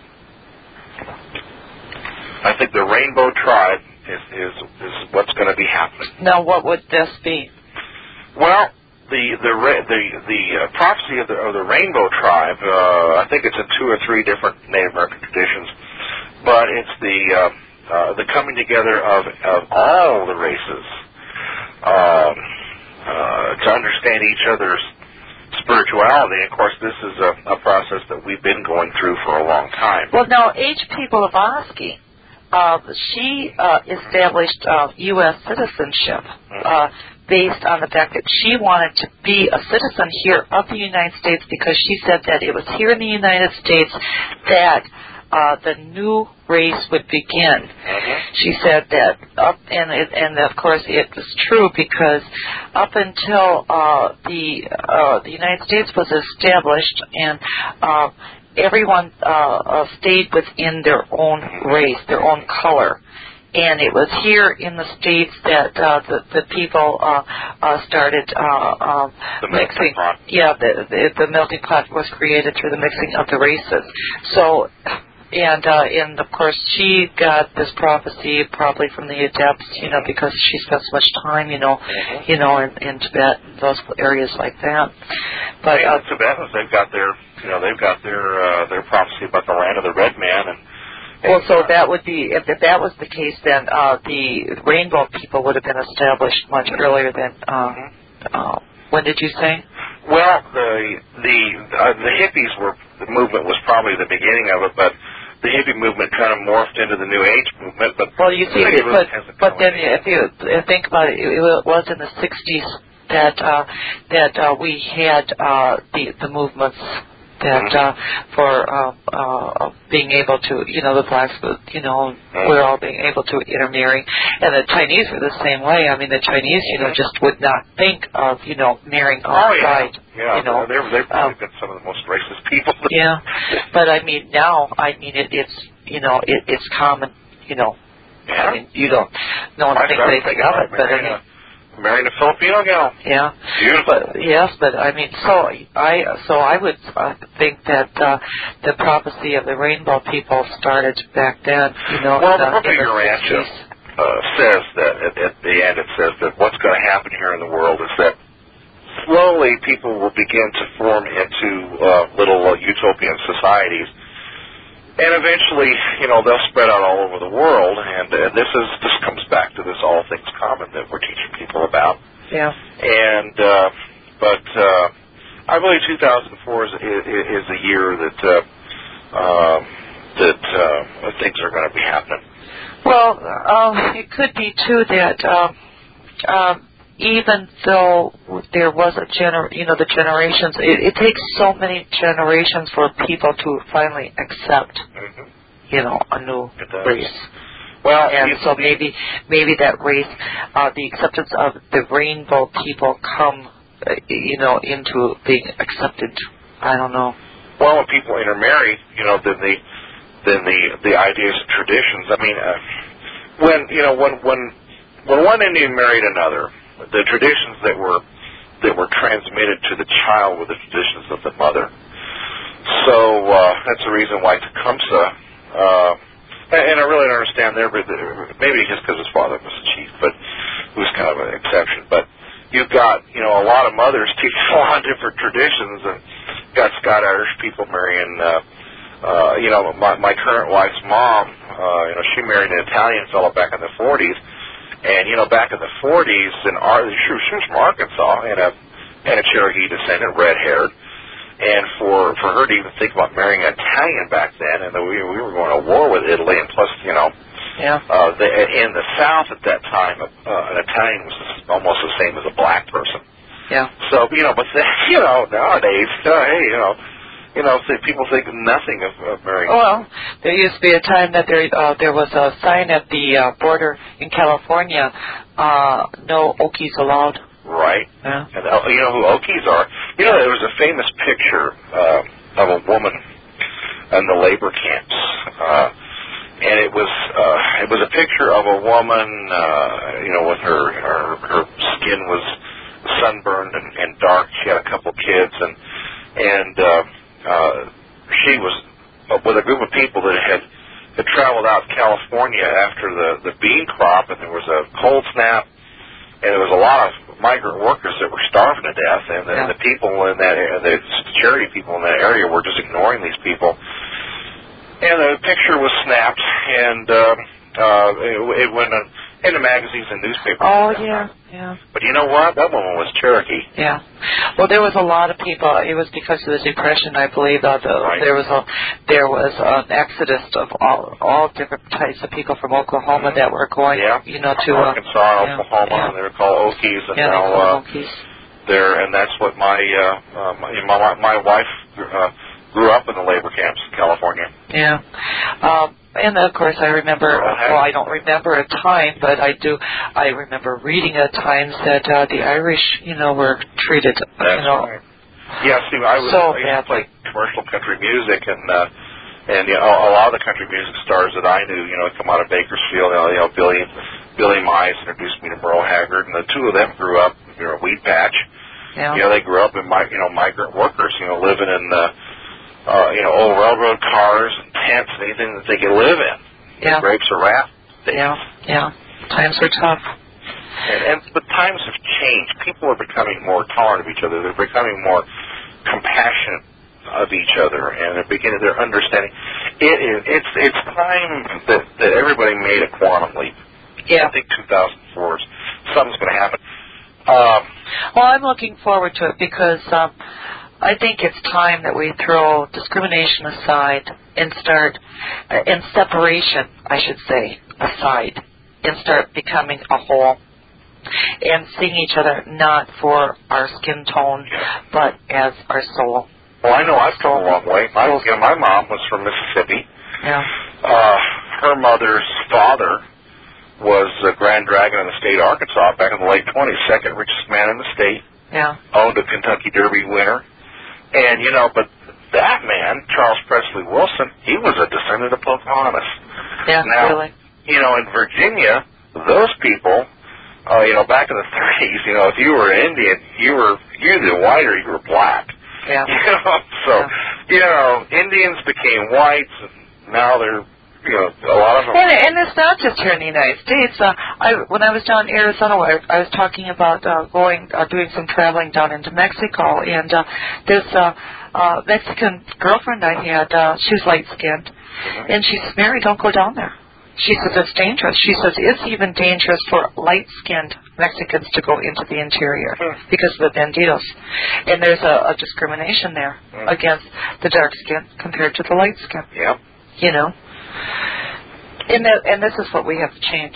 I think the rainbow tribe is is, is what's going to be happening. Now, what would this be? Well, the the the the uh, prophecy of the of the rainbow tribe. Uh, I think it's in two or three different Native American traditions, but it's the uh, uh, the coming together of of all the races um, uh, to understand each other's spirituality. Of course, this is a, a process that we've been going through for a long time. Well, now, H P Blavatsky, uh, she uh, established uh, U S citizenship uh, based on the fact that she wanted to be a citizen here of the United States because she said that it was here in the United States that uh, the new race would begin. Mm-hmm. She said that up, and it, and of course it was true because up until uh, the uh, the United States was established and uh, everyone uh, uh, stayed within their own race, their own color. And it was here in the States that uh, the, the people uh, uh, started uh, uh, the mixing. Pot. Yeah, the, the, the melting pot was created through the mixing of the races. So, and uh, and of course she got this prophecy probably from the Adepts, you know, because she spent so much time, you know, Mm-hmm. you know, in, in Tibet, those areas like that. But yeah, uh, the Tibetans, they've got their, you know, they've got their uh, their prophecy about the land of the red man, and well, so that would be, if, if that was the case, then uh, the rainbow people would have been established much earlier than, uh, uh, when did you say? well, the the uh, the hippies were the movement was probably the beginning of it, but the hippie movement kind of morphed into the New Age movement. But Well, you see, it it, really but, hasn't but come then in. if you think about it, it was in the sixties that uh, that uh, we had uh, the the movements that uh, for uh, uh, being able to, you know, the blacks, you know, we're all being able to intermarry, and the Chinese were the same way. I mean, the Chinese, you know, just would not think of, you know, marrying Oh yeah, outside. yeah. You know, they're they've probably um, been some of the most racist people. yeah, but I mean now, I mean it, it's you know it, it's common, you know. Yeah. I mean you don't, no one I thinks started anything thinking of about it, but I marrying mean. a, marrying a Filipino gal. Yeah, Beautiful. but yes, but I mean, so I so I would uh, think that uh, the prophecy of the rainbow people started back then. You know, Well, in the the, book of in the Urantia sixties. uh, says that at, at the end it says that what's going to happen here in the world is that slowly people will begin to form into uh, little uh, utopian societies. And eventually, you know, they'll spread out all over the world, and uh, this is this comes back to this all things common that we're teaching people about. Yeah. And uh, but uh, I believe two thousand four is, is, is a year that uh, uh, that uh, things are going to be happening. Well, um, it could be too that um, um, even though there was a gener, you know, the generations, it, it takes so many generations for people to finally accept, Mm-hmm. you know, a new It does. race. Well, And you, so maybe maybe that race, uh, the acceptance of the rainbow people come, uh, you know, into being accepted. I don't know. well, when people intermarry, you know, then the then the the ideas and traditions. I mean, uh, when you know when when when one Indian married another, the traditions that were that were transmitted to the child were the traditions of the mother. So uh, that's the reason why Tecumseh, uh, and, and I really don't understand there, but maybe just because his father was a chief, but it was kind of an exception. But you've got, you know, a lot of mothers teaching a lot of different traditions, and you've got Scott Irish people marrying uh, uh, you know, my, my current wife's mom, uh, you know, she married an Italian fellow back in the forties. And, you know, back in the forties, in our, she, was, she was from Arkansas and a, and a Cherokee descendant, red-haired. And for, for her to even think about marrying an Italian back then, and we, we were going to war with Italy, and plus, you know, yeah. uh, the, in the South at that time, uh, an Italian was almost the same as a black person. Yeah. So, you know, but, the, you know, nowadays, uh, hey, you know, You know, so people think nothing of, of marrying. Well, there used to be a time that there uh, there was a sign at the uh, border in California, uh, no Okies allowed. Right. Yeah. And uh, you know who Okies are? You know, there was a famous picture uh, of a woman in the labor camps, uh, and it was uh, it was a picture of a woman, uh, you know, with her her, her skin was sunburned and, and dark. She had a couple kids, and and uh, uh, she was with a group of people that had, had traveled out to California after the, the bean crop, and there was a cold snap, and there was a lot of migrant workers that were starving to death, and the, yeah. the people in that, the charity people in that area were just ignoring these people. And the picture was snapped, and um, uh, it, it went in the magazines and newspapers. Oh, yeah, yeah. But you know what? That woman was Cherokee. Yeah. Well, there was a lot of people. It was because of the Depression, I believe. Uh, the, right. There was a there was an exodus of all all different types of people from Oklahoma mm-hmm. that were going, yeah. you know, to Arkansas, uh, Oklahoma, yeah. and they were called Okies, and yeah, now uh, Okies. There, and that's what my uh, uh, my, my my wife uh, grew up in the labor camps in California. Yeah. Um, And, of course, I remember, well, I don't remember a time, but I do, I remember reading at times that uh, the Irish, you know, were treated, That's you know. Right. Yeah, see, I was so I used to play commercial country music, and, uh, and you know, a lot of the country music stars that I knew, you know, come out of Bakersfield, you know, Billy, Billy Mize introduced me to Merle Haggard, and the two of them grew up, you know, Weed Patch. Yeah. You know, they grew up in, you know, migrant workers, you know, living in, uh, Uh, you know, old railroad cars and tents and anything that they could live in. Yeah. Grapes or raft. Yeah, yeah. Times were tough. And, and but times have changed. People are becoming more tolerant of each other. They're becoming more compassionate of each other, and they're beginning. They're understanding. It is. It's. It's time that that everybody made a quantum leap. Yeah. I think two thousand four. Something's going to happen. Um, well, I'm looking forward to it because. Um, I think it's time that we throw discrimination aside and start, uh, and separation, I should say, aside, and start becoming a whole and seeing each other not for our skin tone, but as our soul. Well, I know I've come a long way. My, you know, my mom was from Mississippi. Yeah. Uh, her mother's father was a Grand Dragon in the state of Arkansas back in the late twenties, second richest man in the state. Yeah. Owned a Kentucky Derby winner. And, you know, but that man, Charles Presley Wilson, he was a descendant of Pocahontas. Yeah, now, really. You know, in Virginia, those people, uh, you know, back in the thirties, you know, if you were an Indian, you were you either white or you were black. Yeah. You know, so, yeah. you know, Indians became whites, and now they're, you know, a lot of them. And, and it's not just here in the United States. Uh, I, when I was down in Arizona, I, I was talking about uh, going, uh, doing some traveling down into Mexico, and uh, this uh, uh, Mexican girlfriend I had, uh, she was light-skinned, mm-hmm. and she said, "Mary, don't go down there." She says it's dangerous. She says it's even dangerous for light-skinned Mexicans to go into the interior mm. because of the bandidos, and there's a, a discrimination there mm. against the dark skin compared to the light skin. Yeah, you know. And, that, and this is what we have to change.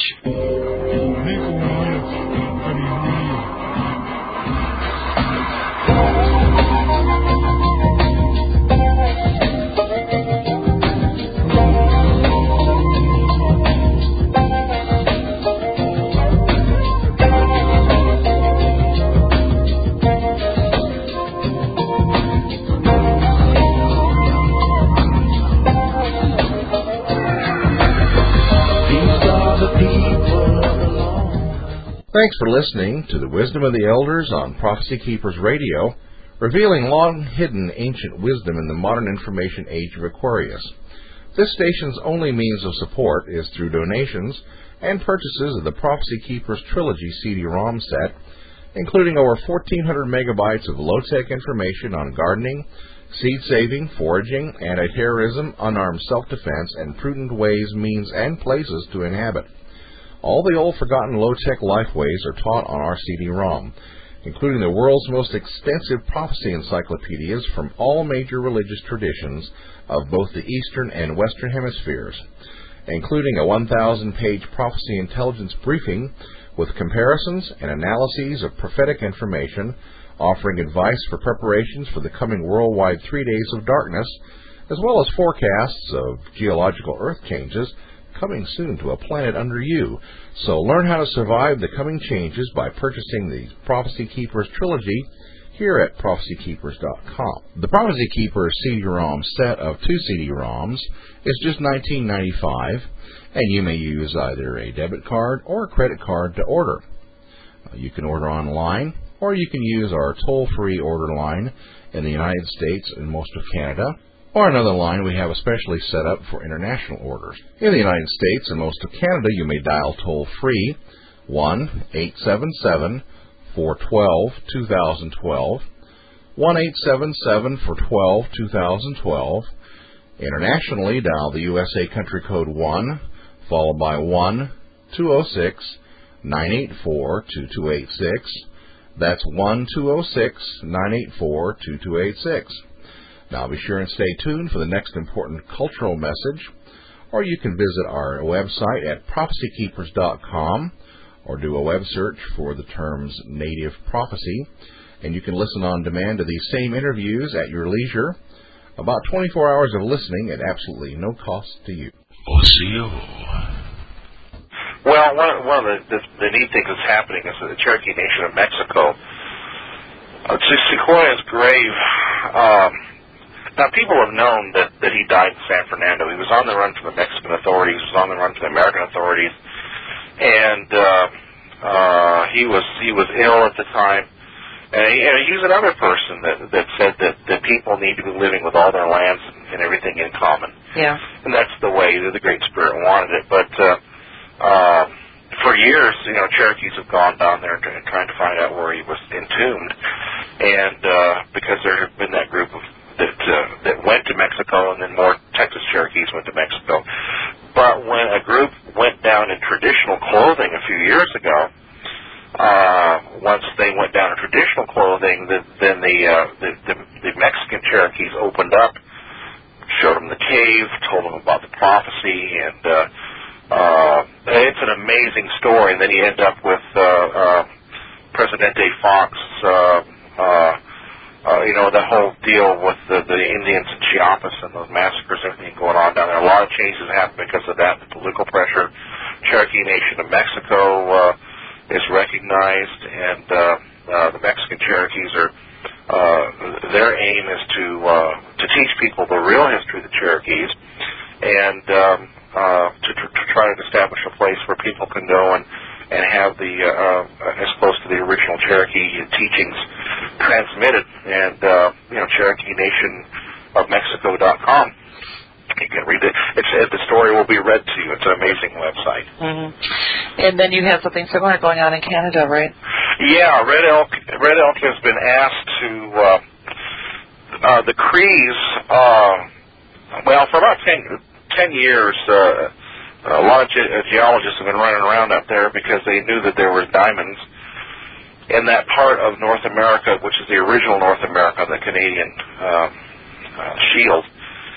Thanks for listening to the Wisdom of the Elders on Prophecy Keepers Radio, revealing long-hidden ancient wisdom in the modern information age of Aquarius. This station's only means of support is through donations and purchases of the Prophecy Keepers Trilogy C D ROM set, including over fourteen hundred megabytes of low-tech information on gardening, seed saving, foraging, anti-terrorism, unarmed self-defense, and prudent ways, means, and places to inhabit. All the old forgotten low-tech lifeways are taught on our C D ROM, including the world's most extensive prophecy encyclopedias from all major religious traditions of both the Eastern and Western hemispheres, including a one thousand page prophecy intelligence briefing with comparisons and analyses of prophetic information, offering advice for preparations for the coming worldwide three days of darkness, as well as forecasts of geological earth changes coming soon to a planet under you. So learn how to survive the coming changes by purchasing the Prophecy Keepers trilogy here at prophecy keepers dot com. The Prophecy Keepers C D ROM set of two C D ROMs is just nineteen ninety-five dollars, and you may use either a debit card or a credit card to order. You can order online, or you can use our toll-free order line in the United States and most of Canada, or another line we have especially set up for international orders. In the United States and most of Canada, you may dial toll-free one eight seven seven, four one two, two thousand twelve, one eight seven seven, four one two, two thousand twelve. Internationally, dial the U S A country code one, followed by one two zero six, nine eight four, two two eight six. That's one two zero six, nine eight four, two two eight six. Now be sure and stay tuned for the next important cultural message, or you can visit our website at prophecy keepers dot com, or do a web search for the terms Native Prophecy, and you can listen on demand to these same interviews at your leisure. About twenty-four hours of listening at absolutely no cost to you. O C O. Well, one, one of the, the, the neat things that's happening is that the Cherokee Nation of Mexico, uh, to Sequoia's grave, um, now people have known that, that he died in San Fernando. He was on the run from the Mexican authorities, he was on the run from the American authorities, and uh, uh, he was he was ill at the time. And, he, and he's another person that that said that, that people need to be living with all their lands and, and everything in common. Yeah. And that's the way that the Great Spirit wanted it. But uh, uh, for years, you know, Cherokees have gone down there and trying to find out where he was entombed. And uh, because there had been that group of that uh, that went to Mexico, and then more Texas Cherokees went to Mexico. But when a group went down in traditional clothing a few years ago, uh, once they went down in traditional clothing, the, then the, uh, the, the the Mexican Cherokees opened up, showed them the cave, told them about the prophecy, and uh, uh, it's an amazing story. And then you end up with uh, uh, Presidente Fox. Uh, uh, Uh, you know, the whole deal with the, the Indians in Chiapas and those massacres, everything going on down there. A lot of changes happened because of that, the political pressure. Cherokee Nation of Mexico uh, is recognized, and uh, uh, the Mexican Cherokees are, uh, their aim is to uh, to teach people the real history of the Cherokees, and um, uh, to, to try to establish a place where people can go and and have the uh, uh, as close to the original Cherokee teachings transmitted. And uh, you know, Cherokee Nation of Mexico dot com. You can read it. It's, uh, the story will be read to you. It's an amazing website. Mm-hmm. And then you have something similar going on in Canada, right? Yeah, Red Elk. Red Elk has been asked to. Uh, uh, the Crees. Uh, well, for about ten, ten years. Uh, A lot of ge- uh, geologists have been running around up there because they knew that there were diamonds in that part of North America, which is the original North America, the Canadian uh, uh, shield.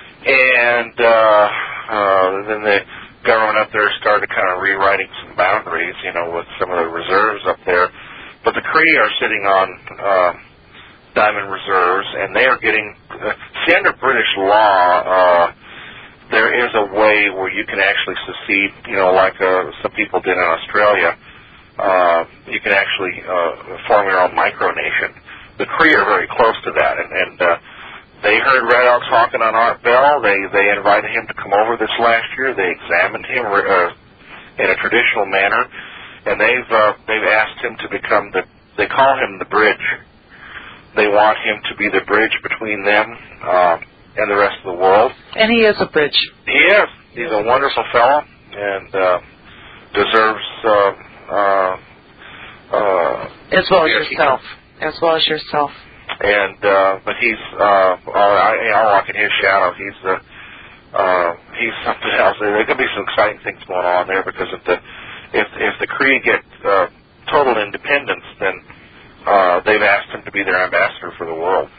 And uh, uh, then the government up there started kind of rewriting some boundaries, you know, with some of the reserves up there. But the Cree are sitting on uh, diamond reserves, and they are getting, uh, see, under British law, uh, there is a way where you can actually secede, you know, like uh, some people did in Australia. Uh, you can actually uh, form your own micronation. The Cree are very close to that, and, and uh, they heard Red Elk talking on Art Bell. They they invited him to come over this last year. They examined him uh, in a traditional manner, and they've uh, they've asked him to become the. They call him the bridge. They want him to be the bridge between them. Uh, and the rest of the world. And he is a bridge. He is. He's a wonderful fellow, and uh, deserves... Uh, uh, uh, as well as yourself. As well as yourself. And uh, but he's uh, I, I walk in his shadow. He's the uh, he's something else. There could be some exciting things going on there because if the if if the Cree get uh, total independence, then uh, they've asked him to be their ambassador for the world.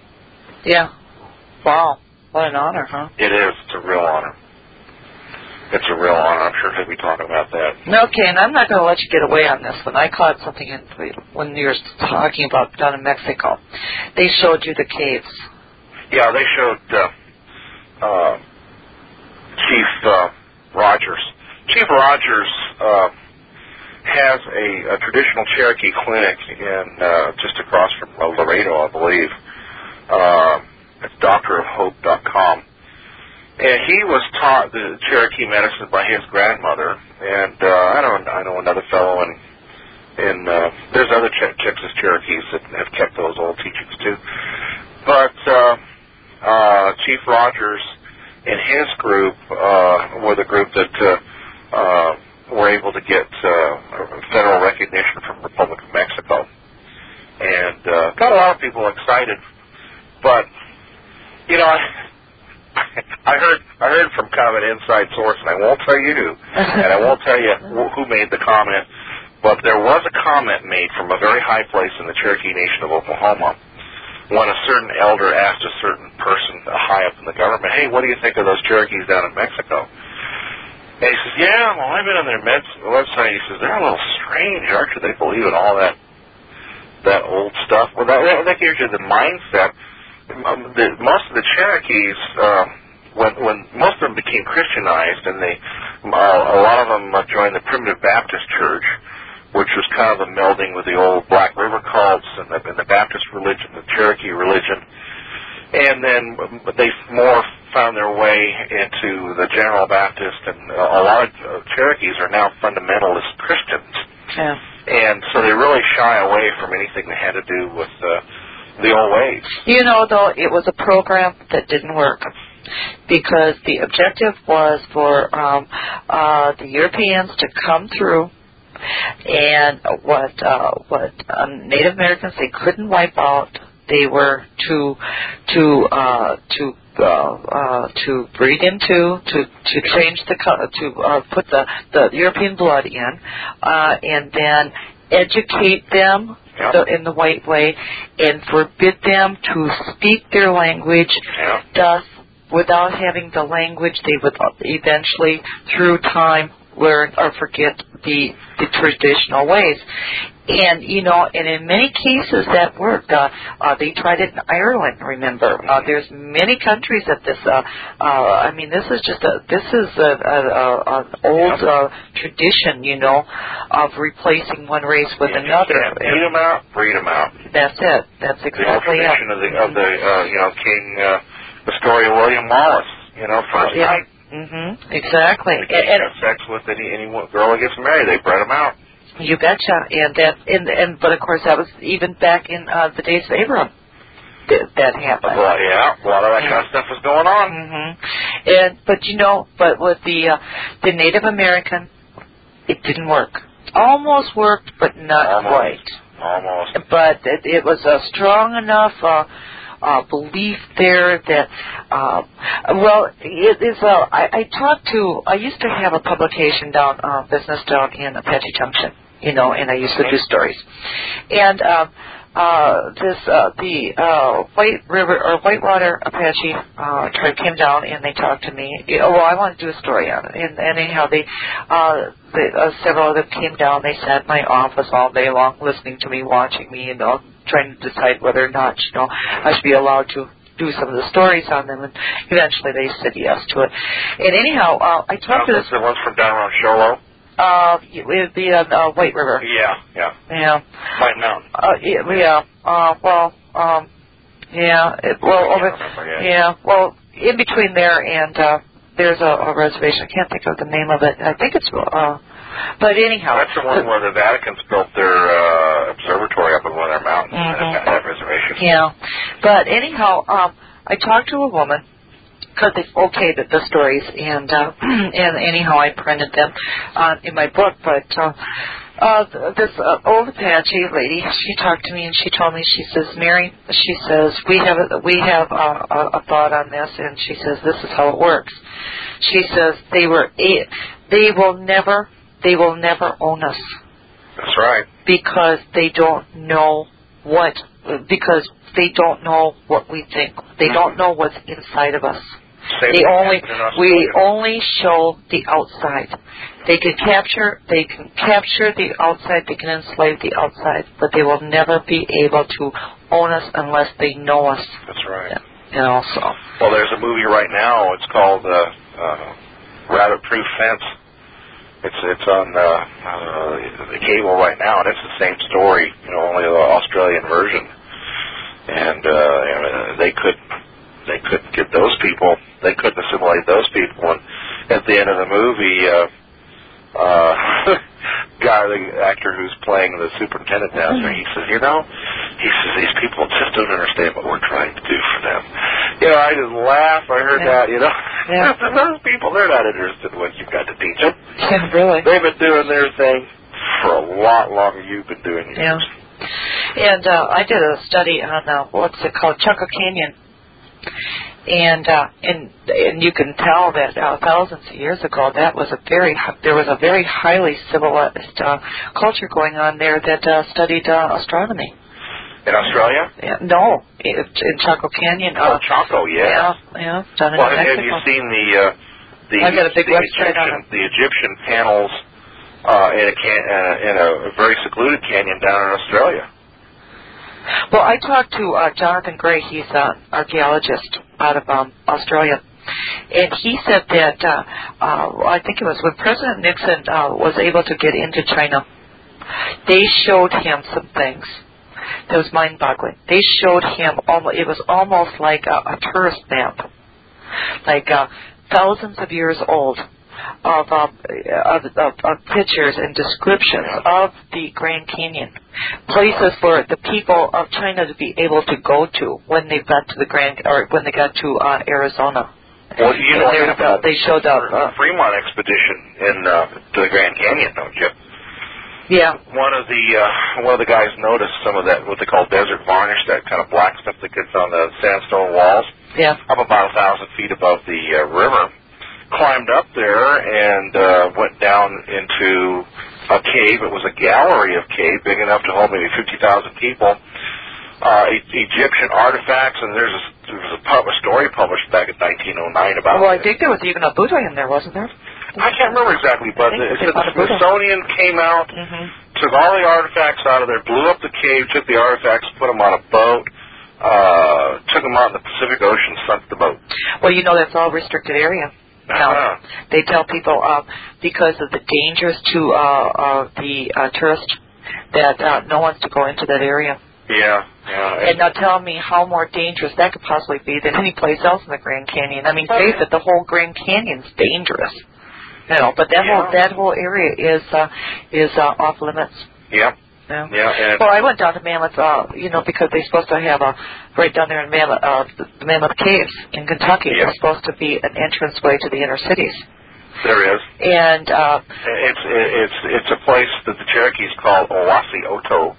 Yeah. Wow. What an honor, huh? It is. It's a real honor. It's a real honor. I'm sure he'll be talking about that. Okay, and I'm not going to let you get away on this one. I caught something in, when you were talking about down in Mexico. They showed you the caves. Yeah, they showed uh, uh, Chief uh, Rogers. Chief Rogers uh, has a, a traditional Cherokee clinic in uh, just across from Laredo, I believe. Uh, it's doctor of hope dot com. And he was taught the Cherokee medicine by his grandmother, and uh, I know I know another fellow, and and uh, there's other Ch- Texas Cherokees that have kept those old teachings too. But uh, uh, Chief Rogers and his group uh, were the group that uh, uh, were able to get uh, federal recognition from the Republic of Mexico, and uh, got a lot of people excited. But you know. I, I heard I heard from kind of an inside source, and I won't tell you who, and I won't tell you who made the comment, but there was a comment made from a very high place in the Cherokee Nation of Oklahoma when a certain elder asked a certain person high up in the government, hey, what do you think of those Cherokees down in Mexico? And he says, yeah, well, I've been on their med- website. He says, they're a little strange, aren't you? They believe in all that that old stuff. Well, that, that gives you the mindset. Um, the, most of the Cherokees, uh, when, when most of them became Christianized, and they, uh, a lot of them uh, joined the Primitive Baptist Church, which was kind of a melding with the old Black River cults and the, and the Baptist religion, the Cherokee religion, and then they more found their way into the General Baptist, and a lot of uh, Cherokees are now fundamentalist Christians, yeah. And so they really shy away from anything that had to do with uh, the old ways. You know, though, it was a program that didn't work because the objective was for um, uh, the Europeans to come through, and what uh, what um, Native Americans they couldn't wipe out. They were to to uh, to uh, uh, to breed into, to to change the to uh, put the the European blood in, uh, and then educate them. Yep. The, in the white way, and forbid them to speak their language. Yep. Thus, without having the language, they would eventually, through time, learn or forget the the traditional ways. And, you know, and in many cases that worked. Uh, uh, they tried it in Ireland, remember. Uh, there's many countries that this, uh, uh, I mean, this is just a, this is a, a, a, an old uh, tradition, you know, of replacing one race with yeah, another. Breed them out, breed them out. That's it. That's exactly the it. tradition of the, of the uh, you know, King, uh, the story of William Wallace, you know, first yeah. night. Mm-hmm. Exactly. They can't have sex with any, any girl that gets married. They bred them out. You betcha. And that, and, and but of course that was even back in uh, the days of Abraham. That, that happened. Well, yeah, a lot of that yeah. kind of stuff was going on. Mm-hmm. And but you know, but with the uh, the Native American, it didn't work. Almost worked, but not Almost. quite. Almost. But it, it was a strong enough. Uh, Uh, belief there that, uh, well, it is, uh, I, I talked to, I used to have a publication down, uh, business down in Apache Junction, you know, and I used to do stories. And, uh, uh, this, uh, the, uh, White River, or Whitewater Apache, uh, tribe came down and they talked to me. Oh, well, I want to do a story on it. And, and anyhow, they, uh, they, uh, several of them came down, they sat in my office all day long listening to me, watching me, you know, trying to decide whether or not, you know, I should be allowed to do some of the stories on them, and eventually they said yes to it. And anyhow, uh, I talked uh, to this... The ones from down around Show Low? Uh, it would be on uh, White River. Yeah, yeah. Yeah. White Mountain. Uh, yeah, yeah. Uh, well, um, yeah, it, well, I over, remember, yeah. yeah, well, in between there and, uh, there's a, a reservation. I can't think of the name of it. I think it's, uh, but anyhow. That's the one where the Vatican's built their uh, observatory up in one of their mountains, mm-hmm. and that reservation. Yeah. But anyhow, um, I talked to a woman, because they okayed the, the stories, and uh, and anyhow I printed them uh, in my book. But uh, uh, this uh, old Apache lady, she talked to me and she told me, she says, Mary, she says, we have a, we have a, a, a thought on this, and she says this is how it works. She says they were a, they will never they will never own us. That's right. Because they don't know what because they don't know what we think. They mm-hmm. don't know what's inside of us. Same they only we only show the outside. They can capture they can capture the outside, they can enslave the outside, but they will never be able to own us unless they know us. That's right. Yeah. And also, well, there's a movie right now. It's called uh, uh, Rabbit Proof Fence. It's it's on uh, uh, the cable right now, and it's the same story, you know, only the Australian version. And uh, you know, they could they could get those people. They couldn't assimilate those people. And at the end of the movie, uh, uh, guy, the actor who's playing the superintendent down there, he says, you know, he says these people just don't understand what we're trying to do for them. You know, I just laugh. I heard yeah. that. You know, yeah. those people, they're not interested in what you've got to teach them. Yeah, really. They've been doing their thing for a lot longer than you've been doing yours. Yeah. And uh, I did a study on uh, what's it called, Chaco Canyon. And uh, and and you can tell that uh, thousands of years ago, that was a very there was a very highly civilized uh, culture going on there that uh, studied uh, astronomy. In Australia? Yeah, no, it, in Chaco Canyon. Oh, uh, Chaco, yeah. Yeah, yeah. Done in well, Mexico. have you seen the uh, the, I got a big the website Egyptian on it. the Egyptian panels uh, in a can, uh, in a very secluded canyon down in Australia? Well, I talked to uh, Jonathan Gray. He's an archaeologist out of um, Australia. And he said that, uh, uh, I think it was when President Nixon uh, was able to get into China, they showed him some things that was mind-boggling. They showed him, almost, it was almost like a, a tourist map, like uh, thousands of years old, of, uh, of, of, of pictures and descriptions of the Grand Canyon, places for the people of China to be able to go to when they got to the Grand, or when they got to uh, Arizona. Well, you know, they, uh, they showed up uh, Fremont expedition in uh, to the Grand Canyon, don't you? Yeah. One of the uh, one of the guys noticed some of that what they call desert varnish, that kind of black stuff that gets on the sandstone walls. Yeah. Up about a thousand feet above the uh, river. Climbed up there and uh, went down into a cave. It was a gallery of cave big enough to hold maybe fifty thousand people. Uh, e- Egyptian artifacts, and there's a, there was a, pub, a story published back in nineteen oh nine about. Well, I it. think there was even a Buddha in there, wasn't there? I can't remember exactly, but the, the, the Smithsonian came out, mm-hmm. took all the artifacts out of there, blew up the cave, took the artifacts, put them on a boat, uh, took them out in the Pacific Ocean, sunk the boat. Well, you know that's all restricted area. Now, uh-huh. they tell people uh, because of the dangers to uh, uh, the uh, tourist that uh, no one's to go into that area. Yeah, yeah. And now tell me how more dangerous that could possibly be than any place else in the Grand Canyon. I mean, face it, the whole Grand Canyon's dangerous. You know, but that yeah. whole that whole area is uh, is uh, off limits. Yeah. Yeah. yeah and well, I went down to Mammoth, uh, you know, because they're supposed to have a right down there in Mammoth, uh, the Mammoth Caves in Kentucky. Yeah. There's supposed to be an entranceway to the inner cities. There is. And uh, it's it's it's a place that the Cherokees call Owasi Oto,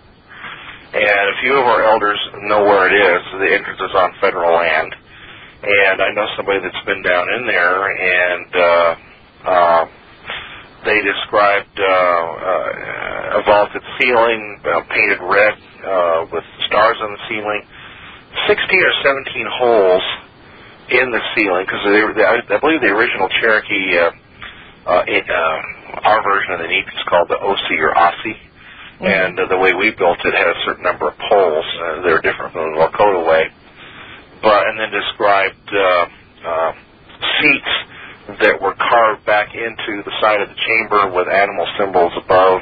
and a few of our elders know where it is. The entrance is on federal land, and I know somebody that's been down in there, and uh, uh, they described uh, uh, a vaulted ceiling, uh, painted red uh, with stars on the ceiling, sixteen or seventeen holes in the ceiling, because I believe the original Cherokee, uh, uh, it, uh, our version of the Neep is called the O C or Aussie, mm-hmm. and uh, the way we built it had a certain number of poles. Uh, they're different from the Lakota way, but and then described uh, uh, seats that were carved back into the side of the chamber with animal symbols above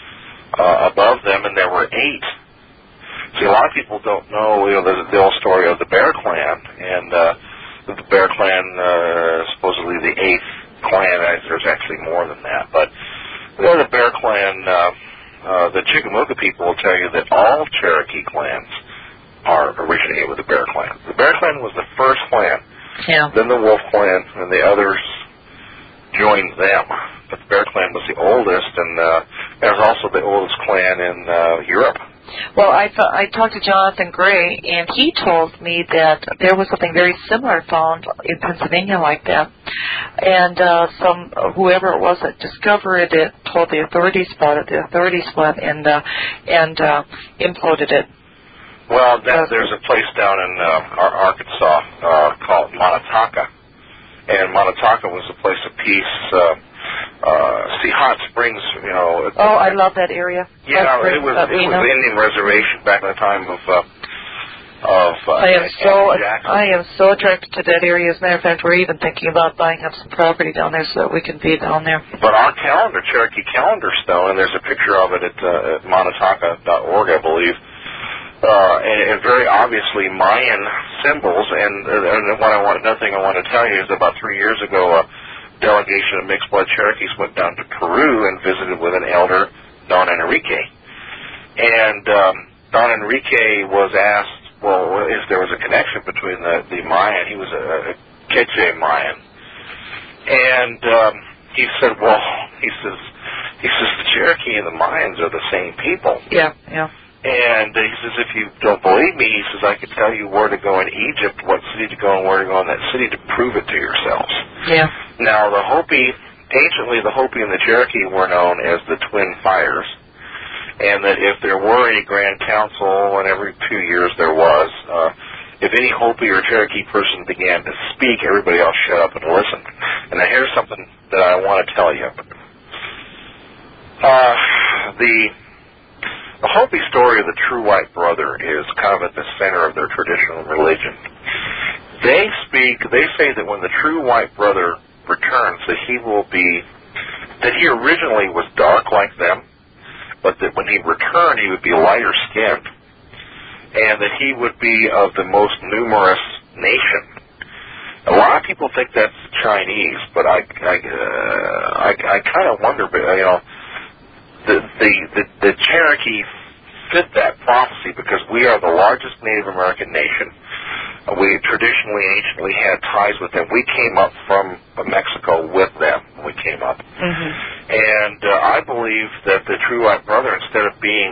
uh, above them, and there were eight. See, a lot of people don't know, you know, the, the old story of the Bear Clan, and uh, the Bear Clan, uh, supposedly the eighth clan. There's actually more than that, but you know, the Bear Clan, uh, uh, the Chickamauga people will tell you that all Cherokee clans are originated with the Bear Clan. The Bear Clan was the first clan Yeah. Then the Wolf Clan and the others joined them. But the Bear Clan was the oldest, and uh, it was also the oldest clan in uh, Europe. Well, I, th- I talked to Jonathan Gray, and he told me that there was something very similar found in Pennsylvania like that. And uh, some whoever it was that discovered it told the authorities about it. The authorities went and uh, and uh, imploded it. Well, that, there's a place down in uh, Arkansas uh, called Montauk, and Montauk was a place of peace. Uh, uh, see, Hot Springs, you know. Oh, I love that area. Yeah, it was it was an Indian reservation back in the time of uh, of. Uh, I am so Jackson. I am so attracted to that area. As a matter of fact, we're even thinking about buying up some property down there so that we can be down there. But our calendar, Cherokee Calendar Stone, and there's a picture of it at, uh, at montauk dot org, I believe. Uh, and, and very obviously Mayan symbols. And, uh, and what I want, another thing I want to tell you is about three years ago, a delegation of mixed blood Cherokees went down to Peru and visited with an elder, Don Enrique. And um, Don Enrique was asked, well, if there was a connection between the, the Mayan. He was a, a Quechua Mayan. And um, he said, well, he says, he says the Cherokee and the Mayans are the same people. Yeah, yeah. And he says, if you don't believe me, he says, I could tell you where to go in Egypt, what city to go and where to go in that city to prove it to yourselves. Yeah. Now, the Hopi, anciently the Hopi and the Cherokee were known as the Twin Fires, and that if there were a Grand Council, and every few years there was, uh, if any Hopi or Cherokee person began to speak, everybody else shut up and listened. And now here's something that I want to tell you. Uh, the... The Hopi story of the true white brother is kind of at the center of their traditional religion. They speak, they say that when the true white brother returns, that he will be, that he originally was dark like them, but that when he returned, he would be lighter skinned, and that he would be of the most numerous nation. A lot of people think that's Chinese, but I, I, uh, I, I kind of wonder, you know, The, the, the, the Cherokee fit that prophecy because we are the largest Native American nation. We traditionally, anciently had ties with them. We came up from Mexico with them when we came up. Mm-hmm. And uh, I believe that the true white brother, instead of being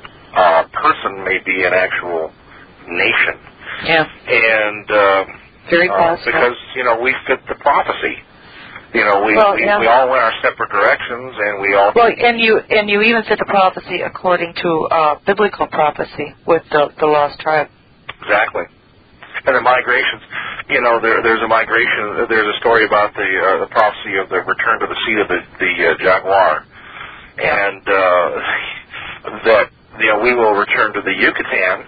a person, may be an actual nation. Yeah. And uh, Very uh, possible. because, you know, we fit the prophecy. You know, we, well, we, yeah. we all went our separate directions, and we all... Well, and you and you even fit the prophecy according to uh, biblical prophecy with the, the lost tribe. Exactly. And the migrations, you know, there, there's a migration, there's a story about the uh, the prophecy of the return to the seat of the, the uh, jaguar. And uh, that, you know, we will return to the Yucatan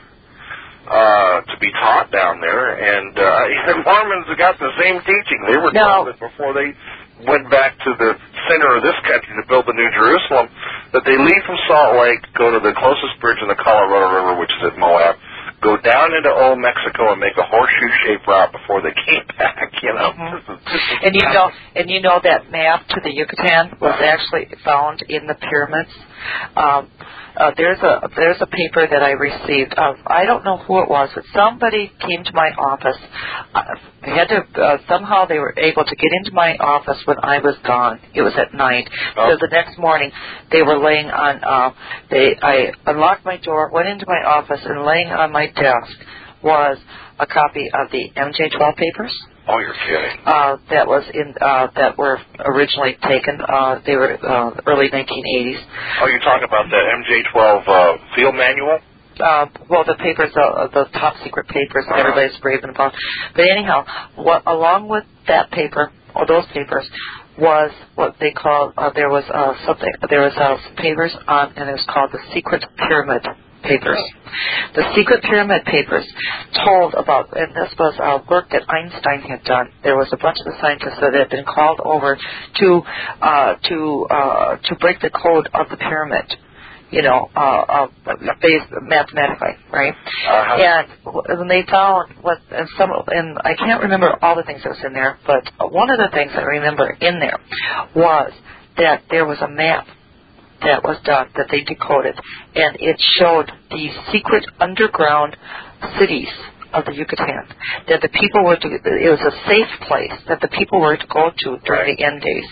uh, to be taught down there, and uh, the Mormons have got the same teaching. They were no. taught that before they went back to the center of this country to build the New Jerusalem, that they leave from Salt Lake, go to the closest bridge in the Colorado River, which is at Moab, go down into Old Mexico and make a horseshoe-shaped route before they came back, you know. Mm-hmm. This is, this is and you know, and you know that map to the Yucatan was actually found in the pyramids. Um, uh, there's a there's a paper that I received. Of, I don't know who it was, but somebody came to my office. I had to uh, somehow they were able to get into my office when I was gone. It was at night. Oh. So the next morning they were laying on. Uh, they I unlocked my door, went into my office, and laying on my desk was a copy of the M J twelve papers. Oh, you're kidding. Uh, that was in uh, that were originally taken. Uh, they were uh, early nineteen eighties. Oh, you're talking about the M J twelve uh, field manual? Uh, well, the papers, uh, the top secret papers that everybody's raving about. But anyhow, what along with that paper or those papers was what they called. Uh, there was uh, something. There was uh, some papers on, and it was called the Secret Pyramid Papers. The Secret Pyramid Papers told about, and this was uh, work that Einstein had done. There was a bunch of the scientists that had been called over to uh, to uh, to break the code of the pyramid, you know, uh, uh, based mathematically, right? Uh-huh. And when they found what, and some, and I can't remember all the things that was in there, but one of the things I remember in there was that there was a map that was done, that they decoded, and it showed these secret underground cities of the Yucatan, that the people were to, it was a safe place that the people were to go to during Right. the end days.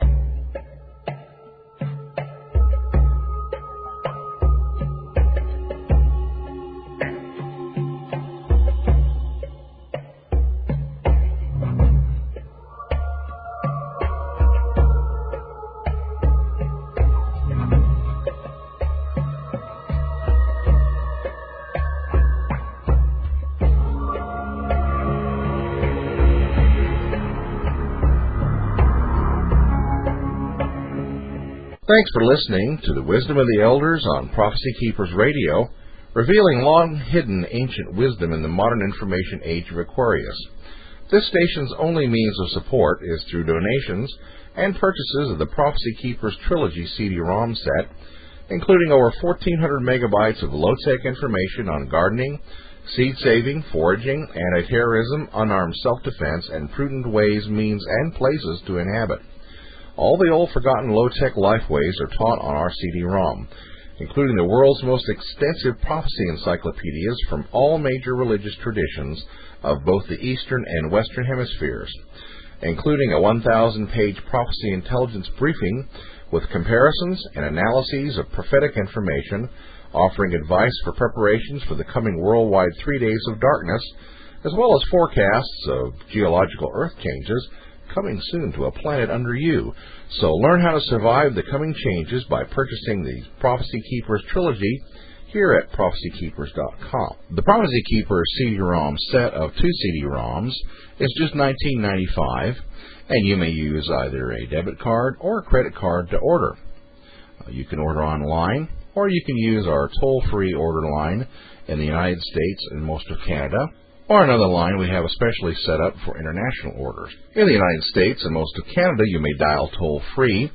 Thanks for listening to the Wisdom of the Elders on Prophecy Keepers Radio, revealing long-hidden ancient wisdom in the modern information age of Aquarius. This station's only means of support is through donations and purchases of the Prophecy Keepers Trilogy C D ROM set, including over fourteen hundred megabytes of low-tech information on gardening, seed-saving, foraging, anti-terrorism, unarmed self-defense, and prudent ways, means, and places to inhabit. All the old forgotten low-tech lifeways are taught on our C D ROM, including the world's most extensive prophecy encyclopedias from all major religious traditions of both the Eastern and Western hemispheres, including a one thousand page prophecy intelligence briefing with comparisons and analyses of prophetic information, offering advice for preparations for the coming worldwide three days of darkness, as well as forecasts of geological earth changes coming soon to a planet under you. So learn how to survive the coming changes by purchasing the Prophecy Keepers Trilogy here at prophecy keepers dot com. The Prophecy Keepers C D ROM set of two C D ROMs is just nineteen ninety-five dollars, and you may use either a debit card or a credit card to order. Uh, you can order online, or you can use our toll-free order line in the United States and most of Canada, or another line we have especially set up for international orders. In the United States and most of Canada, you may dial toll-free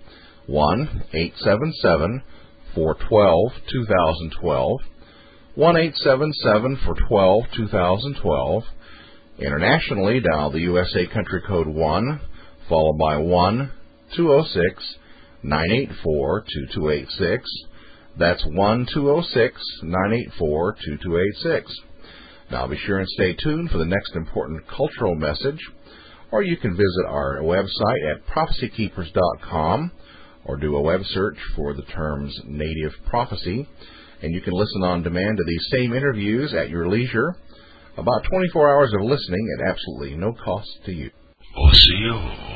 one eight seven seven, four one two, two thousand twelve, one eight seven seven, four one two, two thousand twelve. Internationally, dial the U S A country code one, followed by one two zero six, nine eight four, two two eight six. That's one two zero six, nine eight four, two two eight six. Now be sure and stay tuned for the next important cultural message, or you can visit our website at prophecy keepers dot com, or do a web search for the terms Native Prophecy, and you can listen on demand to these same interviews at your leisure. About twenty-four hours of listening at absolutely no cost to you. O C O.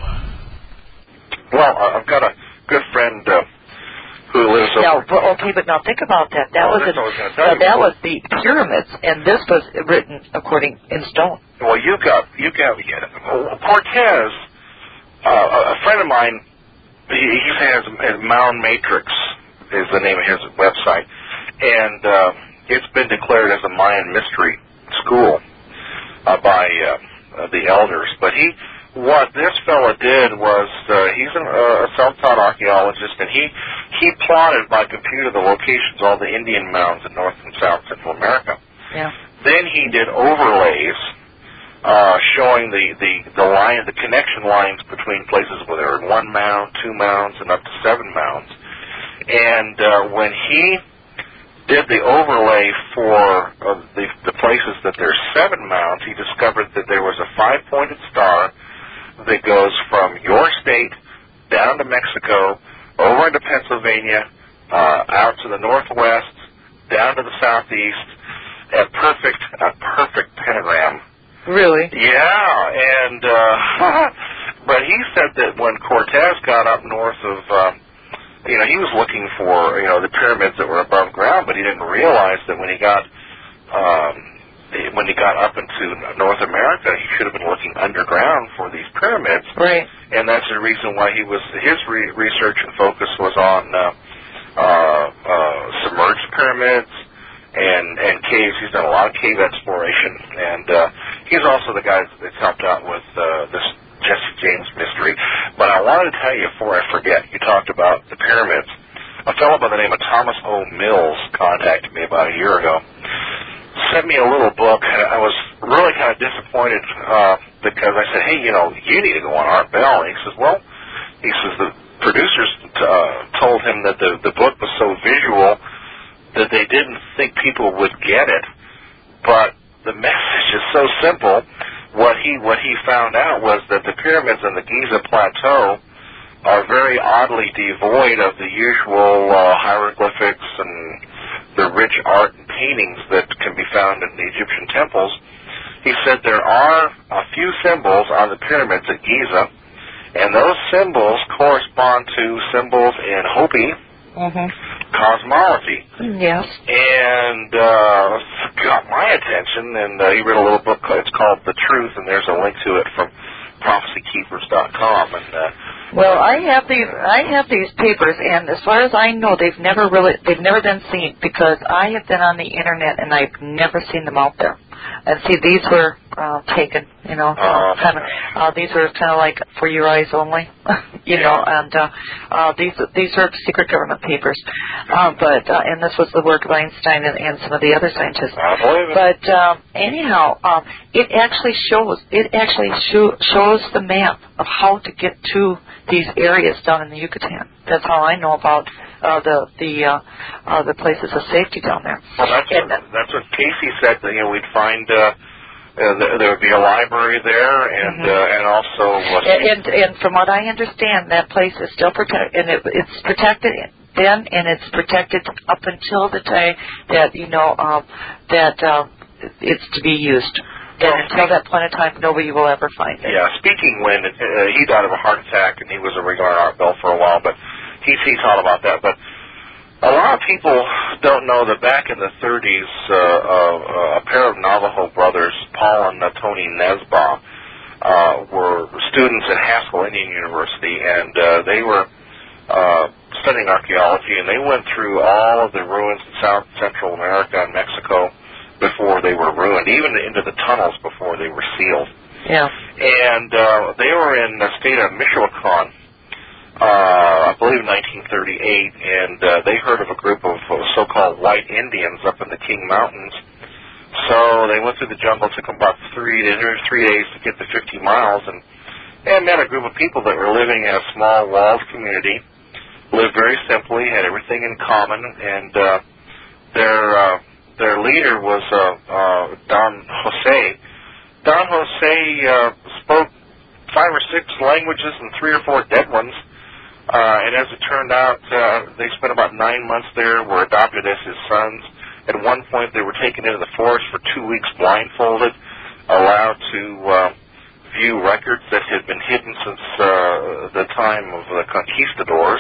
Well, uh, I've got a good friend uh, who lives Now, over... but, okay, but now think about that. That Oh, was that's a, what I was gonna tell uh, you. that was the pyramids, and this was written according in stone. Well, you got... you got uh, Cortez, uh, a friend of mine, he, he has, has Mound Matrix is the name of his website, and uh, it's been declared as a Mayan mystery school uh, by uh, the elders. But he... what this fella did was, uh, he's a, a self-taught archaeologist, and he, he plotted by computer the locations of all the Indian mounds in North and South Central America. Yeah. Then he did overlays uh, showing the, the, the line, the connection lines between places where there were one mound, two mounds, and up to seven mounds. And uh, when he did the overlay for uh, the, the places that there's seven mounds, he discovered that there was a five-pointed star that goes from your state down to Mexico, over into Pennsylvania, uh, out to the northwest, down to the southeast, a perfect, a perfect pentagram. Really? Yeah, and uh, but he said that when Cortez got up north of, uh, you know, he was looking for, you know, the pyramids that were above ground, but he didn't realize that when he got um, when he got up into North America, he should have been looking underground for these pyramids. Right. And that's the reason why he was, his re- research and focus was on uh, uh, uh, submerged pyramids and, and caves. He's done a lot of cave exploration. And uh, he's also the guy that's helped out with uh, this Jesse James mystery. But I wanted to tell you before I forget, you talked about the pyramids. A fellow by the name of Thomas O. Mills contacted me about a year ago. Sent me a little book. I was really kind of disappointed uh, because I said, hey, you know, you need to go on Art Bell. And he says, well, he says the producers uh, told him that the, the book was so visual that they didn't think people would get it. But the message just so simple. What he what he found out was that the pyramids in the Giza Plateau are very oddly devoid of the usual uh, hieroglyphics and the rich art and paintings that can be found in the Egyptian temples. He said there are a few symbols on the pyramids at Giza, and those symbols correspond to symbols in Hopi mm-hmm. cosmology. Yes. And uh, got my attention, and uh, he read a little book. It's called The Truth, and there's a link to it from prophecy keepers dot com. And uh, well, I have these. I have these papers, and as far as I know, they've never really, they've never been seen because I have been on the internet and I've never seen them out there. And see, these were uh, taken, you know, uh, kind of. Uh, these were kind of like for your eyes only, you know. And uh, uh, these these are secret government papers. Uh, but uh, and this was the work of Einstein and, and some of the other scientists. I believe it. But um, anyhow, um, it actually shows it actually show, shows the map of how to get to these areas down in the Yucatan. That's how I know about uh, the the uh, uh, the places of safety down there. Well, that's and, what, that's what Casey said. That you know we'd find uh, uh, there would be a library there, and mm-hmm. uh, and also uh, and, and and from what I understand, that place is still protected, and it, it's protected then, and it's protected up until the day that you know um, that uh, it's to be used. And well, until that point in time, nobody will ever find it. Yeah, speaking when uh, he died of a heart attack, and he was a regular Art Bell for a while, but he he thought about that. But a lot of people don't know that back in the thirties, uh, uh, a pair of Navajo brothers, Paul and uh, Tony Nesbaugh, uh, were students at Haskell Indian University, and uh, they were uh, studying archaeology, and they went through all of the ruins in South Central America and Mexico before they were ruined, even into the tunnels before they were sealed. Yeah. And uh, they were in the state of Michoacan, uh, I believe in nineteen thirty-eight, and uh, they heard of a group of so-called white Indians up in the King Mountains. So they went through the jungle, took them about three, three days to get to fifty miles, and, and met a group of people that were living in a small walled community, lived very simply, had everything in common, and uh, their... Uh, Their leader was uh, uh, Don Jose. Don Jose uh, spoke five or six languages and three or four dead ones. Uh, and as it turned out, uh, they spent about nine months there, were adopted as his sons. At one point, they were taken into the forest for two weeks blindfolded, allowed to uh, view records that had been hidden since uh, the time of the conquistadors.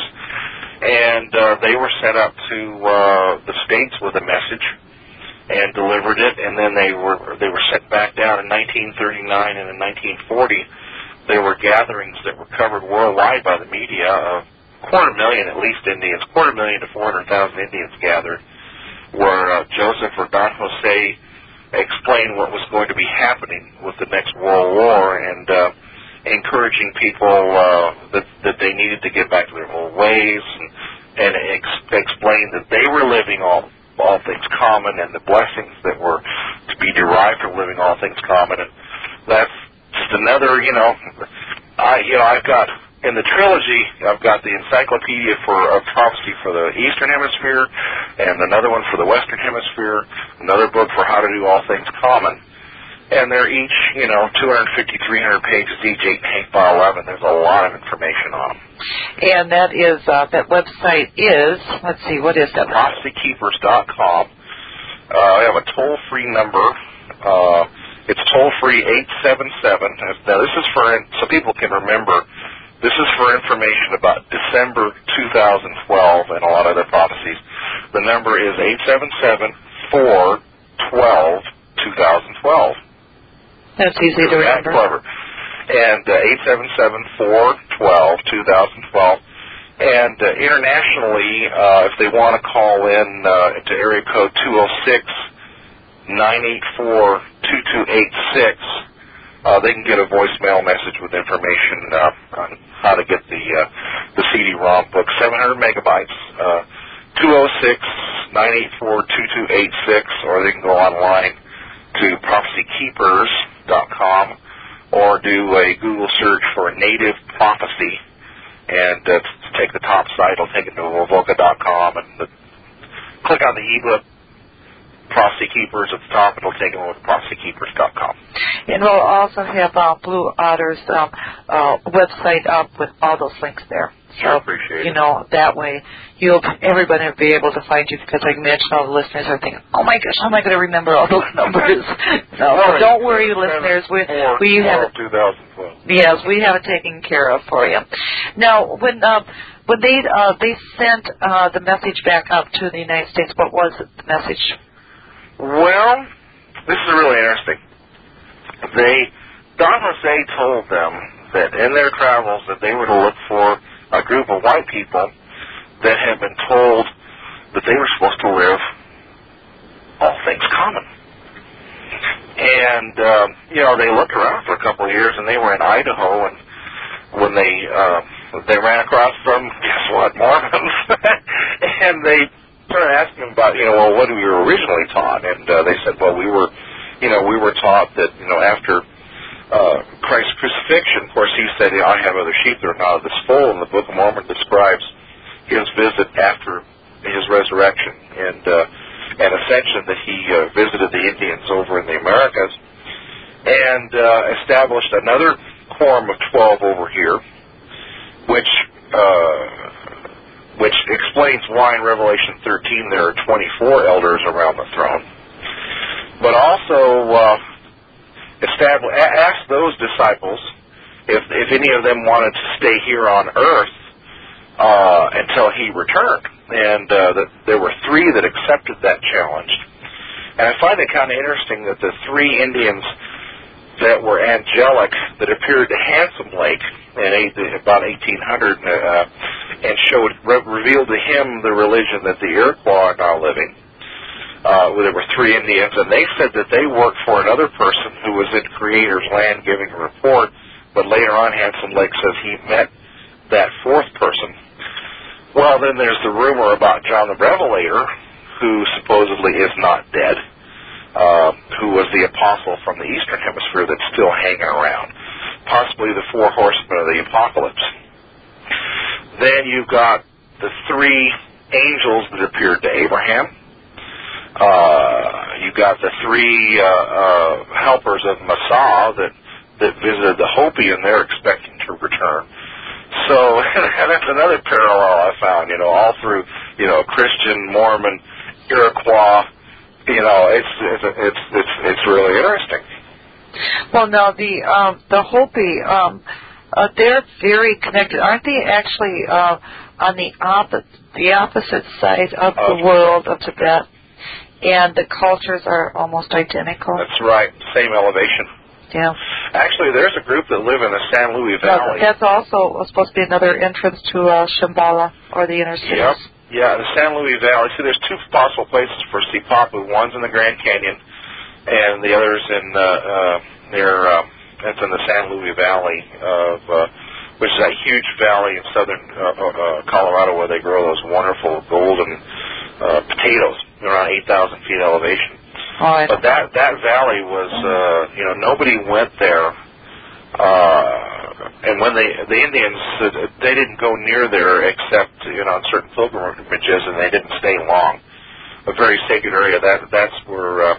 And uh, they were sent up to uh, the States with a message and delivered it, and then they were they were sent back down in nineteen thirty-nine, and in nineteen forty there were gatherings that were covered worldwide by the media of quarter million at least Indians, quarter million to four hundred thousand Indians gathered, where uh, Joseph or Don Jose explained what was going to be happening with the next World War, and uh, encouraging people uh, that that they needed to get back to their old ways, and, and ex- explain that they were living all all things common and the blessings that were to be derived from living all things common. And that's just another, you know, I, you know, I've got, in the trilogy, I've got the Encyclopedia for of Prophecy for the Eastern Hemisphere, and another one for the Western Hemisphere, another book for How to Do All Things Common. And they're each, you know, two hundred fifty, three hundred pages each, eight and eight by eleven. There's a lot of information on them. And that is, uh, that website is, let's see, what is that? prophecy keepers dot com. Uh, I have a toll-free number. Uh, it's toll-free eight seven seven. Now, this is for, so people can remember, this is for information about December two thousand twelve and a lot of other prophecies. The number is eight seven seven, four one two, two thousand twelve. That's easy to remember. That's clever. And uh, eight seven seven, four one two, two thousand twelve. And uh, internationally, uh, if they want to call in uh, to area code two oh six, nine eight four, two two eight six, uh, they can get a voicemail message with information uh, on how to get the uh, the C D ROM book, seven hundred megabytes, uh, two oh six, nine eight four, two two eight six, or they can go online to prophecy keepers dot com or do a Google search for Native Prophecy, and uh, take the top site. It'll take it to Wovoka dot com, and the, click on the ebook Prophecy Keepers at the top. It'll take them over to prophecy keepers dot com. And we'll also have uh, Blue Otter's um, uh, website up with all those links there. Sure, So, appreciate you it. know, that way you'll everybody will be able to find you, because I mentioned all the listeners are thinking, oh my gosh, how am I going to remember all those numbers? No, Right. don't worry, listeners. We Four, we have it. twenty twelve. Yes, we have it taken care of for you. Now, when uh, when they uh, they sent uh, the message back up to the United States, what was the message? Well, this is really interesting. They, Don Jose told them that in their travels that they were to look for a group of white people that had been told that they were supposed to live all things common. And, um, you know, they looked around for a couple of years, and they were in Idaho, and when they uh, they ran across some, guess what, Mormons, and they started asking them about, you know, well, what we were originally taught, and uh, they said, well, we were, you know, we were taught that, you know, after uh, Christ's crucifixion, of course, he said, you know, I have other sheep that are not of this fold, and the Book of Mormon describes his visit after his resurrection, and uh, and ascension, that he uh, visited the Indians over in the Americas, and uh, established another quorum of twelve over here, which uh, which explains why in Revelation thirteen there are twenty-four elders around the throne. But also uh, establish, ask those disciples if, if any of them wanted to stay here on earth uh, until he returned. And uh, that there were three that accepted that challenge. And I find it kind of interesting that the three Indians that were angelic, that appeared to Handsome Lake in eight, about eighteen hundred, uh, and showed re- revealed to him the religion that the Iroquois are now living. Uh, there were three Indians, and they said that they worked for another person who was in Creator's land giving a report, but later on Handsome Lake says he met that fourth person. Well, then there's the rumor about John the Revelator, who supposedly is not dead, uh, who was the apostle from the Eastern Hemisphere that's still hanging around, possibly the four horsemen of the apocalypse. Then you've got the three angels that appeared to Abraham. Uh, you've got the three uh, uh, helpers of Messiah that, that visited the Hopi, and they're expecting to return. So that's another parallel I found, you know, all through, you know, Christian, Mormon, Iroquois, you know, it's it's it's it's, it's really interesting. Well, now the um, the Hopi, um, uh, they're very connected, aren't they? Actually, uh, on the opposite the opposite side of the Okay. world of Tibet, and the cultures are almost identical. That's right, same elevation. Yeah. Actually, there's a group that live in the San Luis Valley. That's also supposed to be another entrance to uh, Shambhala, or the inner cities. Yep. Yeah, the San Luis Valley. See, there's two possible places for Sipapu. One's in the Grand Canyon, and the other's in uh, uh, near. Uh, that's in the San Luis Valley of, uh, which is that huge valley in southern uh, uh, Colorado where they grow those wonderful golden uh, potatoes. They're around eight thousand feet elevation. All right. But that that valley was, uh, you know, nobody went there. Uh, and when they the Indians, uh, they didn't go near there except, you know, on certain pilgrimages, and they didn't stay long. A very sacred area. That that's where. Uh,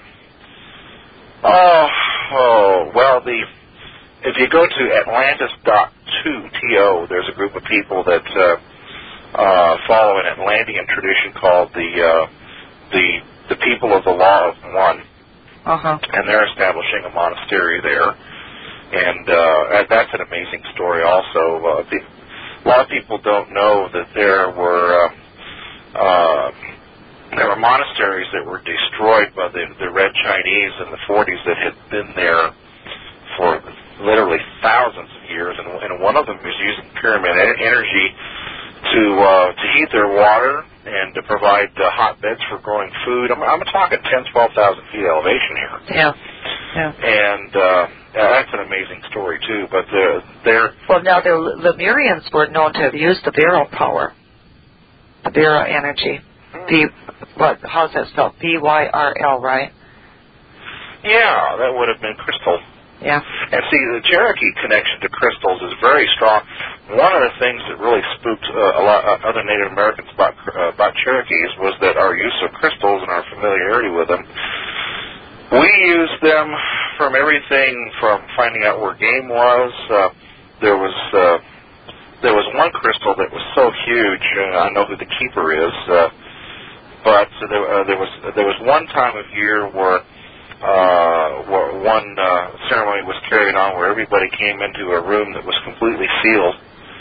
oh, oh, well, the if you go to Atlantis dot two T O, there's a group of people that uh, uh, follow an Atlantean tradition called the uh, the the people of the Law of One, Uh-huh. and they're establishing a monastery there, and uh, that's an amazing story. Also, uh, the, a lot of people don't know that there were uh, uh, there were monasteries that were destroyed by the, the Red Chinese in the forties that had been there for literally thousands of years, and, and one of them was using pyramid energy to uh, to heat their water and to provide uh, hot beds for growing food. I'm, I'm talking ten, twelve thousand feet elevation here. Yeah, yeah. And uh, that's an amazing story, too. But they're, they're... Well, now the Lemurians were known to have used the Byrrel power, the Byrrel energy. B, what, how's that spelled? B Y R L, right? Yeah, that would have been crystal. Yeah. And see, the Cherokee connection to crystals is very strong. one of the things that really spooked uh, a lot of other Native Americans about uh, about Cherokees was that our use of crystals and our familiarity with them. We used them from everything from finding out where game was. Uh, there was uh, there was one crystal that was so huge. Uh, I know who the keeper is, uh, but there, uh, there was there was one time of year where. Uh, where one uh, ceremony was carried on where everybody came into a room that was completely sealed,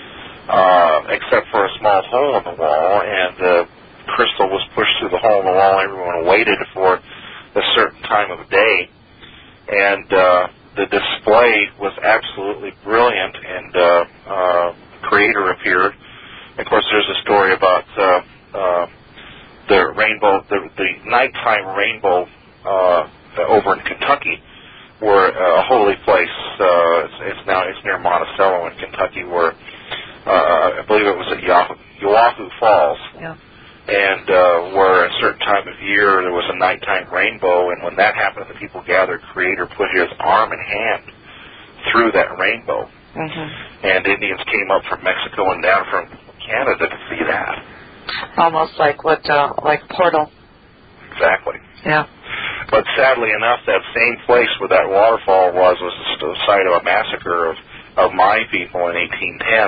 uh, except for a small hole in the wall, and the crystal was pushed through the hole in the wall. Everyone waited for a certain time of day, and uh, the display was absolutely brilliant, and uh, uh, Creator appeared. Of course, there's a story about uh, uh, the rainbow, the, the nighttime rainbow uh, over in Kentucky, where uh, a holy place. Uh, it's, it's now it's near Monticello in Kentucky, where uh, I believe it was at Oahu Falls, yeah. and uh, where a certain time of year there was a nighttime rainbow, and when that happened, the people gathered. Creator put his arm and hand through that rainbow, mm-hmm. and Indians came up from Mexico and down from Canada to see that. Almost like what, uh, like Portal. Exactly. Yeah. But sadly enough, that same place where that waterfall was was the site of a massacre of, of my people in eighteen ten.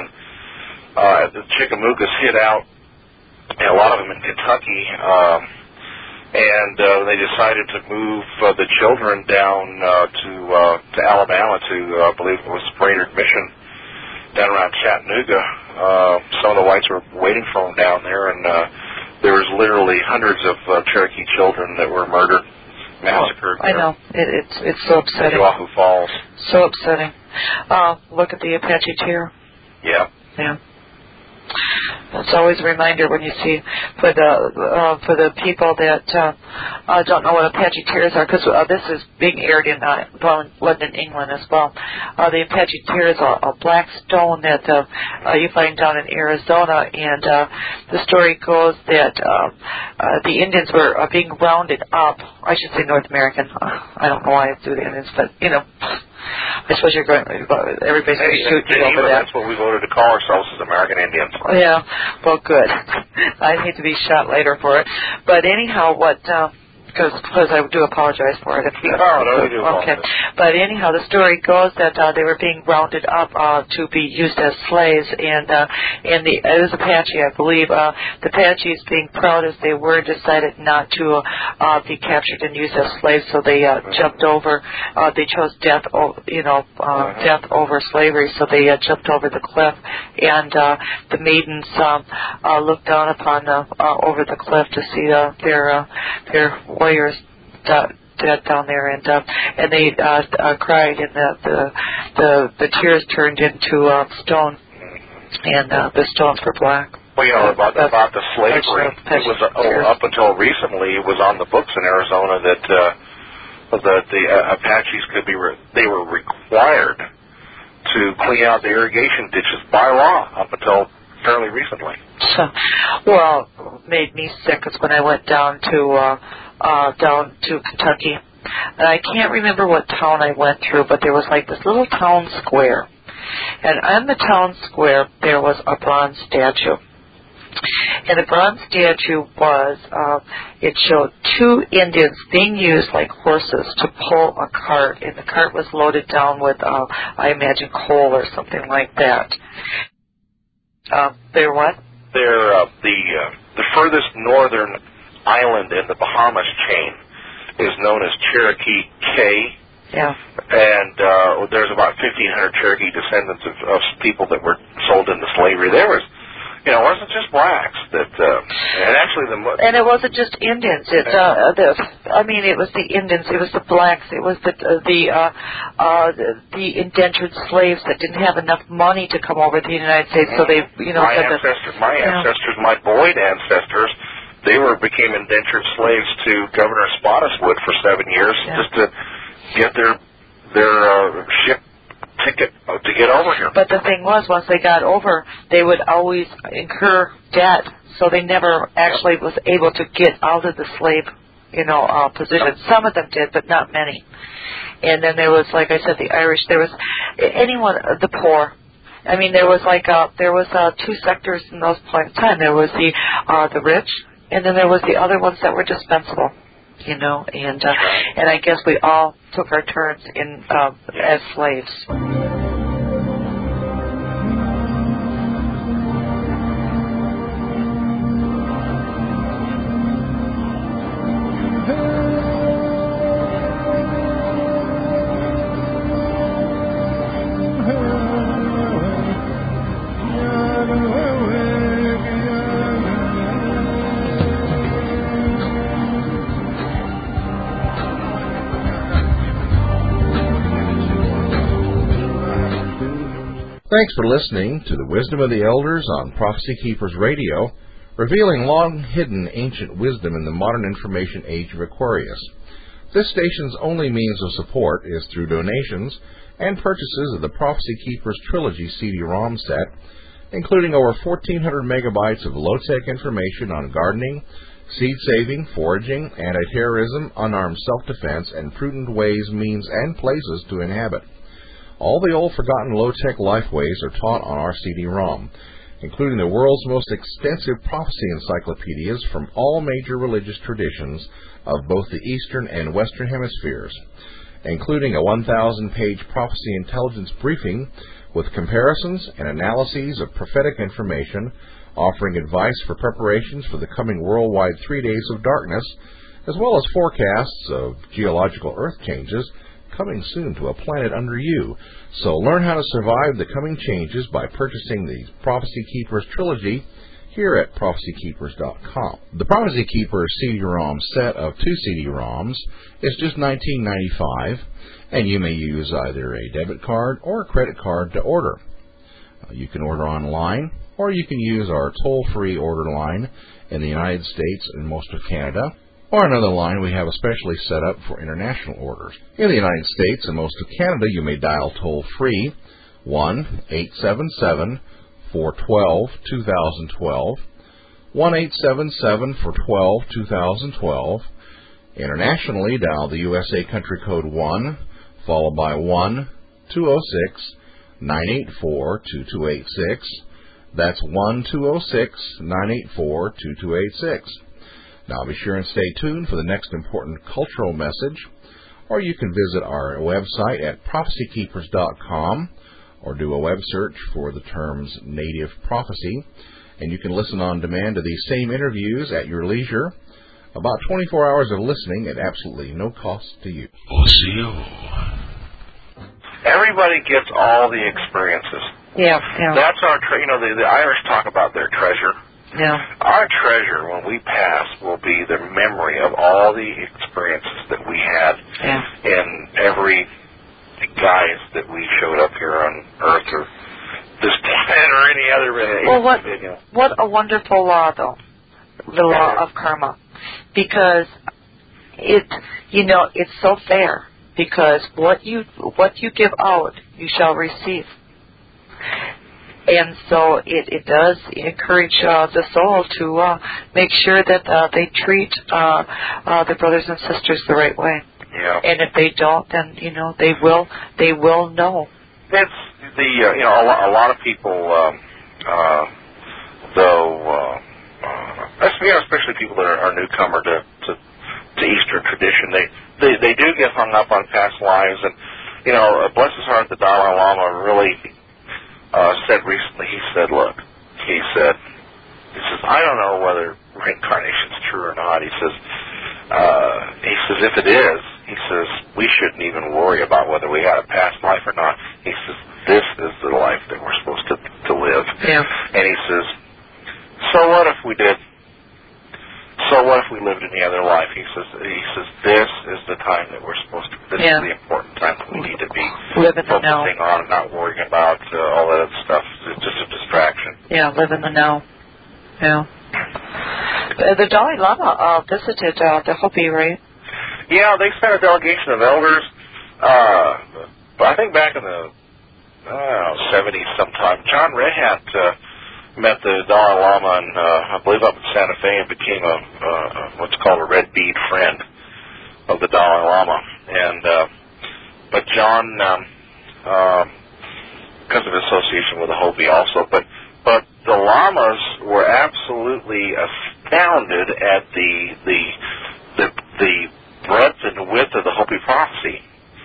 Uh, the Chickamaugas hid out, and a lot of them in Kentucky, um, and uh, they decided to move uh, the children down uh, to uh, to Alabama to, uh, I believe it was Brainerd Mission, down around Chattanooga. Uh, some of the whites were waiting for them down there, and uh, there was literally hundreds of uh, Cherokee children that were murdered. Massacred. Oh, I know. It, it's it's so upsetting. Oahu Falls. So upsetting. Uh, look at the Apache tear. Yeah. Yeah. It's always a reminder when you see for the uh, for the people that uh, uh, don't know what Apache tears are, because uh, this is being aired in uh, London, England as well. Uh, the Apache tear is a, a black stone that uh, uh, you find down in Arizona, and uh, the story goes that uh, uh, the Indians were uh, being rounded up. I should say North American. Uh, I don't know why I do the Indians, but you know. I suppose you're going. Everybody's going to shoot you over that. That's what we voted to call ourselves as American Indians. Yeah. Well, good. I hate to be shot later for it, but anyhow, what? Uh, Because because I do apologize for it. If you, no, no, we do okay. apologize. But anyhow, the story goes that uh, they were being rounded up uh, to be used as slaves, and uh, and the it was Apache, I believe. Uh, the Apaches, being proud as they were, decided not to uh, be captured and used as slaves, so they uh, mm-hmm. jumped over. Uh, they chose death, o- you know, uh, mm-hmm. death over slavery, so they uh, jumped over the cliff, and uh, the maidens um, uh, looked down upon the uh, over the cliff to see uh, their uh, their warriors dead down there, and uh, and they uh, uh, cried, and the, the the the tears turned into uh, stone, and uh, the stones were black. Well, you know about uh, about the slavery. It was uh, oh, up until recently, it was on the books in Arizona that uh, that the uh, Apaches could be re- they were required to clean out the irrigation ditches by law up until fairly recently. So, well, made me sick is when I went down to. Uh, Uh, down to Kentucky, and I can't remember what town I went through, but there was like this little town square, and on the town square there was a bronze statue, and the bronze statue was uh, it showed two Indians being used like horses to pull a cart, and the cart was loaded down with uh, I imagine coal or something like that. Uh, they're what? They're uh, the uh, the furthest northern island in the Bahamas chain is known as Cherokee Cay. Yeah. And uh, there's about fifteen hundred Cherokee descendants of, of people that were sold into slavery. There was, you know, it wasn't just blacks that, uh, and actually the... And it wasn't just Indians. It, uh, the, I mean, it was the Indians, it was the blacks, it was the uh, the, uh, uh, the the indentured slaves that didn't have enough money to come over to the United States, so they, you know... My ancestors, my ancestors, yeah. my Boyd ancestors... They were became indentured slaves to Governor Spottiswoode for seven years yeah. just to get their their uh, ship ticket to get over here. But the thing was, once they got over, they would always incur debt, so they never actually was able to get out of the slave, you know, uh, position. Some of them did, but not many. And then there was, like I said, the Irish. There was anyone, the poor. I mean, there was like uh, there was uh, two sectors in those point in time. There was the uh, the rich, and then there was the other ones that were dispensable. You know, and uh, and I guess we all took our turns in uh, as slaves. Thanks for listening to the Wisdom of the Elders on Prophecy Keepers Radio, revealing long-hidden ancient wisdom in the modern information age of Aquarius. This station's only means of support is through donations and purchases of the Prophecy Keepers Trilogy C D ROM set, including over fourteen hundred megabytes of low-tech information on gardening, seed-saving, foraging, anti-terrorism, unarmed self-defense, and prudent ways, means, and places to inhabit. All the old forgotten low-tech lifeways are taught on our C D ROM, including the world's most extensive prophecy encyclopedias from all major religious traditions of both the Eastern and Western hemispheres, including a one thousand page prophecy intelligence briefing with comparisons and analyses of prophetic information, offering advice for preparations for the coming worldwide three days of darkness, as well as forecasts of geological earth changes coming soon to a planet under you. So learn how to survive the coming changes by purchasing the Prophecy Keepers Trilogy here at prophecy keepers dot com. The Prophecy Keepers C D ROM set of two C D ROMs is just nineteen ninety-five dollars, and you may use either a debit card or a credit card to order. Uh, you can order online, or you can use our toll-free order line in the United States and most of Canada, or another line we have especially set up for international orders. In the United States and most of Canada, you may dial toll-free one eight seven seven, four one two, two thousand twelve, one eight seven seven, four one two, two thousand twelve. Internationally, dial the U S A country code one, followed by one two zero six, nine eight four, two two eight six. That's one two zero six, nine eight four, two two eight six. Now be sure and stay tuned for the next important cultural message, or you can visit our website at prophecy keepers dot com, or do a web search for the terms Native Prophecy, and you can listen on demand to these same interviews at your leisure. About twenty-four hours of listening at absolutely no cost to you. Everybody gets all the experiences. Yeah, yeah. That's our, tre- you know, the, the Irish talk about their treasure. Yeah. Our treasure, when we pass, will be the memory of all the experiences that we had yeah. in every guise that we showed up here on Earth or this planet or any other. Well, what you know. what a wonderful law, though, the law of karma, because it, you know, it's so fair. Because what you what you give out, you shall receive. And so it, it does encourage uh, the soul to uh, make sure that uh, they treat uh, uh, their brothers and sisters the right way. Yeah. And if they don't, then you know they will they will know. It's the uh, you know a lot, a lot of people um, uh, though uh, uh, you know, especially people that are, are newcomer to, to to Eastern tradition, they, they they do get hung up on past lives. And you know, bless his heart, the Dalai Lama really. Uh, said recently, he said, look, he said, he says, I don't know whether reincarnation is true or not. He says, uh, he says, if it is, he says, we shouldn't even worry about whether we had a past life or not. He says, this is the life that we're supposed to, to live. Yeah. And he says, so what if we did? So what if we lived in the other life? He says, he says, this is the time that we're supposed to, this yeah. is the important time that we need to be live in the focusing now. on and not worrying about uh, all that other stuff. It's just a distraction. Yeah, live in the now. Yeah. The, the Dalai Lama uh, visited uh, the Hopi, right? Yeah, they sent a delegation of elders, uh, I think back in the, I don't know, seventies sometime. John Redhat, uh, met the Dalai Lama, and uh, I believe up in Santa Fe, and became a uh, what's called a red bead friend of the Dalai Lama. And uh, but John um, uh, because of association with the Hopi also. But but the Lamas were absolutely astounded at the the the, the breadth and width of the Hopi prophecy.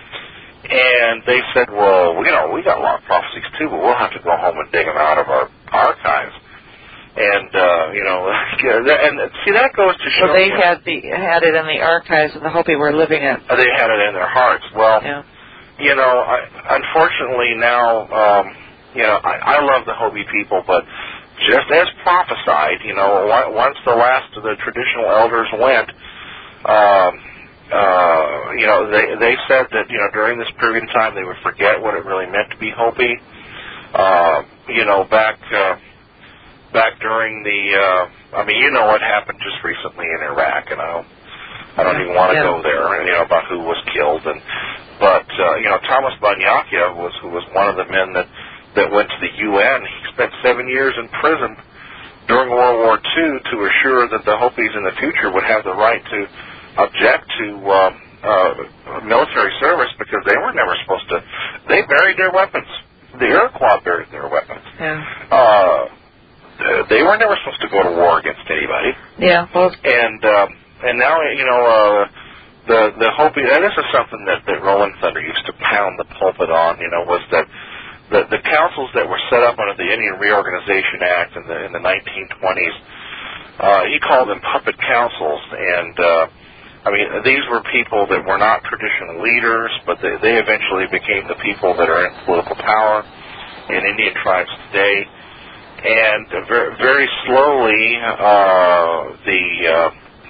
And they said, well, you know, we got a lot of prophecies too, but we'll have to go home and dig them out of our archives. And, uh, you know, and see, that goes to show... So they had the had it in the archives, and the Hopi were living it. They had it in their hearts. Well, yeah. you know, I, unfortunately now, um, you know, I, I love the Hopi people, but just as prophesied, you know, once the last of the traditional elders went, um, uh, you know, they they said that, you know, during this period of time they would forget what it really meant to be Hopi. Uh, you know, back... Uh, Back during the, uh, I mean, you know what happened just recently in Iraq, and I don't, I don't even want to yeah. go there, you know, about who was killed. And but uh, you know, Thomas Banyakia was who was one of the men that that went to the U N. He spent seven years in prison during World War Two to assure that the Hopis in the future would have the right to object to uh, uh, military service because they were never supposed to. They buried their weapons. The Iroquois buried their weapons. Yeah. Uh, Uh, they were never supposed to go to war against anybody. Yeah. Well. And uh, and now you know uh, the the Hopi. And this is something that, that Rolling Thunder used to pound the pulpit on. You know, was that the the councils that were set up under the Indian Reorganization Act in the in the nineteen twenties. Uh, he called them puppet councils, and uh, I mean these were people that were not traditional leaders, but they, they eventually became the people that are in political power in Indian tribes today. And uh, very, very slowly, uh, the, uh,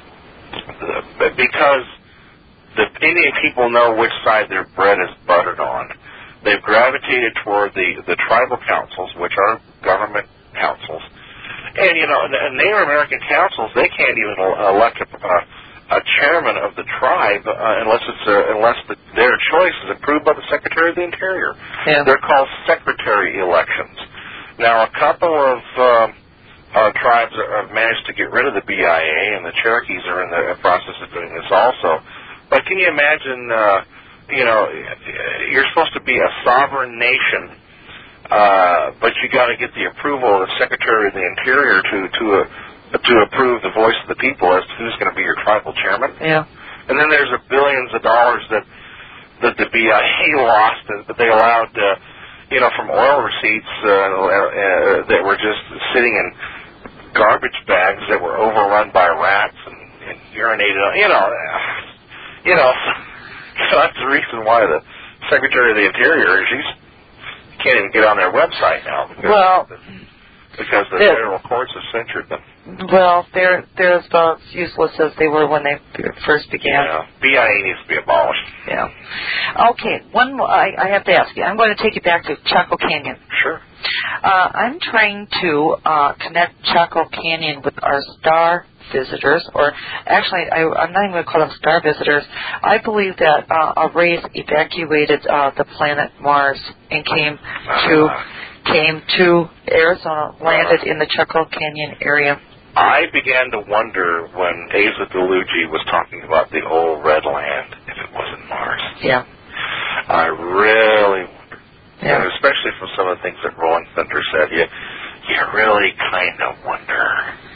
the because the Indian people know which side their bread is buttered on, they've gravitated toward the, the tribal councils, which are government councils. And you know, Native American councils, they can't even elect a, a chairman of the tribe uh, unless it's a, unless the, their choice is approved by the Secretary of the Interior. Yeah. They're called secretary elections. Now, a couple of uh, uh, tribes have managed to get rid of the B I A, and the Cherokees are in the process of doing this also. But can you imagine, uh, you know, you're supposed to be a sovereign nation, uh, but you got to get the approval of the Secretary of the Interior to to uh, to approve the voice of the people as to who's going to be your tribal chairman. Yeah. And then there's a billions of dollars that that the B I A lost, that they allowed. Uh, You know, from oil receipts uh, uh, that were just sitting in garbage bags that were overrun by rats and, and urinated on. You know, you know. So that's the reason why the Secretary of the Interior, she's can't even get on their website now because well, the, because the it, federal courts have censored them. Well, they're they're as about useless as they were when they first began. Yeah, B I A needs to be abolished. Yeah. Okay, one more, I, I have to ask you. I'm going to take you back to Chaco Canyon. Sure. Uh, I'm trying to uh, connect Chaco Canyon with our star visitors, or actually, I, I'm not even going to call them star visitors. I believe that uh, a race evacuated uh, the planet Mars and came to came to Arizona, landed in the Chaco Canyon area. I began to wonder when Asa DeLuigi was talking about the old red land, if it wasn't Mars. Yeah. I really wondered. Yeah. And especially from some of the things that Rolling Thunder said, you, you really kind of wonder,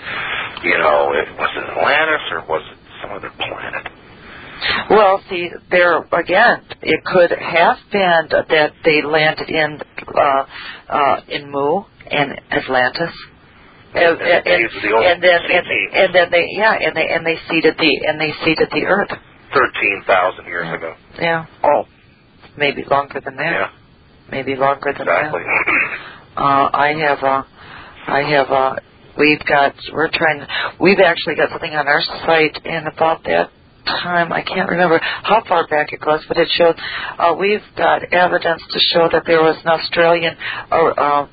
you know, it, was it Atlantis or was it some other planet? Well, see, there again, it could have been that they landed in uh, uh, in Mu and Atlantis. And, and, and, and then and, and then they yeah and they and they seeded the and they seeded the earth thirteen thousand years yeah. ago. Yeah. Oh, maybe longer than that. Yeah. Maybe longer than exactly. that. Uh, I have uh, I have uh, we've got we're trying we've actually got something on our site in about that time. I can't remember how far back it goes, but it shows uh, we've got evidence to show that there was an Australian uh, uh,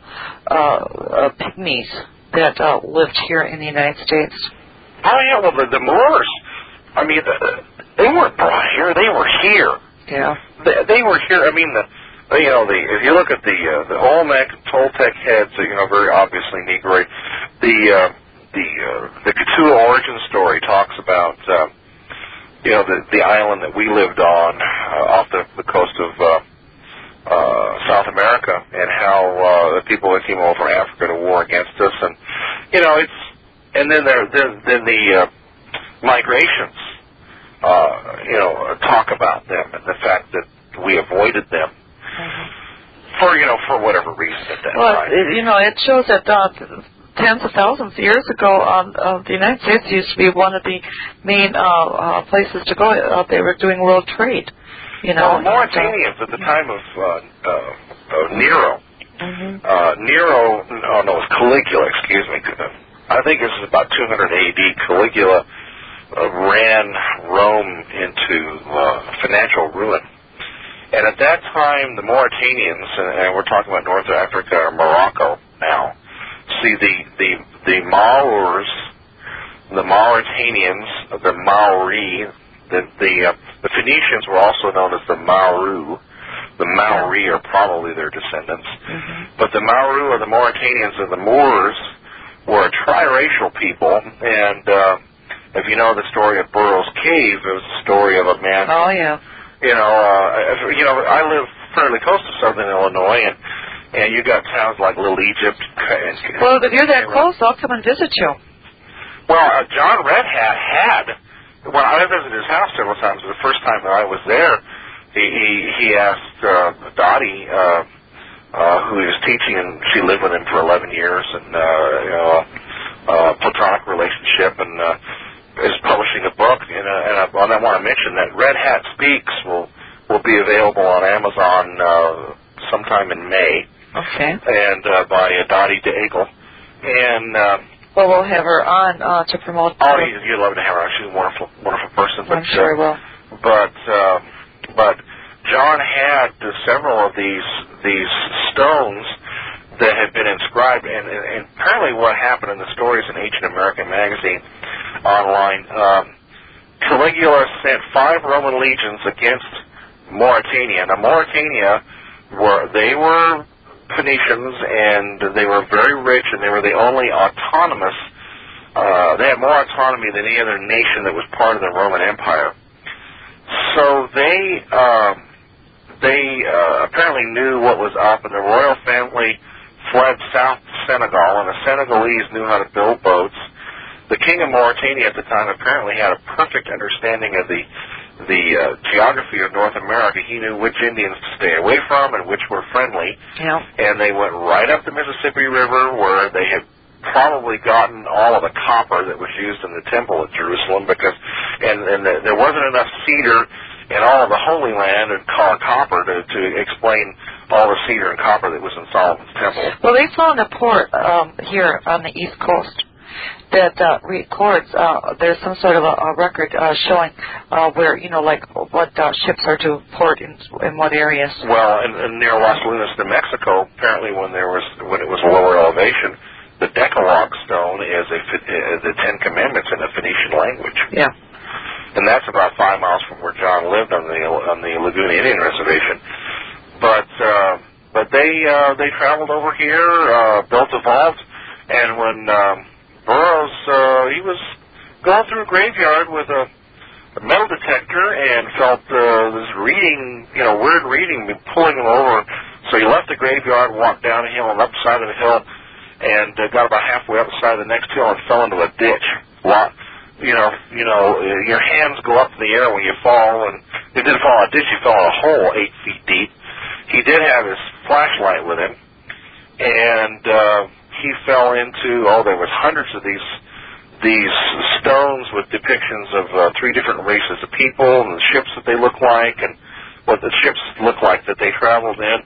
uh, pygmies that uh, lived here in the United States. Oh, yeah, well, the, the Moors, I mean, the, they weren't brought here, they were here. Yeah. They, they were here, I mean, the, you know, the if you look at the uh, the Olmec and Toltec heads, you know, very obviously Negroid, the, uh, the, uh, the Cthulhu origin story talks about, uh, you know, the, the island that we lived on uh, off the, the coast of uh, uh, South America and how uh, the people that came over from Africa to war against us, and you know it's and then there then, then the uh, migrations, uh, you know, talk about them and the fact that we avoided them mm-hmm. for you know for whatever reason at that well, time. Well, you know, it shows that uh, tens of thousands of years ago, um, uh, the United States used to be one of the main uh, uh, places to go. Uh, they were doing world trade. You know, well, the Mauritanians at the time of uh, uh, uh, Nero, mm-hmm. uh, Nero, oh no, it was Caligula, excuse me. I think this is about two hundred A D. Caligula uh, ran Rome into uh, financial ruin. And at that time, the Mauritanians, and, and we're talking about North Africa or Morocco now, see the, the, the Maoris, the Mauritanians, the Maori, The the, uh, the Phoenicians were also known as the Mauru. The Maori are probably their descendants. Mm-hmm. But the Mauru or the Mauritanians and the Moors were a triracial people. And uh, if you know the story of Burroughs Cave, it was the story of a man. Oh, yeah. You know, uh, you know, I live fairly close to southern Illinois, and, and you got towns like Little Egypt. And, well, if you're that close, I'll come and visit you. Well, uh, John Red Hat had... When I visited his house several times, the first time that I was there, he he, he asked uh, Dottie, uh, uh, who he was teaching, and she lived with him for eleven years, and uh, you know, uh, platonic relationship, and uh, is publishing a book. And, uh, and, I, and I want to mention that Red Hat Speaks will will be available on Amazon uh, sometime in May. Okay. And uh, by uh, Dottie Daigle, and. Uh, Well, we'll have her on uh, to promote. Oh, you, you'd love to have her on. She's a wonderful, wonderful person. But, I'm sure I will. But, uh, but John had uh, several of these these stones that had been inscribed, and, and, and apparently what happened in the stories in Ancient American Magazine online, um, Caligula sent five Roman legions against Mauritania. Now, Mauritania were they were. Phoenicians, and they were very rich, and they were the only autonomous, uh, they had more autonomy than any other nation that was part of the Roman Empire. So they, uh, they uh, apparently knew what was up, and the royal family fled south to Senegal, and the Senegalese knew how to build boats. The king of Mauritania at the time apparently had a perfect understanding of the the uh, geography of North America. He knew which Indians to stay away from and which were friendly. Yeah. And they went right up the Mississippi River, where they had probably gotten all of the copper that was used in the temple at Jerusalem, because and, and the, there wasn't enough cedar in all of the Holy Land and copper to, to explain all the cedar and copper that was in Solomon's temple. Well, they found a port um, here on the East Coast that uh, records, uh, there's some sort of a, a record uh, showing uh, where, you know, like what uh, ships are to port in, in what areas. Well, and, and near Las Lunas, New Mexico, apparently when there was when it was a lower elevation, the Decalogue stone is a, uh, the Ten Commandments in the Phoenician language. Yeah. And that's about five miles from where John lived on the on the Laguna Indian Reservation. But uh, but they uh, they traveled over here, uh, built a vault, and when um, Burroughs, uh, he was going through a graveyard with a, a metal detector and felt uh, this reading, you know, weird reading pulling him over. So he left the graveyard, walked down a hill and up the side of the hill, and uh, got about halfway up the side of the next hill and fell into a ditch. Lot, you know, you know, uh, your hands go up in the air when you fall, and he didn't fall in a ditch, he fell in a hole eight feet deep. He did have his flashlight with him, and uh, he fell into, oh, there was hundreds of these these stones with depictions of uh, three different races of people and the ships that they look like and what the ships look like that they traveled in.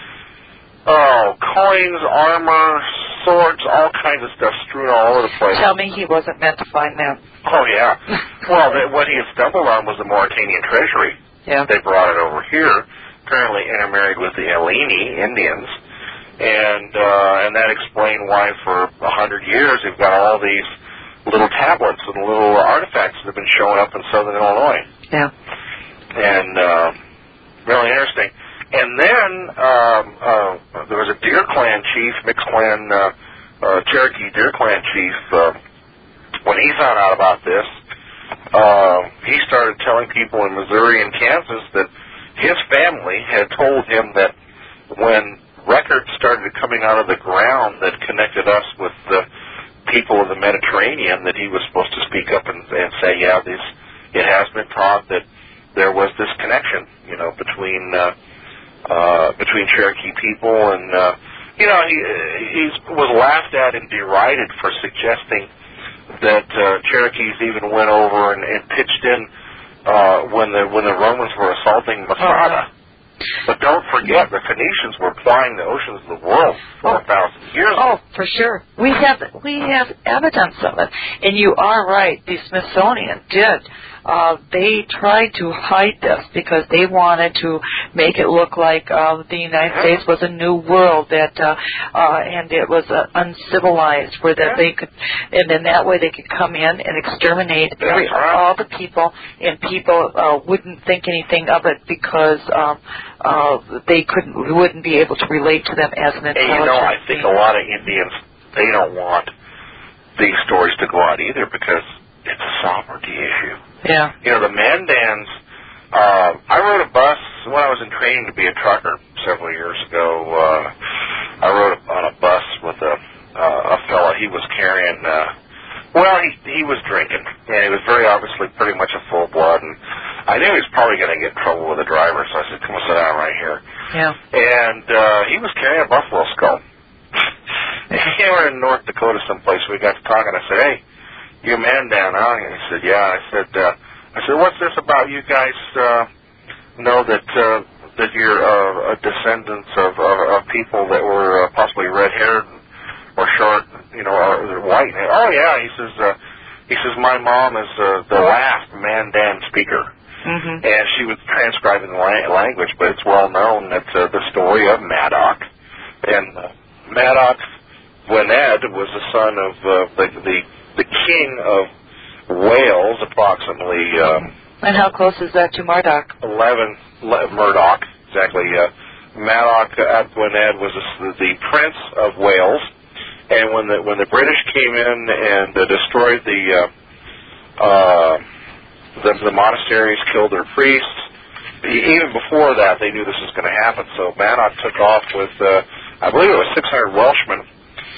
Oh, coins, armor, swords, all kinds of stuff strewn all over the place. Tell me he wasn't meant to find that. Oh, yeah. Well, they, what he had stumbled on was the Mauritanian treasury. Yeah. They brought it over here, apparently intermarried with the Eleni Indians. And uh, and that explained why for a hundred years we've got all these little tablets and little artifacts that have been showing up in southern Illinois. Yeah. And uh, really interesting. And then um, uh, there was a Deer Clan chief, Mixed Clan, uh, uh, Cherokee Deer Clan chief. Uh, when he found out about this, uh, he started telling people in Missouri and Kansas that his family had told him that when records started coming out of the ground that connected us with the people of the Mediterranean, that he was supposed to speak up and, and say, yeah, this, it has been taught that there was this connection, you know, between uh, uh, between Cherokee people, and uh, you know, he he's, was laughed at and derided for suggesting that uh, Cherokees even went over and, and pitched in uh, when the when the Romans were assaulting Masada. But don't forget, the Phoenicians were plying the oceans of the world four thousand years ago. Oh, for sure. We have we have evidence of it. And you are right. The Smithsonian did. Uh, they tried to hide this because they wanted to make it look like uh, the United yeah. States was a new world, that uh, uh, and it was uh, uncivilized, where that yeah. they could, and then that way they could come in and exterminate every, right. all the people, and people uh, wouldn't think anything of it because um, uh, they couldn't wouldn't be able to relate to them as an intelligent. And you know, I think a lot of Indians, they don't want these stories to go out either because it's a sovereignty issue. Yeah. You know, the Mandans, uh, I rode a bus when I was in training to be a trucker several years ago. Uh, I rode on a bus with a, uh, a fella. He was carrying, uh, well, he, he was drinking, and he was very obviously pretty much a full blood, and I knew he was probably going to get in trouble with the driver, so I said, come on, sit down right here. Yeah. And uh, he was carrying a buffalo skull. And we were in North Dakota someplace. We got to talking. I said, hey, you a man down, huh? And he said, yeah. I said, uh, I said, what's this about you guys uh, know that uh, that you're uh, descendants of, of, of people that were uh, possibly red-haired or short, you know, or white? And, oh, yeah. He says, uh, he says, my mom is uh, the last Mandan speaker. Mm-hmm. And she was transcribing the la- language, but it's well known that uh, the story of Madoc. And uh, Madoc Gwynedd was the son of uh, the, the the king of Wales, approximately. Um, and how close is that to Murdoch? Eleven le, Murdoch, exactly. Uh, Madoc ap Gwynedd was a, the prince of Wales, and when the when the British came in and uh, destroyed the, uh, uh, the the monasteries, killed their priests, even before that they knew this was going to happen. So Madoc took off with, uh, I believe it was six hundred Welshmen.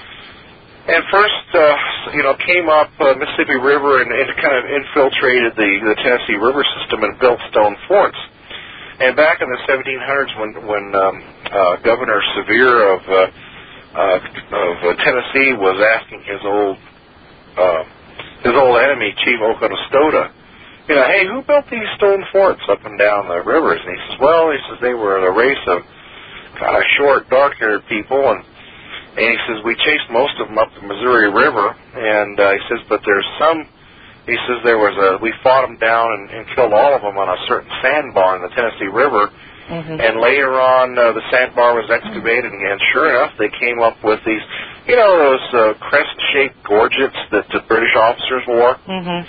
And first, uh, you know, came up uh, Mississippi River and, and kind of infiltrated the, the Tennessee River system and built stone forts. And back in the seventeen hundreds, when when um, uh, Governor Sevier of uh, uh, of uh, Tennessee was asking his old uh, his old enemy, Chief Oconostota, you know, hey, who built these stone forts up and down the rivers? And he says, well, he says they were a race of kind of short, dark-haired people, and And he says, we chased most of them up the Missouri River, and uh, he says, but there's some, he says there was a, we fought them down and, and killed all of them on a certain sandbar in the Tennessee River, mm-hmm. and later on uh, the sandbar was excavated, and, and sure enough, they came up with these, you know, those uh, crescent-shaped gorgets that the British officers wore? Mm-hmm.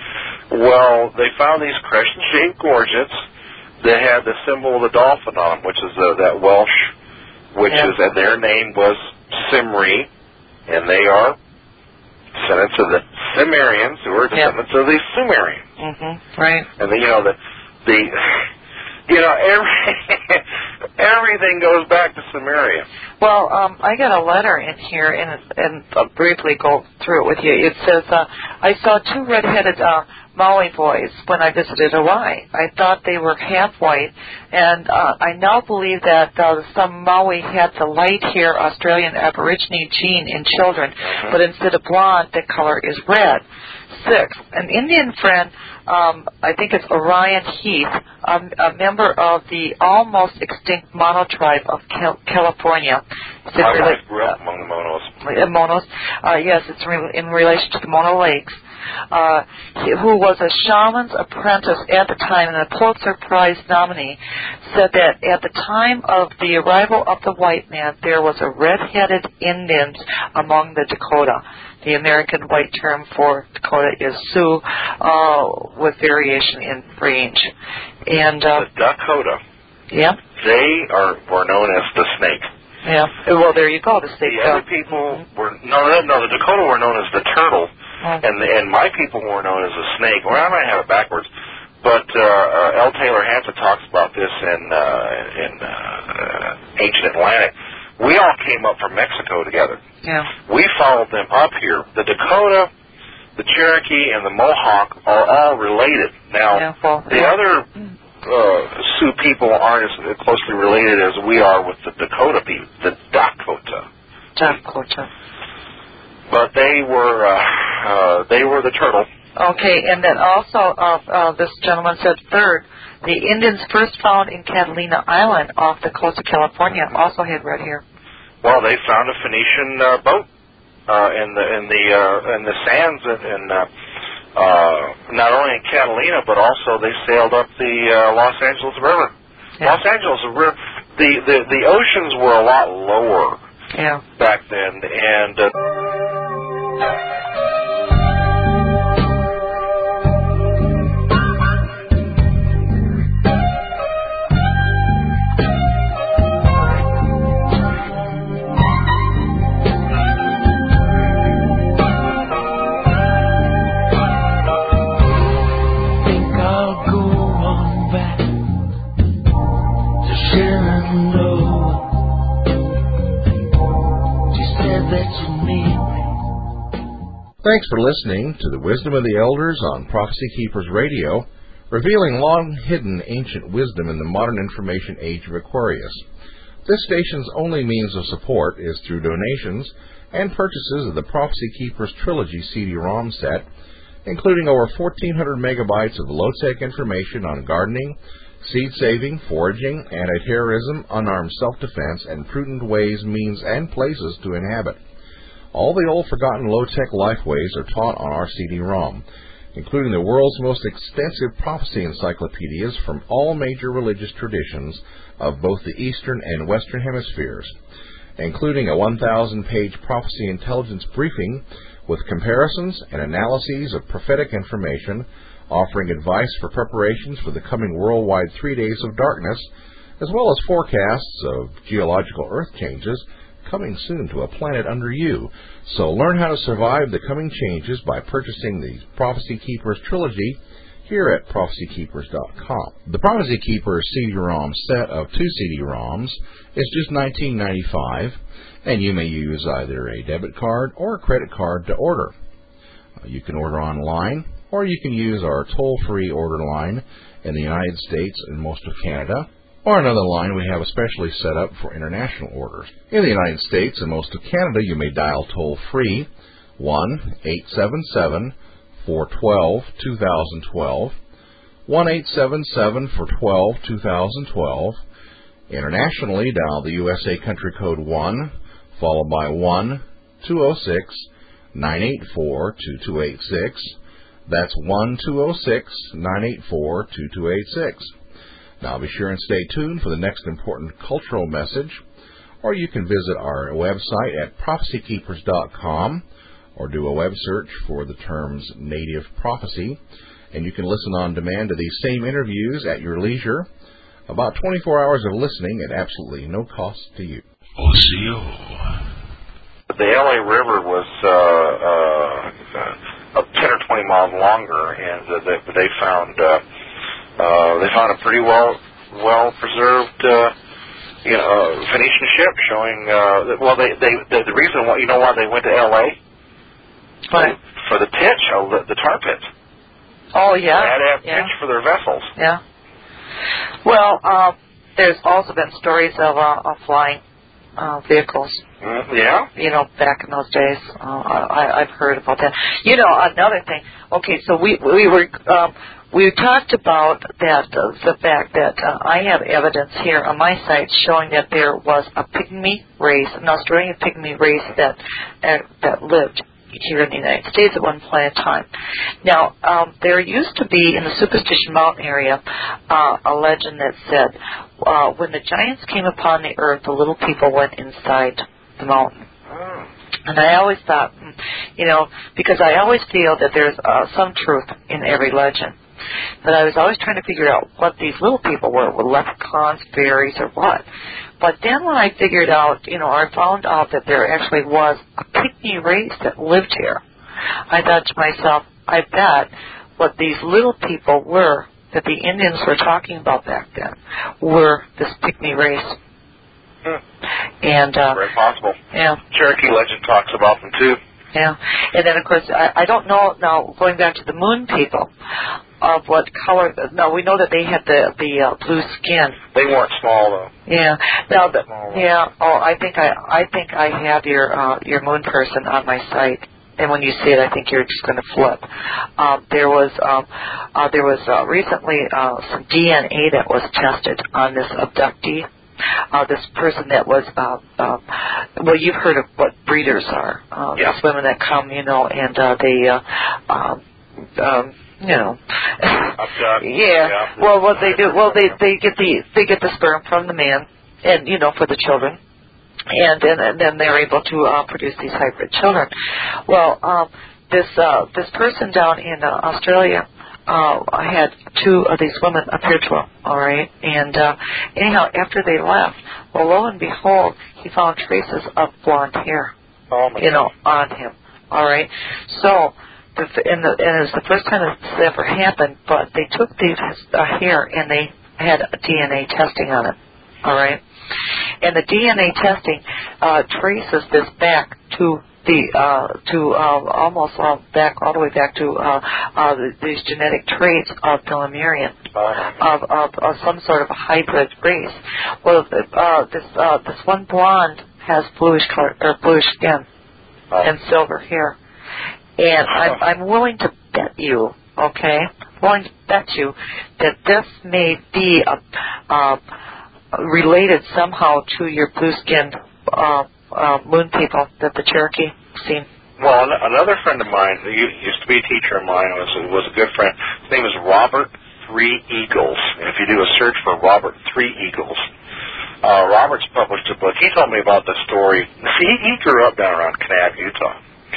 Well, they found these crescent-shaped gorgets that had the symbol of the dolphin on them, which is uh, that Welsh, which yeah. is, and their name was Simri, and they are descendants of the Cimmerians, who are descendants yep. of the Sumerians. Mm-hmm. Right. And then, you know, the, the you know, every, everything goes back to Sumeria. Well, um, I got a letter in here, and, and I'll briefly go through it with you. It says, uh, I saw two red-headed uh, Maui boys when I visited Hawaii. I thought they were half-white, and uh, I now believe that uh, some Maui had the light-hair Australian Aborigine gene in children, mm-hmm. but instead of blonde, the color is red. Six, an Indian friend, um, I think it's Orion Heath, um, a member of the almost extinct Mono tribe of Cal- California. I, I grew up among the Monos. Uh, Monos, uh, yes, it's re- in relation to the Mono Lakes. Uh, he, who was a shaman's apprentice at the time and a Pulitzer Prize nominee, said that at the time of the arrival of the white man, there was a red-headed Indians among the Dakota. The American white term for Dakota is Sioux, uh, with variation in range. And uh, the Dakota. Yeah. They are were known as the snake. Yeah. Well, there you go. The snake. The other people mm-hmm. were no, no, no. The Dakota were known as the turtle, mm-hmm. and the, and my people were known as the snake. Well, I might have it backwards, But uh, uh, L. Taylor Hansen talks about this in uh, in uh, Ancient Atlantic. We all came up from Mexico together. Yeah. We followed them up here. The Dakota, the Cherokee, and the Mohawk are all related. Now, yeah, well, the yeah. other uh, Sioux people aren't as closely related as we are with the Dakota people, the Dakota. Dakota. But they were uh, uh, they were the turtle. Okay, and then also uh, uh, this gentleman said third, the Indians first found in Catalina Island off the coast of California also had red hair. Well, they found a Phoenician uh, boat uh, in the in the uh, in the sands in, in uh, uh, not only in Catalina but also they sailed up the uh, Los Angeles River. Yeah. Los Angeles River. The, the the oceans were a lot lower yeah. back then, and. Uh, Thanks for listening to the Wisdom of the Elders on Prophecy Keepers Radio, revealing long-hidden ancient wisdom in the modern information age of Aquarius. This station's only means of support is through donations and purchases of the Prophecy Keepers Trilogy C D ROM set, including over fourteen hundred megabytes of low-tech information on gardening, seed-saving, foraging, anti-terrorism, unarmed self-defense, and prudent ways, means, and places to inhabit. All the old forgotten low-tech lifeways are taught on our C D ROM, including the world's most extensive prophecy encyclopedias from all major religious traditions of both the Eastern and Western hemispheres, including a one thousand page prophecy intelligence briefing with comparisons and analyses of prophetic information, offering advice for preparations for the coming worldwide three days of darkness, as well as forecasts of geological earth changes coming soon to a planet under you. So learn how to survive the coming changes by purchasing the Prophecy Keepers Trilogy here at prophecy keepers dot com. The Prophecy Keepers C D ROM set of two C D ROMs is just nineteen ninety-five dollars, and you may use either a debit card or a credit card to order. Uh, you can order online, or you can use our toll-free order line in the United States and most of Canada, or another line we have especially set up for international orders. In the United States and most of Canada, you may dial toll-free one eight seven seven, four one two, two thousand twelve, one eight seven seven, four one two, two thousand twelve. Internationally, dial the U S A country code one, followed by one two zero six, nine eight four, two two eight six. That's one two zero six, nine eight four, two two eight six. Now be sure and stay tuned for the next important cultural message, or you can visit our website at prophecy keepers dot com or do a web search for the terms Native Prophecy, and you can listen on demand to these same interviews at your leisure. About twenty-four hours of listening at absolutely no cost to you. O C O. The L A River was uh, uh, ten or twenty miles longer, and uh, they, they found... Uh, Uh, they found a pretty well well preserved uh, you know uh, Phoenician ship showing uh, that, well they, they they the reason why you know why they went to L A Right. for the pitch of the, the tar pit. Oh yeah. They had to have yeah. pitch for their vessels. Yeah. Well, uh, there's also been stories of uh, of flying uh, vehicles. Mm, yeah. You know, back in those days, uh, I, I've heard about that. You know, another thing. Okay, so we we were. Um, We talked about that, uh, the fact that uh, I have evidence here on my site showing that there was a pygmy race, an Australian pygmy race that uh, that lived here in the United States at one point in time. Now, um, there used to be in the Superstition Mountain area uh, a legend that said uh, when the giants came upon the earth, the little people went inside the mountain. Oh. And I always thought, you know, because I always feel that there's uh, some truth in every legend. But I was always trying to figure out what these little people were, were leprechauns, fairies, or what. But then when I figured out, you know, I found out that there actually was a pygmy race that lived here, I thought to myself, I bet what these little people were that the Indians were talking about back then were this pygmy race. Hmm. And uh, very possible. Yeah. Cherokee legend talks about them too. Yeah, and then of course I, I don't know now. Going back to the Moon people, of what color? No, we know that they had the the uh, blue skin. They weren't small though. Yeah. Now the, Small yeah. Oh, I think I I think I have your uh, your Moon person on my site. And when you see it, I think you're just going to flip. Um, there was um, uh, there was uh, recently uh, some D N A that was tested on this abductee. Uh, this person that was, uh, uh, well, you've heard of what breeders are. Uh, yeah. These women that come, you know, and uh, they, uh, um, um, you know, Abduct. yeah. yeah. Well, what they do, well, they they get the they get the sperm from the man, and you know, for the children. And then, and then they're able to uh, produce these hybrid children. Well, um, this uh, this person down in uh, Australia uh, had two of these women appear to him. All right, and uh, anyhow, after they left, well, lo and behold, he found traces of blonde hair, oh my you know, on him. All right, so. The, and, the, and it was the first time this ever happened, but they took the uh, hair and they had D N A testing on it. All right. And the D N A testing uh, traces this back to the uh, to uh, almost uh, back all the way back to uh, uh, these genetic traits of the Lemurian, of, of, of some sort of a hybrid race. Well, uh, this uh, this one blonde has bluish color or bluish skin and silver hair, and I'm, I'm willing to bet you, okay, willing to bet you that this may be a. Uh, related somehow to your blue-skinned uh, uh, moon people that the Cherokee seen. Well, another friend of mine, who used to be a teacher of mine, was was a good friend. His name is Robert Three Eagles. And if you do a search for Robert Three Eagles, uh, Robert's published a book. He told me about the story. See, he grew up down around Kanab, Utah,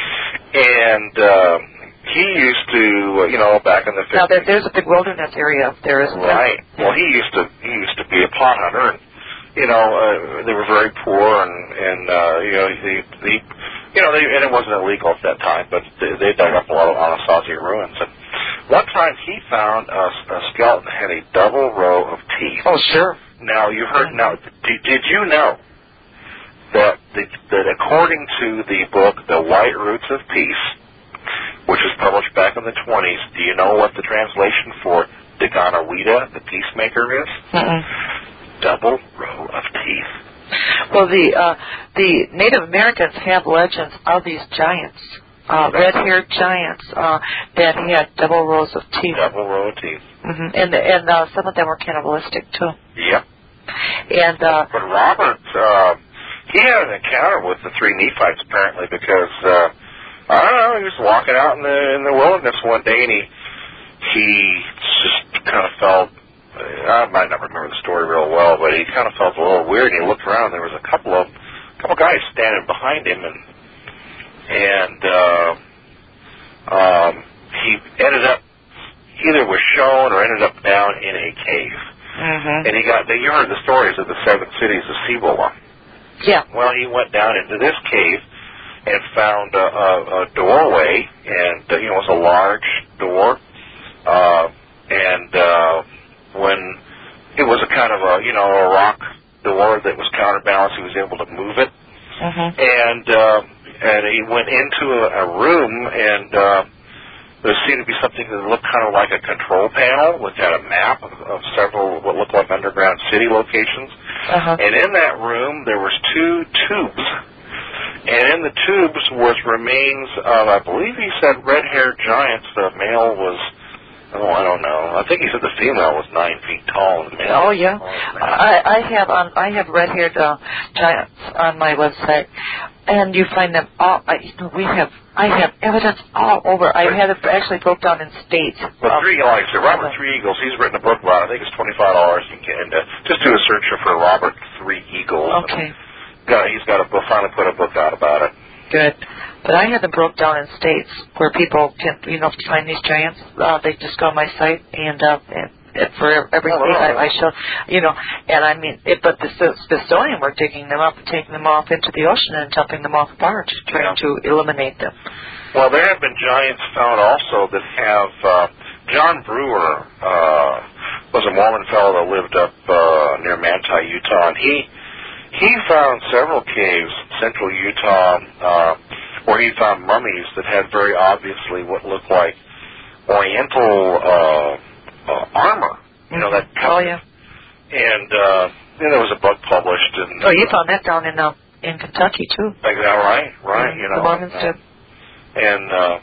and uh, he used to, you know, back in the fifties. Now there, there's a big wilderness area up there, isn't there? Right. Well, he used to he used to be a pot hunter, and you know, uh, they were very poor, and and uh, you know, he, he, you know, they, and it wasn't illegal at that time, but they, they dug up a lot of Anasazi ruins. And one time he found a, a skeleton that had a double row of teeth. Oh, sure. Now you heard. Now, did, did you know that the, that according to the book, The White Roots of Peace, which was published back in the twenties, do you know what the translation for Daganawida, the peacemaker, is? Mm-mm. Double row of teeth. Well, the uh, the Native Americans have legends of these giants, uh, red-haired giants uh, that had double rows of teeth. Double row of teeth. Mm-hmm. And and uh, some of them were cannibalistic too. Yep. And uh, but Robert, uh, he had an encounter with the three Nephites apparently because. Uh, I don't know, he was walking out in the in the wilderness one day, and he he just kind of felt, I might not remember the story real well, but he kind of felt a little weird, and he looked around, and there was a couple of couple guys standing behind him, and and uh, um, he ended up, either was shown or ended up down in a cave. Mm-hmm. And he got, you heard the stories of the seven cities of Cibola. Yeah. Well, he went down into this cave and found a, a, a doorway, and uh, you know, it was a large door, uh, and uh, when it was a kind of a, you know, a rock door that was counterbalanced, he was able to move it, mm-hmm. and uh, and he went into a, a room, and uh, there seemed to be something that looked kind of like a control panel, which had a map of, of several what looked like underground city locations, uh-huh. and in that room there was two tubes. And in the tubes was remains of, I believe he said, red-haired giants. The male was, oh, I don't know. I think he said the female was nine feet tall. And the male oh yeah, I, I have on I have red-haired uh, giants on my website, and you find them all. I, you know, we have I have evidence all over. I had it actually broke down in states. Well, three, like I said, Robert Three Eagles. He's written a book about it. I think it's twenty-five dollars. You can uh, just do a search for Robert Three Eagles. Okay. Got, he's got a book, finally put a book out about it. Good. But I had them broke down in states where people can, you know, find these giants. Uh, they just go on my site, and, uh, and, and for every oh, state really? I, I show, you know, and I mean, it, but the Smithsonian were digging them up and taking them off into the ocean and dumping them off a barge, trying yeah. to eliminate them. Well, there have been giants found also that have uh, John Brewer uh, was a Mormon fellow that lived up uh, near Manti, Utah, and he he found several caves in central Utah uh, where he found mummies that had very obviously what looked like Oriental uh, uh, armor. You know that. Oh yeah. And uh, then there was a book published. And, oh, you found that down in uh, in Kentucky too. Like that, right? Right. Yeah, you know. The Mormons and, did. And uh,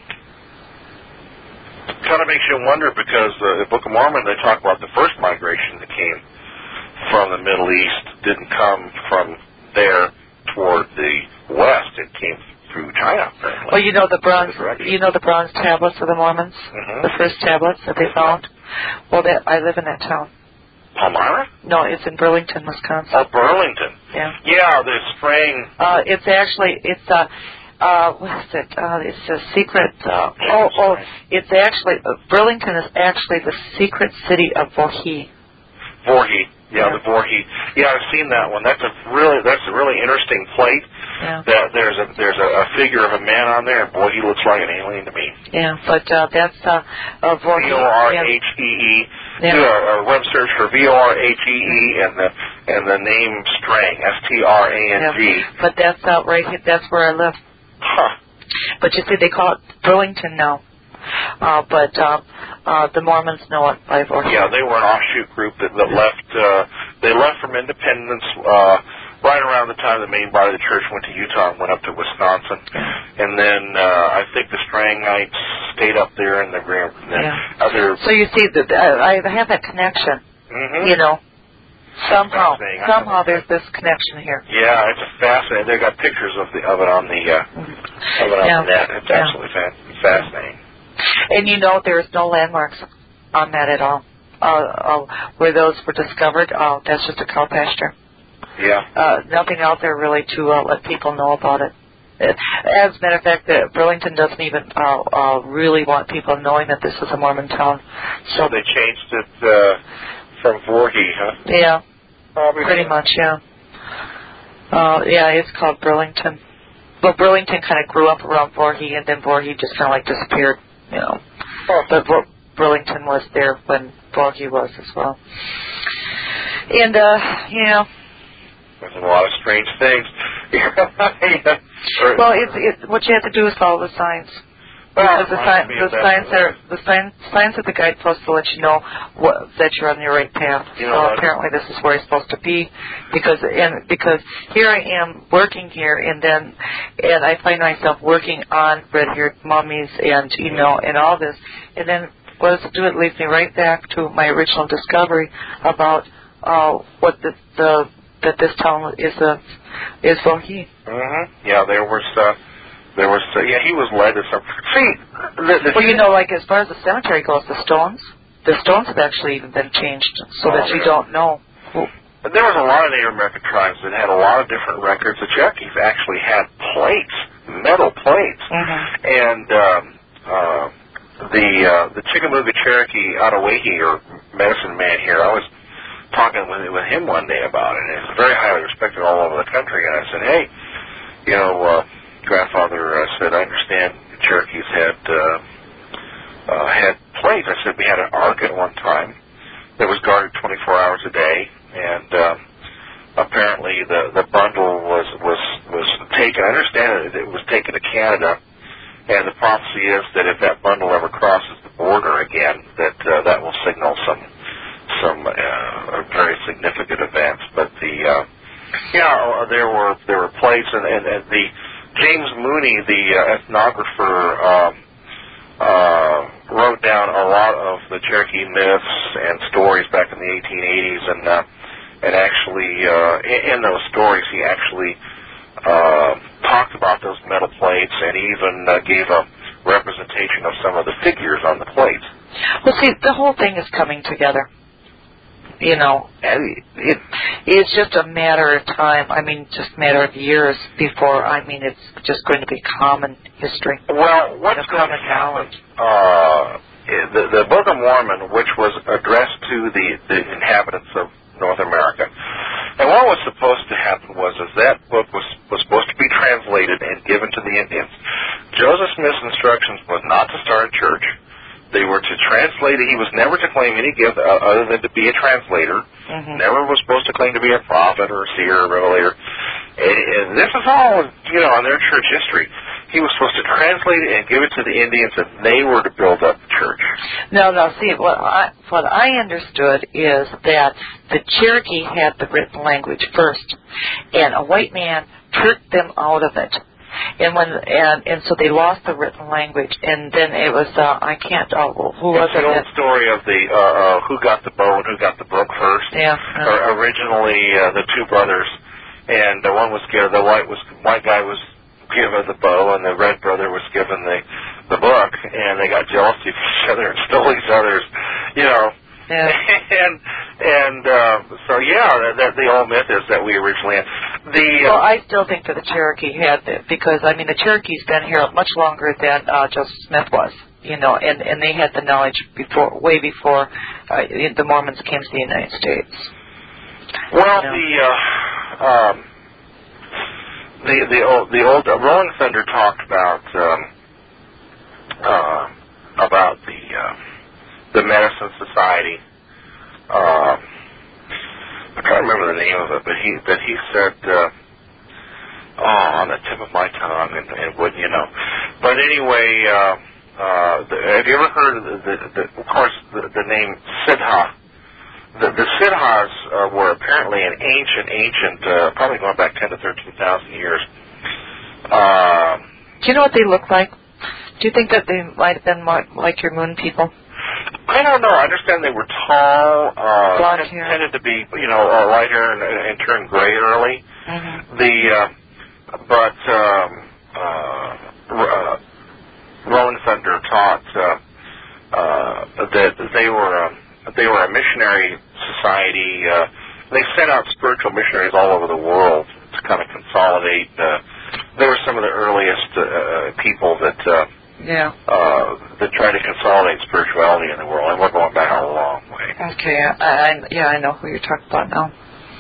kind of makes you wonder because uh, the Book of Mormon they talk about the first migration that came from the Middle East didn't come from there toward the west. It came through China. Apparently. Well, you know the bronze. You know the bronze tablets of the Mormons. Mm-hmm. The first tablets that they found. Well, that I live in that town. Palmyra? No, it's in Burlington, Wisconsin. Oh, Burlington. Yeah. Yeah, the spring. Uh, it's actually it's a. Uh, uh, what is it? Uh, it's a secret. Uh, oh, oh, it's actually uh, Burlington is actually the secret city of Vorhi. Vorhi. Yeah, Yeah. the Vorhi. Yeah, I've seen that one. That's a really that's a really interesting plate. Yeah. That there's a there's a, a figure of a man on there, and boy, he looks like an alien to me. Yeah, but uh, that's uh, uh, Vorhi. V O R H E E. Yeah. Do a, a web search for V O R H E E and the and the name Strang, S T R A N G. Yeah. But that's uh, right here. That's where I live. Huh. But you see, they call it Burlington now. Uh, but uh, uh, the Mormons know it by Vorhi. Yeah, they were an offshoot group that, that left. Uh, they left from Independence uh, right around the time the main body of the church went to Utah and went up to Wisconsin, and then uh, I think the Strangites stayed up there in the Grand. Yeah. Other. So you see, that I have that connection. Mm-hmm. You know, somehow, somehow there's this that. connection here. Yeah, it's fascinating. They got pictures of the of it on the uh, mm-hmm. of it on yeah. the net. It's yeah. absolutely fascinating. And you know, there's no landmarks on that at all. Uh, uh, where those were discovered, uh, that's just a cow pasture. Yeah. Uh, nothing out there really to uh, let people know about it. it. As a matter of fact, uh, Burlington doesn't even uh, uh, really want people knowing that this is a Mormon town. So they changed it uh, from Vorhi, huh? Yeah. Probably Pretty so. much, yeah. Uh, yeah, it's called Burlington. Well, Burlington kind of grew up around Vorhi, and then Vorhi just kind of like disappeared, you know. Oh. But Bur- Burlington was there when Vorhi was as well. And, uh, you know. There's a lot of strange things. Well, it's, it's what you have to do is follow the signs. Well, Because the, sign, the signs are the sign, signs at the guideposts to let you know what, that you're on your right path. You know, so apparently this is where you're supposed to be, because and because here I am working here, and then and I find myself working on red-haired mummies and you know and all this, and then what does it do? It leads me right back to my original discovery about uh, what the, the that this town is a is Vorhi. Mm-hmm. Yeah, there was. Uh, There was, uh, yeah, he was led to some. See, the, the well, you know, like as far as the cemetery goes, the stones, the stones have actually even been changed so oh, that you yeah. don't know. But there was a lot of Native American tribes that had a lot of different records. The Cherokees actually had plates, metal plates, Mm-hmm. and um, uh, the uh, the Chickamauga Cherokee Ottawahee, or medicine man here, I was talking with with him one day about it, and it's very highly respected all over the country. And I said, hey, you know. Uh, Grandfather uh, said, I understand the Cherokees had uh, uh, had plates. I said, we had an ark at one time that was guarded twenty-four hours a day, and um, apparently the, the bundle was, was, was taken. I understand it, it was taken to Canada, and the prophecy is that if that bundle ever crosses the border again, that uh, that will signal some some uh, very significant events. But the uh, yeah, there were there were plates, and, and, and the James Mooney, the uh, ethnographer, um, uh, wrote down a lot of the Cherokee myths and stories back in the eighteen eighties, and uh, and actually uh, in, in those stories he actually uh, talked about those metal plates, and he even uh, gave a representation of some of the figures on the plates. Well, see, the whole thing is coming together. You know, it it's just a matter of time. I mean, just a matter of years before, I mean, it's just going to be common history. Well, what's going to happen? Uh, the, the Book of Mormon, which was addressed to the, the inhabitants of North America, and what was supposed to happen was is that book was, was supposed to be translated and given to the Indians. Joseph Smith's instructions was not to start a church, They were to translate it. He was never to claim any gift uh, other than to be a translator. Mm-hmm. Never was supposed to claim to be a prophet or a seer or a revelator. And, and this is all, you know, on their church history. He was supposed to translate it and give it to the Indians, and they were to build up the church. No, no. See, what I, what I understood is that the Cherokee had the written language first, and a white man tricked them out of it. And when and and so they lost the written language, and then it was uh, I can't uh, who was it's it? The old story of the uh, uh, who got the bow and who got the book first. Yeah. Uh, or originally, uh, the two brothers, and the one was given the white was white guy was given the bow, and the red brother was given the the book, and they got jealousy of each other and stole each other's, you know. Yeah. and and uh, so yeah, that, the old myth is that we originally had the. Uh, well, I still think that the Cherokee had it because I mean the Cherokee's been here much longer than uh, Joseph Smith was, you know, and and they had the knowledge before, way before uh, the Mormons came to the United States. Well, you know? the uh, um, the the old the old uh, Rolling Thunder talked about um, uh, about the. Uh, the Medicine Society. Uh, I can't remember the name of it, but he but he said, uh, oh, on the tip of my tongue, and, and wouldn't you know? But anyway, uh, uh, the, have you ever heard of the, the, the of course, the, the name Siddha? The, the Siddhas uh, were apparently an ancient, ancient, uh, probably going back ten to thirteen thousand years. Uh, Do you know what they look like? Do you think that they might have been more like your moon people? I don't know. I understand they were tall, uh, blonde t- hair, tended to be, you know, uh, light hair and, and turn gray early. Mm-hmm. The, uh, but um, uh, uh, Rolling Thunder taught uh, uh, that they were um, they were a missionary society. Uh, they sent out spiritual missionaries all over the world to kind of consolidate. Uh, they were some of the earliest uh, people that. Uh, Yeah. Uh, that try to consolidate spirituality in the world, and we're going back a long way. Okay, I, I, yeah, I know who you're talking about now.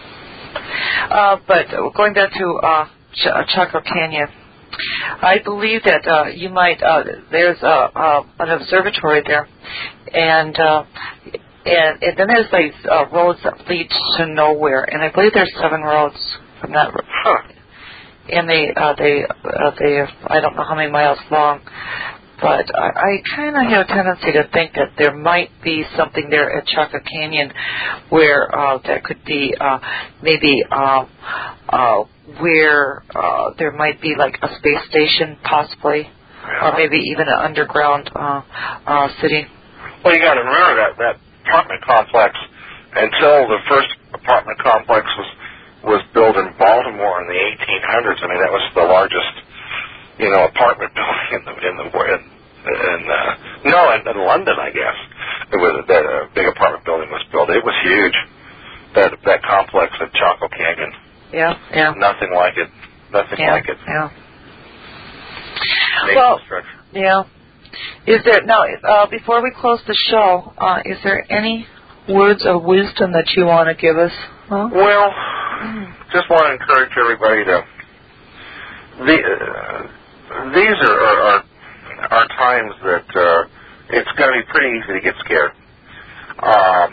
Uh, but going back to uh, Ch- Chaco Canyon, I believe that uh, you might. Uh, there's uh, uh, an observatory there, and uh, and, and then there's these uh, roads that lead to nowhere, and I believe there's seven roads from that. Huh. And they, uh, they, uh, they, I don't know how many miles long, but I, I kind of have a tendency to think that there might be something there at Chaco Canyon where uh, that could be uh, maybe uh, uh, where uh, there might be like a space station possibly, yeah. or maybe even an underground uh, uh, city. Well, you got to remember that that apartment complex, until the first apartment complex was. was built in Baltimore in the eighteen hundreds. I mean, that was the largest, you know, apartment building in the in the in, in uh, no, in, in London, I guess. It was that a big apartment building was built. It was huge. That that complex at Chaco Canyon. Yeah, yeah. Nothing like it. Nothing yeah, like it. Yeah. Big well, structure. yeah. Is there now? Uh, before we close the show, uh, is there any words of wisdom that you want to give us? Huh? Well, just want to encourage everybody to. The, uh, these are, are, are, are times that uh, it's going to be pretty easy to get scared. Um,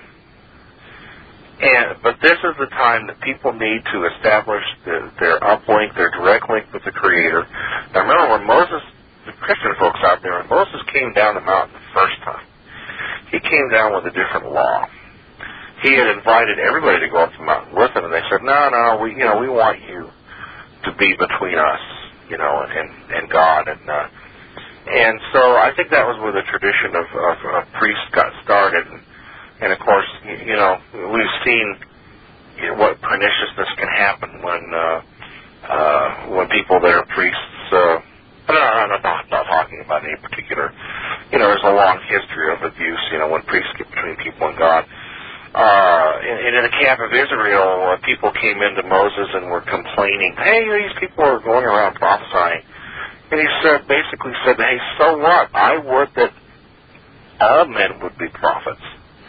and but this is the time that people need to establish the, their uplink, their direct link with the Creator. Now remember, when Moses, the Christian folks out there, when Moses came down the mountain the first time, he came down with a different law. He had invited everybody to go up the mountain with him, and they said, "No, no, we, you know, we want you to be between us, you know, and and God." And uh, and so I think that was where the tradition of, of, of priests got started. And, and of course, you, you know, we've seen you know, what perniciousness can happen when uh, uh, when people that are priests. Uh, I'm not, not, not talking about any particular. You know, there's a long history of abuse. You know, when priests get between people and God. Uh, and in the camp of Israel, uh, people came into Moses and were complaining, "Hey, these people are going around prophesying." And he said, basically said, "Hey, so what? I would that all men would be prophets."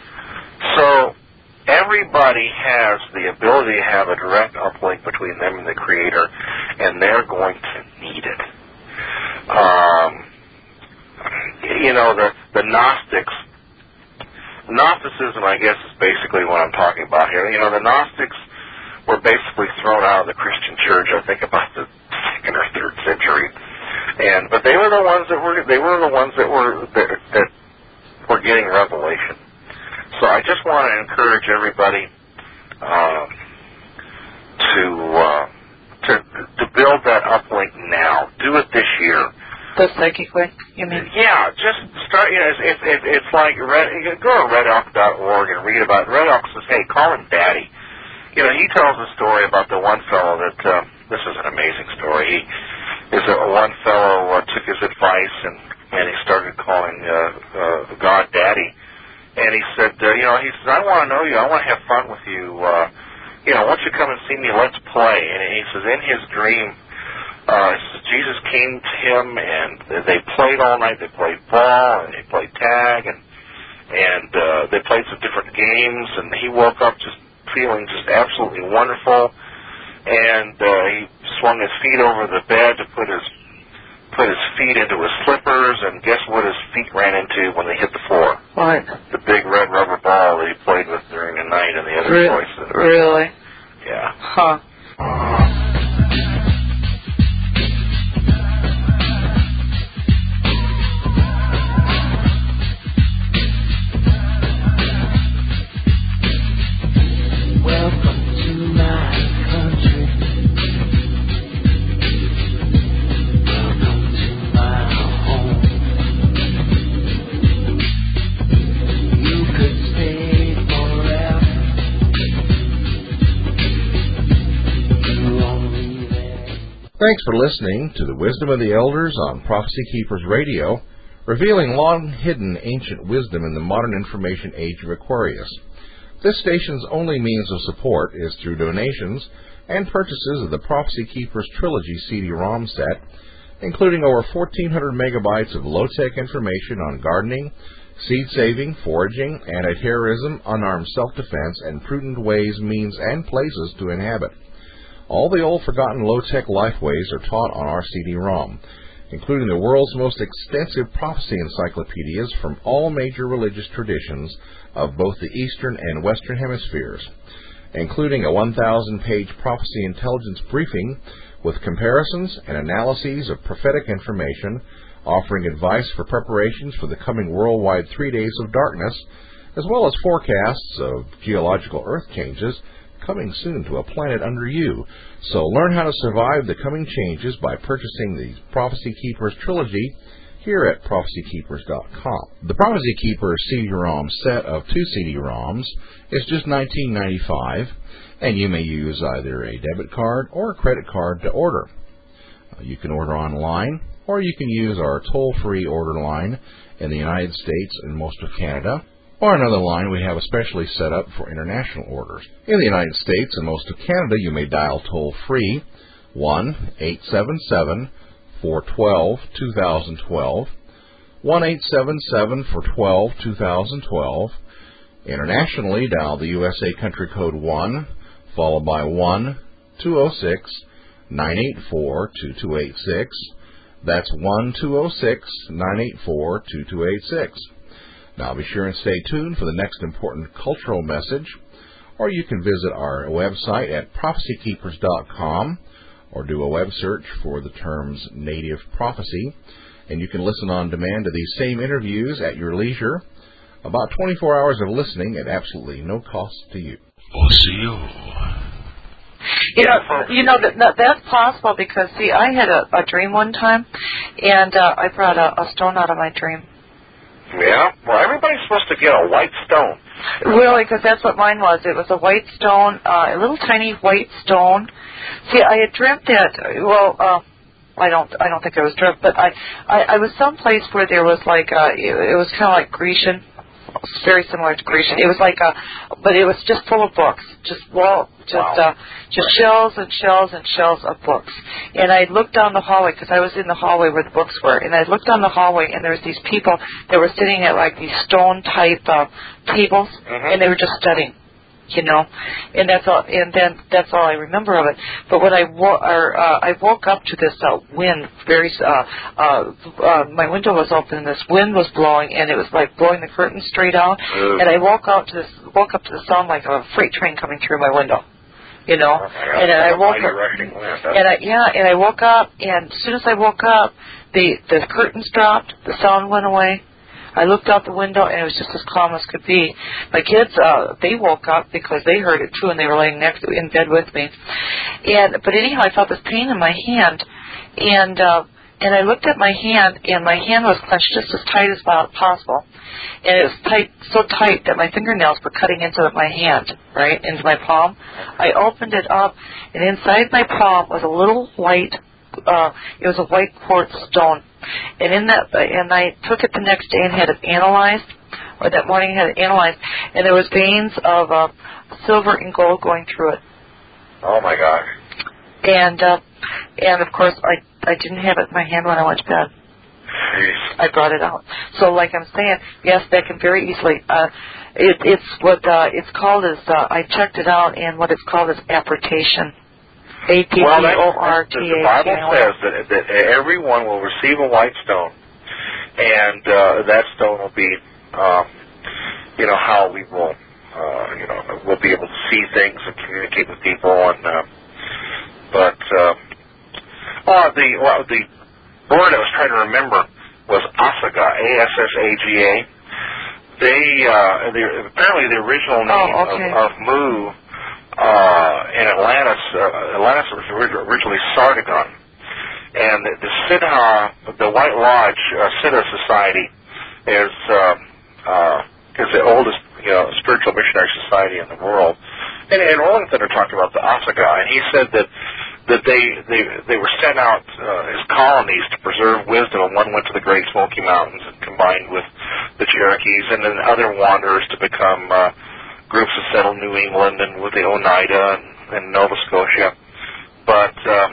So everybody has the ability to have a direct uplink between them and the Creator, and they're going to need it. Um, you know, the the Gnostics. Gnosticism, I guess, is basically what I'm talking about here. You know, the Gnostics were basically thrown out of the Christian church, I think, about the second or third century. And but they were the ones that were they were the ones that were that, that were getting revelation. So I just want to encourage everybody um, to uh, to to build that uplink now. Do it this year. The psychic link, you mean? Yeah, just start. You know, it's it's, it's, it's like Red, you go to red elk dot org and read about. Red Elk says, "Hey, call him Daddy." You know, he tells a story about the one fellow that uh, this is an amazing story. He is a one fellow uh, took his advice and and he started calling uh, uh, God Daddy, and he said, uh, you know, he says, "I want to know you. I want to have fun with you. Uh, you know, why don't you come and see me? Let's play." And he says, in his dream. Uh, Jesus came to him, and they played all night. They played ball, and they played tag, and and uh, they played some different games. And he woke up just feeling just absolutely wonderful. And uh, he swung his feet over the bed to put his put his feet into his slippers. And guess what his feet ran into when they hit the floor? What? The big red rubber ball that he played with during the night, and the other Re- boys. Really? Yeah. Huh. Thanks for listening to the Wisdom of the Elders on Prophecy Keepers Radio, revealing long-hidden ancient wisdom in the modern information age of Aquarius. This station's only means of support is through donations and purchases of the Prophecy Keepers Trilogy C D ROM set, including over fourteen hundred megabytes of low-tech information on gardening, seed-saving, foraging, anti-terrorism, unarmed self-defense, and prudent ways, means, and places to inhabit. All the old forgotten low-tech lifeways are taught on our C D ROM, including the world's most extensive prophecy encyclopedias from all major religious traditions of both the Eastern and Western hemispheres, including a one thousand page prophecy intelligence briefing with comparisons and analyses of prophetic information, offering advice for preparations for the coming worldwide three days of darkness, as well as forecasts of geological earth changes coming soon to a planet under you. So learn how to survive the coming changes by purchasing the Prophecy Keepers Trilogy here at prophecy keepers dot com. The Prophecy Keepers C D ROM set of two C D ROMs is just nineteen ninety-five dollars, and you may use either a debit card or a credit card to order. Uh, you can order online, or you can use our toll-free order line in the United States and most of Canada, or another line we have especially set up for international orders. In the United States and most of Canada, you may dial toll-free one eight seven seven, four one two, two thousand twelve, one eight seven seven, four one two, two thousand twelve. Internationally, dial the U S A country code one, followed by one two zero six, nine eight four, two two eight six. That's one two zero six, nine eight four, two two eight six. Now be sure and stay tuned for the next important cultural message, or you can visit our website at prophecy keepers dot com or do a web search for the terms Native Prophecy, and you can listen on demand to these same interviews at your leisure. About twenty-four hours of listening at absolutely no cost to you. O C O. You know, you know that, that that's possible because, see, I had a, a dream one time, and uh, I brought a, a stone out of my dream. Yeah? Well, everybody's supposed to get a white stone. Really, because that's what mine was. It was a white stone, uh, a little tiny white stone. See, I had dreamt that, well, uh, I don't I don't think I was dreamt, but I, I, I was someplace where there was like, uh, it, it was kind of like Grecian. It's very similar to Grecian. It was like a, but it was just full of books, just well, just wow. uh, just shelves and shelves and shelves of books. And I looked down the hallway because I was in the hallway where the books were, and I looked down the hallway, and there was these people that were sitting at like these stone type uh, tables, mm-hmm. and they were just studying. you know, and that's all. And then that's all I remember of it. But when I wo- or, uh, I woke up to this uh, wind, very uh, uh, uh, my window was open, and this wind was blowing, and it was like blowing the curtain straight out. Ugh. And I woke out to this, woke up to the sound like of a freight train coming through my window. You know, oh and then I woke up, rushing wind, huh? and I yeah, and I woke up, and as soon as I woke up, the the curtains dropped, the sound went away. I looked out the window, and it was just as calm as could be. My kids, uh, they woke up because they heard it too, and they were laying next in bed with me. And but anyhow, I felt this pain in my hand, and uh, and I looked at my hand, and my hand was clenched just as tight as possible, and it was tight, so tight that my fingernails were cutting into my hand, right into my palm. I opened it up, and inside my palm was a little white. Uh, it was a white quartz stone. And in that, and I took it the next day and had it analyzed, or that morning had it analyzed, and there was veins of uh, silver and gold going through it. Oh my gosh! And uh, and of course, I I didn't have it in my hand when I went to bed. Jeez. I brought it out. So, like I'm saying, yes, that can very easily. Uh, it, it's what uh, it's called is uh, I checked it out, and what it's called is apportation. A P P O R T A. The Bible says that, that everyone will receive a white stone, and uh, that stone will be, um, you know, how we will, uh, you know, we'll be able to see things and communicate with people. And uh, but uh, oh, the well, the word I was trying to remember was Asaga, A S S A G A. They, uh, they apparently the original name oh, okay. of, of Mu. Uh, in Atlantis, uh, Atlantis was originally Sardagon, and the, the Siddha, the White Lodge uh, Siddha Society is uh, uh, is the oldest, you know, spiritual missionary society in the world. And, and Rolling Thunder talked about the Asaga, and he said that that they they they were sent out uh, as colonies to preserve wisdom, and one went to the Great Smoky Mountains and combined with the Cherokees, and then other wanderers to become uh, groups that settled New England and with the Oneida and, and Nova Scotia. But uh,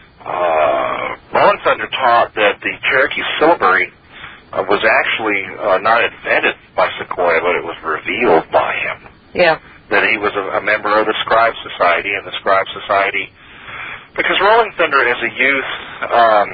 uh, Rolling Thunder taught that the Cherokee syllabary uh, was actually uh, not invented by Sequoyah, but it was revealed by him. Yeah. That he was a, a member of the Scribe Society, and the Scribe Society, because Rolling Thunder as a youth, um,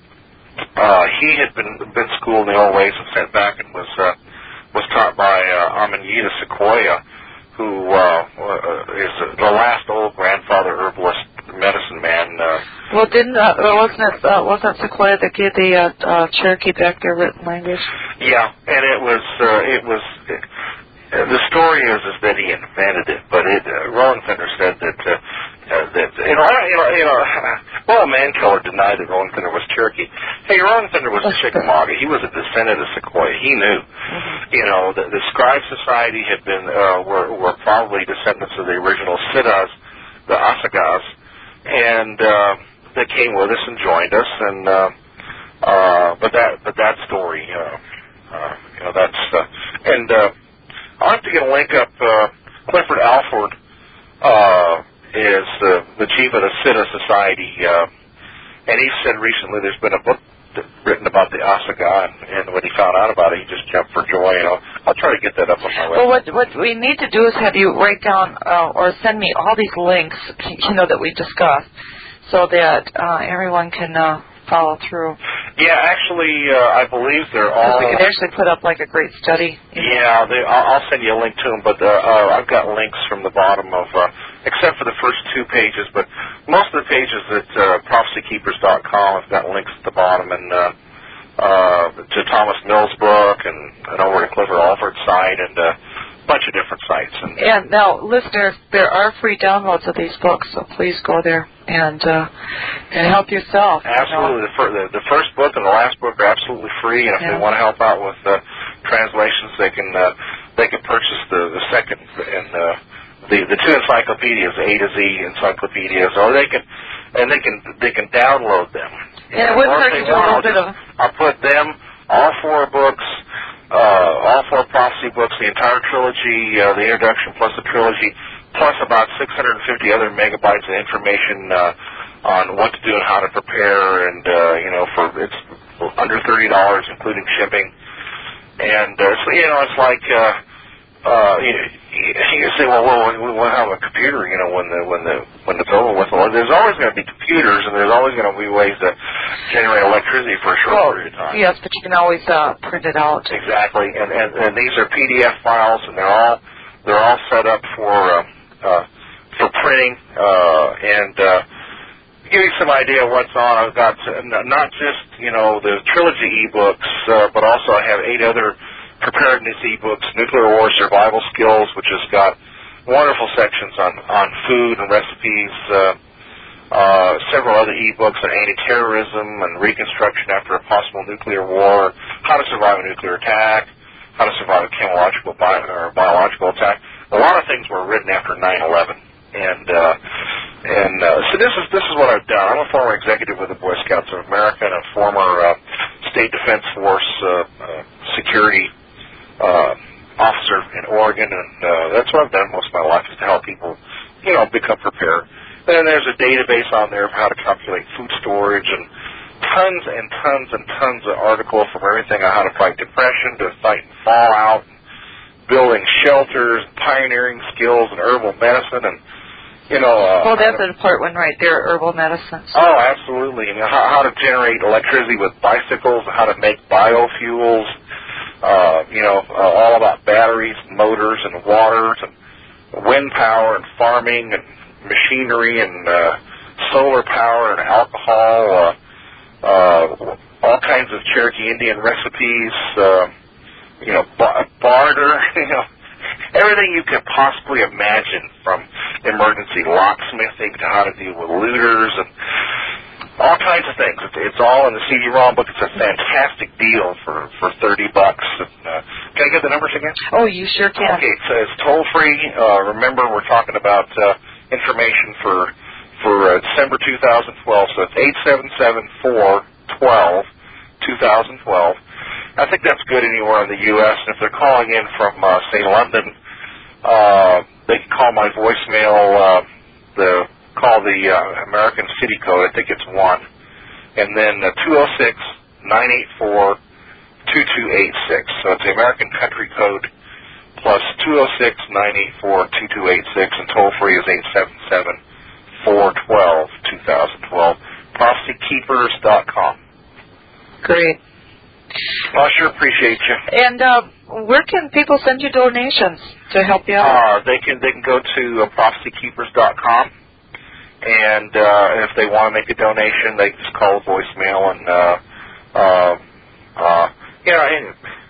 uh, he had been been schooled in the old ways and sent back and was uh, was taught by uh, Amanita Sequoyah, who uh, is the last old grandfather herbalist medicine man. Uh, well, didn't uh, wasn't it uh, wasn't Sequoyah that gave the uh, uh, Cherokee back their written language? Yeah, and it was uh, it was it, uh, the story is is that he invented it, but it uh, Rolling Thunder said that uh, uh, that you know you know you know well, Mankiller denied that Rolling Thunder was Cherokee. Hey, Rolling Thunder was a Chickamauga. He was a descendant of Sequoyah. He knew. Mm-hmm. You know, the, the Scribe Society had been uh, were were probably descendants of the original Siddhas, the Asagas, and uh, they came with us and joined us. And uh, uh, but that but that story, uh, uh, you know, that's uh, and uh, I'll have to get a link up. Uh, Clifford Alford uh, is uh, the chief of the Siddha Society, uh, and he said recently there's been a book written about the Asaga, and, and when he found out about it, he just jumped for joy. You know, I'll try to get that up on my website. Well, what what we need to do is have you write down uh, or send me all these links, you know, that we discussed, so that uh, everyone can uh, follow through. Yeah, actually, uh, I believe they're all. We could actually put up like a great study. Yeah, they, I'll, I'll send you a link to them, but uh, uh, I've got links from the bottom of. Uh, except for the first two pages, but most of the pages at uh, prophecy keepers dot com have got links at the bottom, and uh, uh, to Thomas Mill's book, and, and over to Clifford Alford's site, and uh, a bunch of different sites. And, and now, listeners, there are free downloads of these books, so please go there and uh, and help yourself. Absolutely. You know? the, fir- the, the first book and the last book are absolutely free, and if yeah. they want to help out with uh, translations, they can uh, they can purchase the, the second and uh, The, the two encyclopedias, A to Z encyclopedias, or they can, and they can they can download them. Yeah, it wouldn't hurt to do a little bit of. I'll put them, all four books, uh, all four prophecy books, the entire trilogy, uh, the introduction plus the trilogy, plus about six hundred fifty other megabytes of information uh, on what to do and how to prepare, and uh, you know, for it's under thirty dollars, including shipping, and uh, so you know, it's like. Uh, uh, you, you say, well, well, we will have a computer, you know, when the when the when it's over with. Well, there's always going to be computers, and there's always going to be ways to generate electricity for a short well, period of time. Yes, but you can always uh, print it out. Exactly, and, and and these are P D F files, and they're all they're all set up for uh, uh, for printing, uh, and uh, give you some idea of what's on. I've got uh, not just you know the trilogy ebooks, uh, but also I have eight other preparedness ebooks, Nuclear War Survival Skills, which has got wonderful sections on, on food and recipes, uh, uh, several other ebooks on anti-terrorism and reconstruction after a possible nuclear war, how to survive a nuclear attack, how to survive a chemical bio, or biological attack. A lot of things were written after nine eleven. And uh, and uh, so this is this is what I've done. I'm a former executive with the Boy Scouts of America and a former uh, State Defense Force uh, uh, security Uh, officer in Oregon, and uh, that's what I've done most of my life, is to help people, you know, become prepared. Then there's a database on there of how to calculate food storage, and tons and tons and tons of articles from everything on how to fight depression to fighting fallout, building shelters, pioneering skills in herbal medicine, and you know. Uh, well, that's an important one right there, herbal medicines. Oh, absolutely. And how, how to generate electricity with bicycles, how to make biofuels. Uh, you know, uh, all about batteries, and motors, and waters, and wind power, and farming, and machinery, and uh, solar power, and alcohol, uh, uh, all kinds of Cherokee Indian recipes, uh, you know, bar- barter, you know, everything you could possibly imagine, from emergency locksmithing to how to deal with looters, and all kinds of things. It's, it's all in the C D-ROM book. It's a fantastic deal for, for thirty bucks. And, uh, can I get the numbers again? Oh, you sure can. Okay, so it's toll-free. Uh, remember, we're talking about uh, information for for uh, December two thousand twelve, so it's eight seven seven, four one two, twenty twelve. I think that's good anywhere in the U S, and if they're calling in from, uh, say, London, uh, they can call my voicemail, uh, the... call the uh, American City Code. I think it's one. And then uh, two oh six, nine eight four, two two eight six. So it's the American Country Code plus two oh six, nine eight four, two two eight six. And toll-free is eight seven seven, four one two, twenty twelve. prophecy keepers dot com. Great. Well, I sure appreciate you. And uh, where can people send you donations to help you out? Uh, they can they can go to uh, prophecy keepers dot com. And uh, if they want to make a donation, they just call a voicemail, and uh, uh, uh, yeah, and,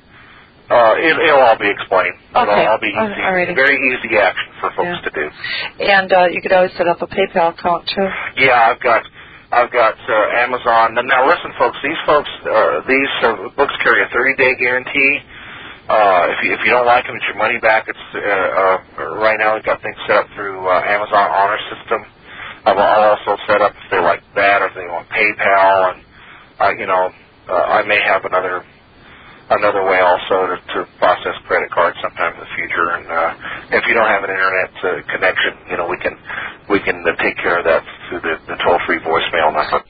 uh, it, it'll all be explained. Okay. It'll all be easy, Alrighty. very easy action for folks Yeah. to do. And uh, you could always set up a PayPal account too. Yeah, I've got I've got uh, Amazon. Now, listen, folks. These folks, uh, these uh, books carry a thirty-day guarantee. Uh, if you if you don't like them, it's your money back. It's uh, uh, right now we've got things set up through uh, Amazon Honor System. I've also set up if they like that, or if they want PayPal, and uh, you know, uh, I may have another another way also to, to process credit cards sometime in the future. And uh, if you don't have an internet uh, connection, you know, we can we can uh, take care of that through the, the toll-free voicemail number.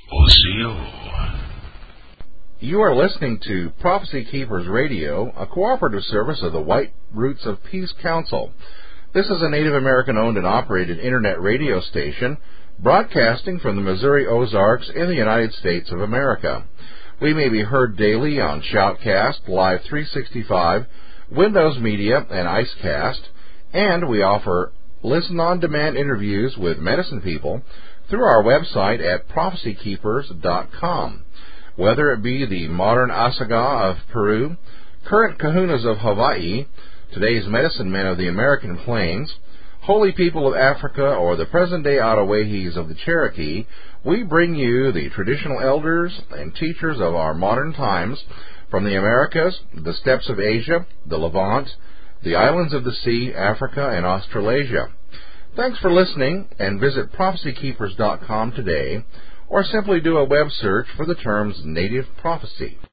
You are listening to Prophecy Keepers Radio, a cooperative service of the White Roots of Peace Council. This is a Native American-owned and operated internet radio station broadcasting from the Missouri Ozarks in the United States of America. We may be heard daily on Shoutcast, Live three sixty-five, Windows Media, and IceCast, and we offer listen-on-demand interviews with medicine people through our website at prophecy keepers dot com. Whether it be the modern Asaga of Peru, current kahunas of Hawaii, today's medicine men of the American Plains, holy people of Africa, or the present-day Ottawahis of the Cherokee, we bring you the traditional elders and teachers of our modern times from the Americas, the steppes of Asia, the Levant, the islands of the sea, Africa, and Australasia. Thanks for listening, and visit prophecy keepers dot com today, or simply do a web search for the terms Native Prophecy.